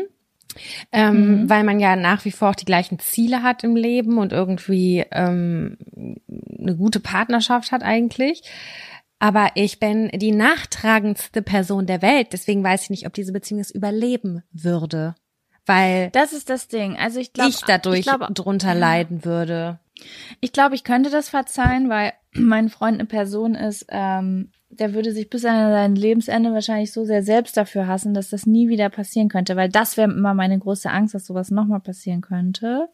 ähm, mhm. weil man ja nach wie vor auch die gleichen Ziele hat im Leben und irgendwie ähm, eine gute Partnerschaft hat eigentlich. Aber ich bin die nachtragendste Person der Welt. Deswegen weiß ich nicht, ob diese Beziehung es überleben würde. Weil das ist das Ding. Also ich glaube, ich dadurch ich glaub, drunter leiden würde. Ich glaube, ich könnte das verzeihen, weil mein Freund eine Person ist, ähm, der würde sich bis an sein Lebensende wahrscheinlich so sehr selbst dafür hassen, dass das nie wieder passieren könnte, weil das wäre immer meine große Angst, dass sowas nochmal passieren könnte.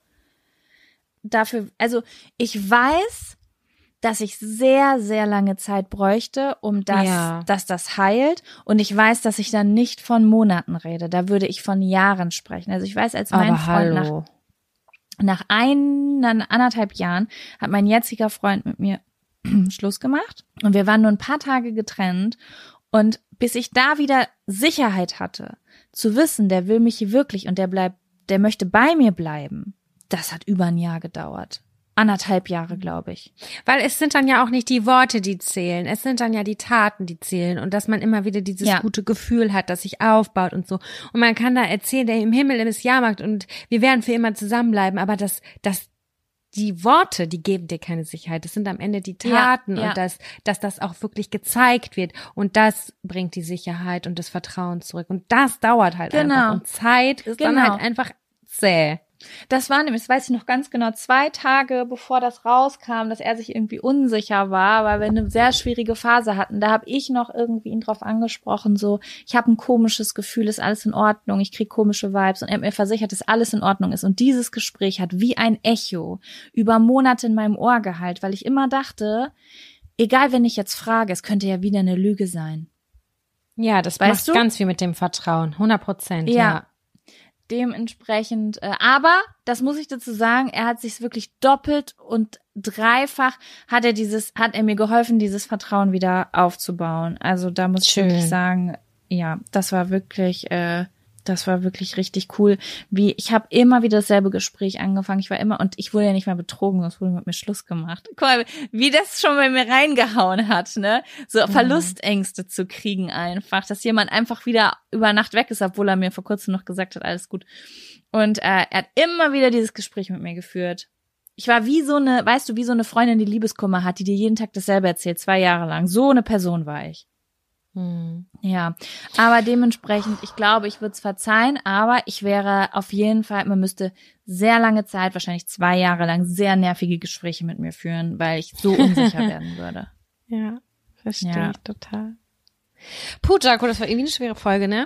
Dafür, also ich weiß, dass ich sehr, sehr lange Zeit bräuchte, um das, Ja. dass das heilt. Und ich weiß, dass ich dann nicht von Monaten rede. Da würde ich von Jahren sprechen. Also ich weiß, als mein Aber Freund nach, hallo. nach ein, anderthalb Jahren hat mein jetziger Freund mit mir Schluss gemacht. Und wir waren nur ein paar Tage getrennt. Und bis ich da wieder Sicherheit hatte, zu wissen, der will mich wirklich und der bleibt, der möchte bei mir bleiben, das hat über ein Jahr gedauert. Anderthalb Jahre, glaube ich. Weil es sind dann ja auch nicht die Worte, die zählen. Es sind dann ja die Taten, die zählen. Und dass man immer wieder dieses Ja. gute Gefühl hat, das sich aufbaut und so. Und man kann da erzählen, der im Himmel ist Jahrmarkt und wir werden für immer zusammenbleiben. Aber das, das, die Worte, die geben dir keine Sicherheit. Das sind am Ende die Taten Ja, ja. und das, dass das auch wirklich gezeigt wird. Und das bringt die Sicherheit und das Vertrauen zurück. Und das dauert halt Genau. einfach. Und Zeit ist Genau. dann halt einfach zäh. Das war nämlich, das weiß ich noch ganz genau, zwei Tage bevor das rauskam, dass er sich irgendwie unsicher war, weil wir eine sehr schwierige Phase hatten. Da habe ich noch irgendwie ihn drauf angesprochen, so, ich habe ein komisches Gefühl, ist alles in Ordnung, ich krieg komische Vibes und er hat mir versichert, dass alles in Ordnung ist. Und dieses Gespräch hat wie ein Echo über Monate in meinem Ohr gehalten, weil ich immer dachte, egal, wenn ich jetzt frage, es könnte ja wieder eine Lüge sein. Ja, das Weißt macht du? ganz viel mit dem Vertrauen. hundert Prozent, Ja. ja. Dementsprechend, äh, aber, das muss ich dazu sagen, er hat sich wirklich doppelt und dreifach hat er dieses, hat er mir geholfen, dieses Vertrauen wieder aufzubauen. Also da muss Schön. ich wirklich sagen, ja, das war wirklich, äh, das war wirklich richtig cool. Wie, ich habe immer wieder dasselbe Gespräch angefangen. Ich war immer, und ich wurde ja nicht mehr betrogen, sonst wurde mit mir Schluss gemacht. Guck mal, wie das schon bei mir reingehauen hat, ne? So Verlustängste zu kriegen einfach, dass jemand einfach wieder über Nacht weg ist, obwohl er mir vor kurzem noch gesagt hat, alles gut. Und äh, er hat immer wieder dieses Gespräch mit mir geführt. Ich war wie so eine, weißt du, wie so eine Freundin, die Liebeskummer hat, die dir jeden Tag dasselbe erzählt, zwei Jahre lang. So eine Person war ich. Hm. Ja, aber dementsprechend, ich glaube, ich würde es verzeihen, aber ich wäre auf jeden Fall, man müsste sehr lange Zeit, wahrscheinlich zwei Jahre lang, sehr nervige Gespräche mit mir führen, weil ich so unsicher werden würde. Ja, verstehe Ja. ich total. Puh, Jaco, das war irgendwie eine schwere Folge, ne?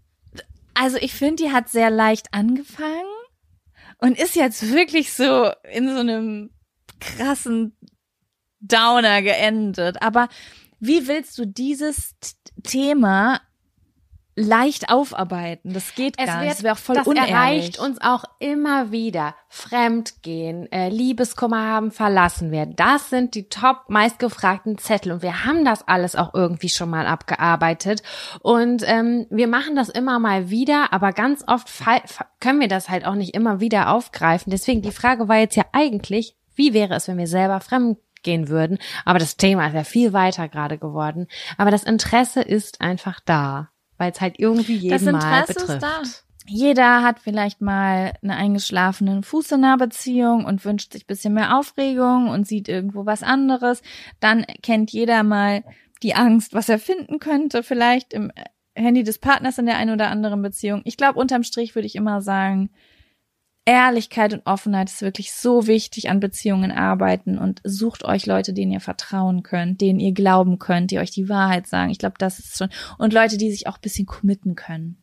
Also ich finde, die hat sehr leicht angefangen und ist jetzt wirklich so in so einem krassen Downer geendet. Aber wie willst du dieses T- Thema leicht aufarbeiten? Das geht Es gar wird, nicht. Das wäre auch voll das unehrlich. erreicht uns auch immer wieder. Fremdgehen, äh, Liebeskummer haben, verlassen werden. Das sind die top meistgefragten Zettel. Und wir haben das alles auch irgendwie schon mal abgearbeitet. Und ähm, wir machen das immer mal wieder, aber ganz oft fall, können wir das halt auch nicht immer wieder aufgreifen. Deswegen, die Frage war jetzt ja eigentlich, wie wäre es, wenn wir selber fremd gehen würden. Aber das Thema ist ja viel weiter gerade geworden. Aber das Interesse ist einfach da, weil es halt irgendwie jeden Das Mal Interesse betrifft. ist da. Jeder hat vielleicht mal einen eingeschlafenen Fuß in einer Beziehung und wünscht sich ein bisschen mehr Aufregung und sieht irgendwo was anderes. Dann kennt jeder mal die Angst, was er finden könnte, vielleicht im Handy des Partners in der einen oder anderen Beziehung. Ich glaube, unterm Strich würde ich immer sagen, Ehrlichkeit und Offenheit ist wirklich so wichtig an Beziehungen arbeiten und sucht euch Leute, denen ihr vertrauen könnt, denen ihr glauben könnt, die euch die Wahrheit sagen. Ich glaube, das ist schon, und Leute, die sich auch ein bisschen committen können.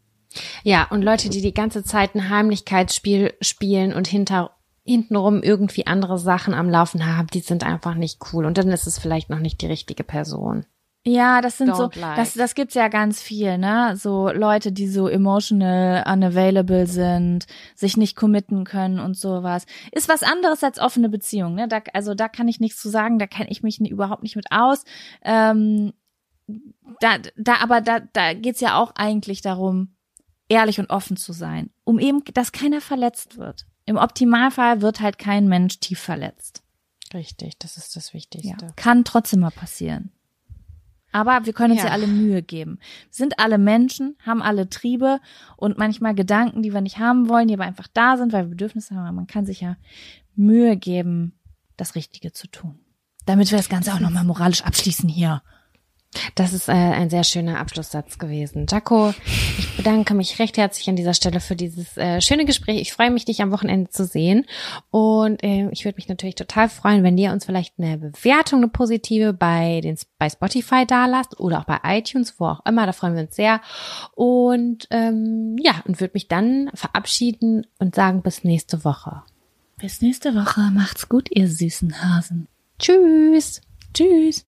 Ja, und Leute, die die ganze Zeit ein Heimlichkeitsspiel spielen und hinter hintenrum irgendwie andere Sachen am Laufen haben, die sind einfach nicht cool. Und dann ist es vielleicht noch nicht die richtige Person. Ja, das sind Don't so, like. das, das gibt's ja ganz viel, ne? So Leute, die so emotional unavailable sind, sich nicht committen können und sowas. Ist was anderes als offene Beziehung, ne? Da, also da kann ich nichts zu sagen, da kenne ich mich überhaupt nicht mit aus. Ähm, da, da, aber da, da geht's ja auch eigentlich darum, ehrlich und offen zu sein, um eben, dass keiner verletzt wird. Im Optimalfall wird halt kein Mensch tief verletzt. Richtig, das ist das Ja. Wichtigste. Kann trotzdem mal passieren. Aber wir können uns Ja. ja alle Mühe geben. Wir sind alle Menschen, haben alle Triebe und manchmal Gedanken, die wir nicht haben wollen, die aber einfach da sind, weil wir Bedürfnisse haben. Aber man kann sich ja Mühe geben, das Richtige zu tun. Damit wir das Ganze auch nochmal moralisch abschließen hier. Das ist äh, ein sehr schöner Abschlusssatz gewesen. Jaco, ich bedanke mich recht herzlich an dieser Stelle für dieses äh, schöne Gespräch. Ich freue mich, dich am Wochenende zu sehen. Und äh, ich würde mich natürlich total freuen, wenn ihr uns vielleicht eine Bewertung, eine positive bei den bei Spotify dalasst oder auch bei iTunes, wo auch immer. Da freuen wir uns sehr. Und ähm, ja, und würde mich dann verabschieden und sagen, bis nächste Woche. Bis nächste Woche. Macht's gut, ihr süßen Hasen. Tschüss. Tschüss.